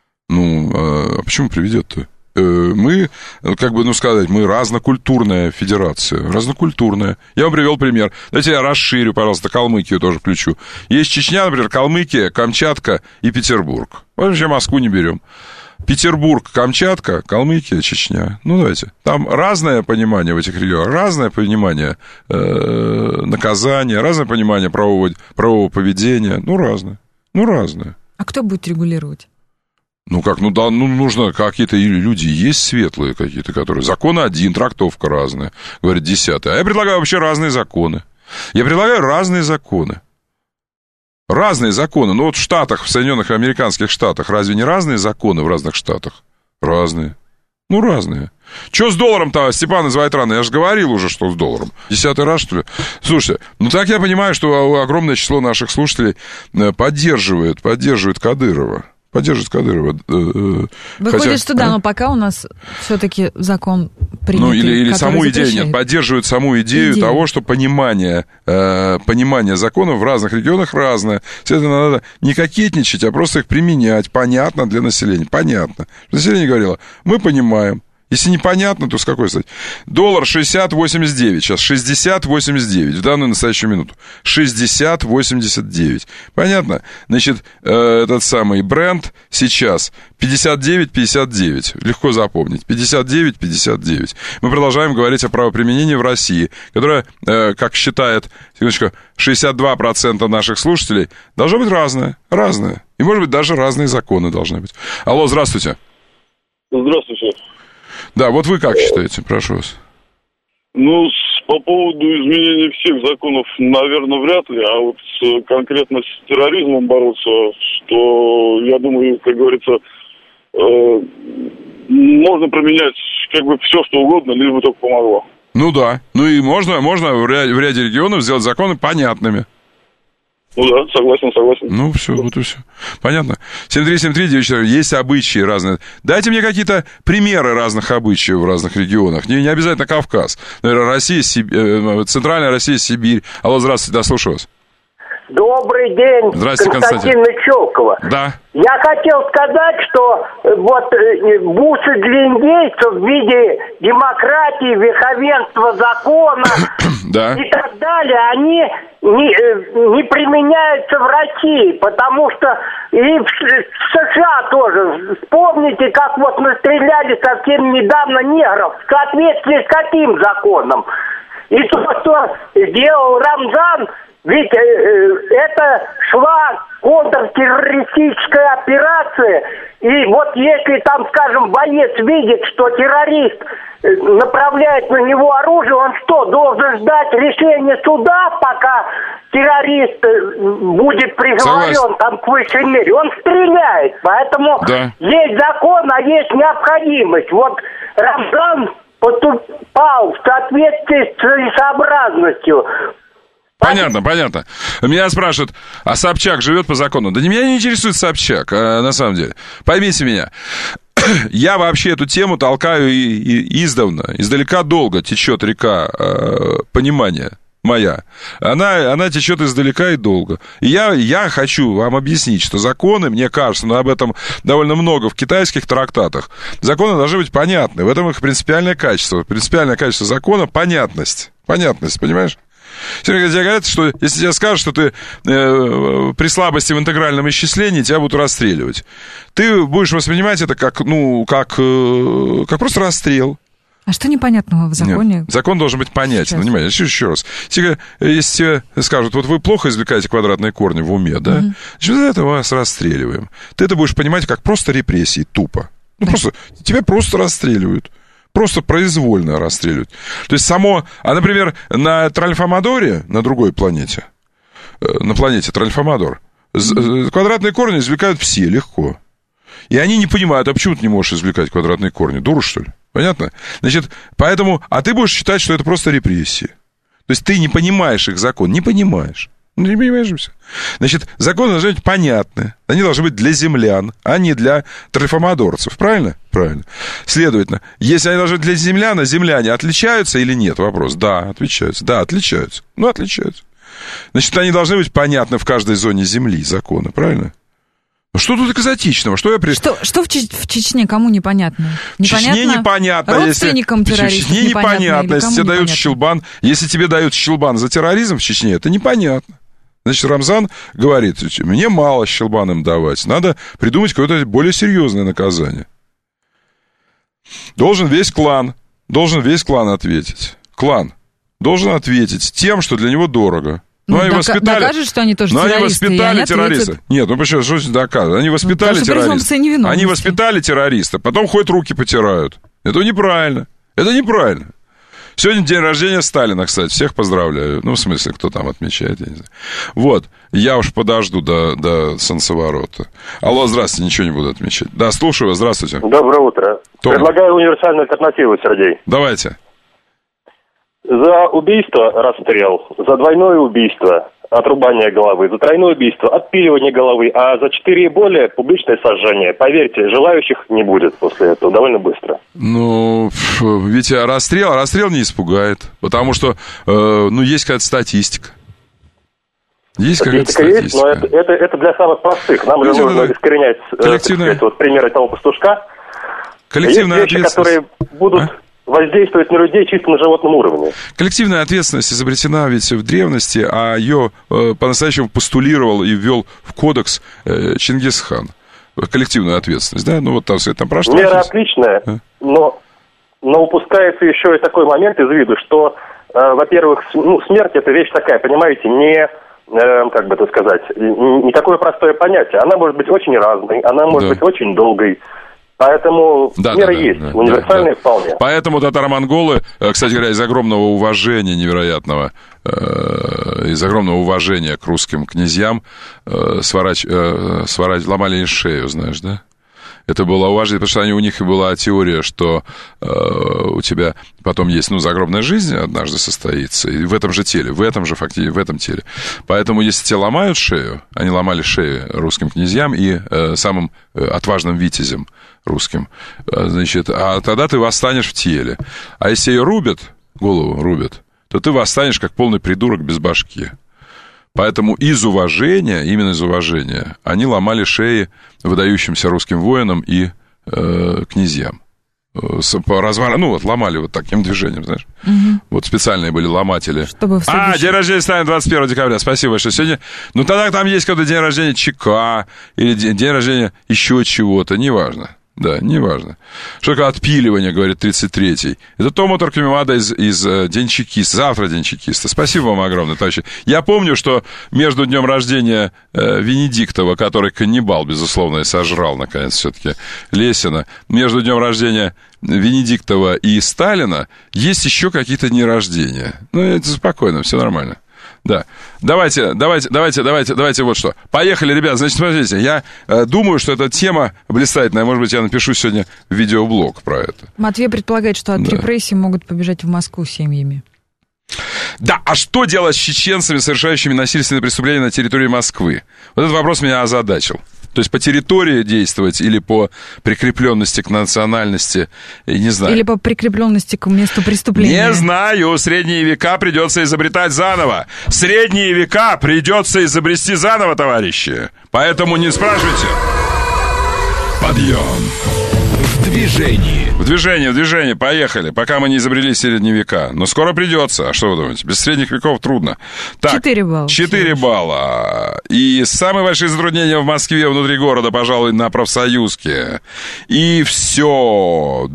А почему приведет-то? Мы, мы разнокультурная федерация, разнокультурная. Я вам привел пример. Давайте я расширю, пожалуйста, Калмыкию тоже включу. Есть Чечня, например, Калмыкия, Камчатка и Петербург. Вообще Москву не берем. Петербург, Камчатка, Калмыкия, Чечня. Ну, давайте. Там разное понимание в этих регионах, разное понимание наказания, разное понимание правового поведения. Разное. А кто будет регулировать? Нужно какие-то люди есть светлые какие-то, которые... Закон один, трактовка разная, говорит 10-й. А я предлагаю вообще разные законы. Разные законы. Ну, вот в Штатах, в Соединенных Американских Штатах, разве не разные законы в разных штатах? Разные. Ну, разные. Что с долларом-то, Степан из Вайтрана? Я же говорил уже, что с долларом. 10-й раз, что ли? Слушайте, ну так я понимаю, что огромное число наших слушателей поддерживает Кадырова. Поддерживает Кадырова. Выходит, что да, но пока у нас все-таки закон принятый. Ну, или саму идею, нет, поддерживают саму идею того, что понимание законов в разных регионах разное. Следовательно, надо не кокетничать, а просто их применять. Понятно для населения. Понятно. Население говорило, мы понимаем. Если непонятно, то с какой стати? Доллар 60.89, сейчас 60.89 в данную настоящую минуту. 60.89. Понятно? Значит, этот самый бренд сейчас 59.59. Легко запомнить. 59.59. Мы продолжаем говорить о правоприменении в России, которое, как считает, 62% наших слушателей, должно быть разное. Разное. И, может быть, даже разные законы должны быть. Алло, здравствуйте. Здравствуйте. Да, вот вы как считаете, прошу вас? Ну, по поводу изменения всех законов, наверное, вряд ли, а вот конкретно с терроризмом бороться, что, я думаю, как говорится, можно применять как бы все, что угодно, лишь бы только помогло. Ну да, ну и можно в ряде регионов сделать законы понятными. Ну да, согласен. Ну, все, вот и все. Понятно. 7373948, есть обычаи разные. Дайте мне какие-то примеры разных обычаев в разных регионах. Не обязательно Кавказ. Наверное, Россия, Центральная Россия, Сибирь. Алло, здравствуйте, да, слушаю вас. Добрый день, Константин Чулкова. Да. Я хотел сказать, что вот бусы для индейцев в виде демократии, верховенства закона и так далее, они не применяются в России, потому что и в США тоже. Вспомните, как вот настреляли совсем недавно негров. В соответствии с каким законом? И то, что сделал Рамзан, ведь это шла контртеррористическая операция, и вот если там, скажем, боец видит, что террорист направляет на него оружие, он что, должен ждать решения суда, пока террорист будет приговорен там к высшей мере? Он стреляет, поэтому есть закон, а есть необходимость. Вот Рамзан поступал в соответствии с целесообразностью. Понятно. Меня спрашивают, а Собчак живет по закону? Да меня не интересует Собчак, на самом деле. Поймите меня. Я вообще эту тему толкаю издалека долго течет река понимания моя. Она течет издалека и долго. И я хочу вам объяснить, что законы, мне кажется, но об этом довольно много в китайских трактатах, законы должны быть понятны. В этом их принципиальное качество. Принципиальное качество закона — понятность. Понятность, понимаешь? Тебе говорят, что если тебе скажут, что ты при слабости в интегральном исчислении, тебя будут расстреливать. Ты будешь воспринимать это как просто расстрел. А что непонятного в законе? Нет, закон должен быть понятен. Внимание, еще раз. Если тебе скажут, вот вы плохо извлекаете квадратные корни в уме, да? Значит, за это вас расстреливаем. Ты это будешь понимать как просто репрессии, тупо. Тебя просто расстреливают. Просто произвольно расстреливают. То есть например, на Тральфамадоре, на другой планете, на планете Тральфамадор, квадратные корни извлекают все легко. И они не понимают, а почему ты не можешь извлекать квадратные корни? Дура, что ли? Понятно? Значит, поэтому, а ты будешь считать, что это просто репрессии. То есть ты не понимаешь их закон, не понимаешь. Ну, не понимаешь же все. Значит, законы должны быть понятны. Они должны быть для землян, а не для тральфамадорцев. Правильно? Правильно. Следовательно, если они должны быть для землян, а земляне отличаются или нет? Вопрос. Да, отличаются. Да, отличаются. Ну, отличаются. Значит, они должны быть понятны в каждой зоне земли, законы. Правильно? Ну, что тут экзотичного? Что в Чечне кому непонятно? В Чечне непонятно. Родственникам террористов в Чечне непонятно. Если тебе дают щелбан, за терроризм в Чечне, это непонятно. Значит, Рамзан говорит, мне мало щелбан им давать, надо придумать какое-то более серьезное наказание. Должен весь клан ответить. Клан должен ответить тем, что для него дорого. Они воспитали... Докажут, что они тоже террористы. Они воспитали террориста. Нет, почему? Что доказывают? Они воспитали террориста. Они воспитали террориста, потом ходят, руки потирают. Это неправильно. Сегодня день рождения Сталина, кстати. Всех поздравляю. Ну, в смысле, кто там отмечает, я не знаю. Вот. Я уж подожду до солнцеворота. Алло, здравствуйте, ничего не буду отмечать. Да, слушаю вас, здравствуйте. Доброе утро. Предлагаю универсальную альтернативу, Сергей. Давайте. За убийство расстрел, за двойное убийство отрубание головы, за тройное убийство отпиливание головы, а за 4 и более публичное сожжение. Поверьте, желающих не будет после этого довольно быстро. Ну, ведь расстрел не испугает, потому что, есть какая-то статистика. Есть какая-то статистика. Есть, но это для самых простых. Нам же нужно искоренять примеры того пастушка. Коллективная есть вещи, которые будут воздействовать на людей чисто на животном уровне. Коллективная ответственность изобретена ведь в древности, а ее по-настоящему постулировал и ввел в кодекс Чингисхан. Коллективную ответственность, да? Там прошло. Мера отличная, но упускается еще и такой момент из виду, что, во-первых, смерть – это вещь такая, понимаете, не такое простое понятие. Она может быть очень разной, она может быть очень долгой. Поэтому меры есть, универсальные вполне. Поэтому татаро-монголы, кстати говоря, из огромного уважения невероятного, из огромного уважения к русским князьям ломали им шею, знаешь, да? Это было уважение, потому что у них и была теория, что у тебя потом есть, загробная жизнь однажды состоится, и в этом же теле, в этом теле. Поэтому, если тебе ломают шею, они ломали шею русским князьям и самым отважным витязям русским, а тогда ты восстанешь в теле. А если ее голову рубят, то ты восстанешь как полный придурок без башки. Поэтому именно из уважения, они ломали шеи выдающимся русским воинам и князьям. Ломали таким движением, знаешь. Угу. Специальные были ломатели. День рождения станет 21 декабря, спасибо большое. Сегодня, тогда там есть какой-то день рождения ЧК, или день рождения еще чего-то, неважно. Да, неважно. Что такое отпиливание, говорит 33-й. Это Тома Торквемада из День чекиста. Завтра День чекиста. Спасибо вам огромное, товарищи. Я помню, что между днем рождения Венедиктова, который каннибал, безусловно, и сожрал, наконец, все-таки Лесина, между днем рождения Венедиктова и Сталина есть еще какие-то дни рождения. Это спокойно, все нормально. Да. Давайте вот что. Поехали, ребят. Значит, смотрите, я думаю, что эта тема блистательная. Может быть, я напишу сегодня видеоблог про это. Матвей предполагает, что от репрессий могут побежать в Москву семьями. Да, а что делать с чеченцами, совершающими насильственные преступления на территории Москвы? Вот этот вопрос меня озадачил. То есть по территории действовать или по прикрепленности к национальности, не знаю. Или по прикрепленности к месту преступления. Не знаю, средние века придется изобретать заново. Средние века придется изобрести заново, товарищи. Поэтому не спрашивайте. Подъем. В движении, поехали. Пока мы не изобрели средние века. Но скоро придется. А что вы думаете? Без средних веков трудно. Так, 4 балла. 4 балла. И самые большие затруднения в Москве внутри города, пожалуй, на Профсоюзке. И все.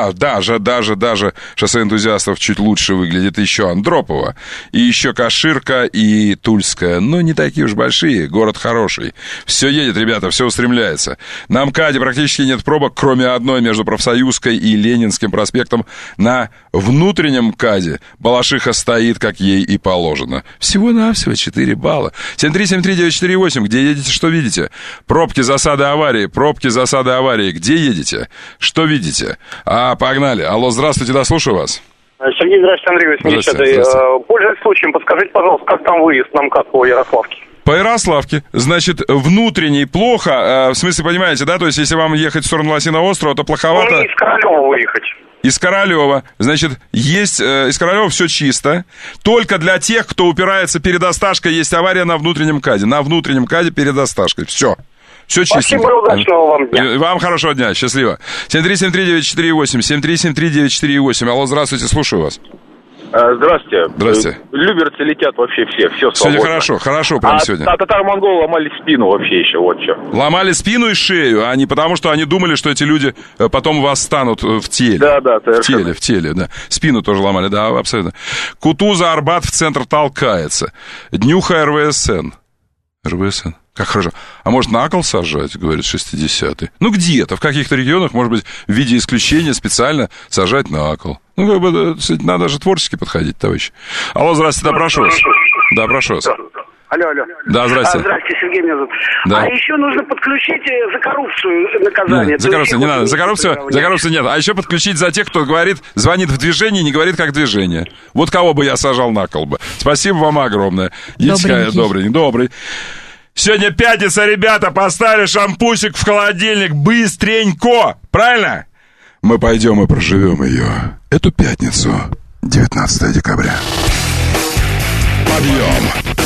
Даже шоссе энтузиастов чуть лучше выглядит. Еще Андропова. И еще Каширка и Тульская. Но не такие уж большие. Город хороший. Все едет, ребята, все устремляется. На МКАДе практически нет пробок, кроме одной между Профсоюзкой и Ленинским проспектом. На внутреннем МКАДе Балашиха стоит, как ей и положено. Всего-навсего 4 балла. 7373948. Где едете, что видите? Пробки, засады, аварии. Где едете? Что видите? Погнали. Алло, здравствуйте, да, слушаю вас. Сергей, здравствуйте, Андрей Васильевич. Пользуясь случаем, подскажите, пожалуйста, как там выезд на МКАД по Ярославке? По Ярославке. Значит, внутренний плохо, в смысле, понимаете, да? То есть, если вам ехать в сторону Лосиного острова, то плоховато. Из Королева выехать. Из Королева. Значит, есть из Королева все чисто. Только для тех, кто упирается перед Осташкой, есть авария на внутреннем КАДе. На внутреннем КАДе перед Осташкой. Все. Все чисто. Спасибо, удачного вам дня. Вам хорошего дня, счастливо. 7373948, 7373948. Алло, здравствуйте, слушаю вас. Здравствуйте. Люберцы летят вообще все свободно. Сегодня хорошо прям сегодня. А татаро-монголы ломали спину вообще еще, вот что. Ломали спину и шею, а не потому, что они думали, что эти люди потом восстанут в теле. Да, совершенно. В теле, да. Спину тоже ломали, да, абсолютно. Кутуза, Арбат в центр толкается. Днюха РВСН. Как хорошо. А может, на кол сажать, говорит 60-й? Где-то, в каких-то регионах, может быть, в виде исключения специально сажать на кол. Надо же творчески подходить, товарищи. Алло, здравствуйте, да, прошу вас. Алло. Да, здрасте. Здрасте, Сергей меня зовут. Да. А еще нужно подключить за коррупцию наказание. Нет, за коррупцию не надо. За коррупцию нет. А еще подключить за тех, кто звонит в движение и не говорит как движение. Вот кого бы я сажал на кол бы. Спасибо вам огромное. Добрый. Сегодня пятница, ребята, поставили шампусик в холодильник быстренько. Правильно? Мы пойдем и проживем ее. Эту пятницу, 19 декабря. Подъем.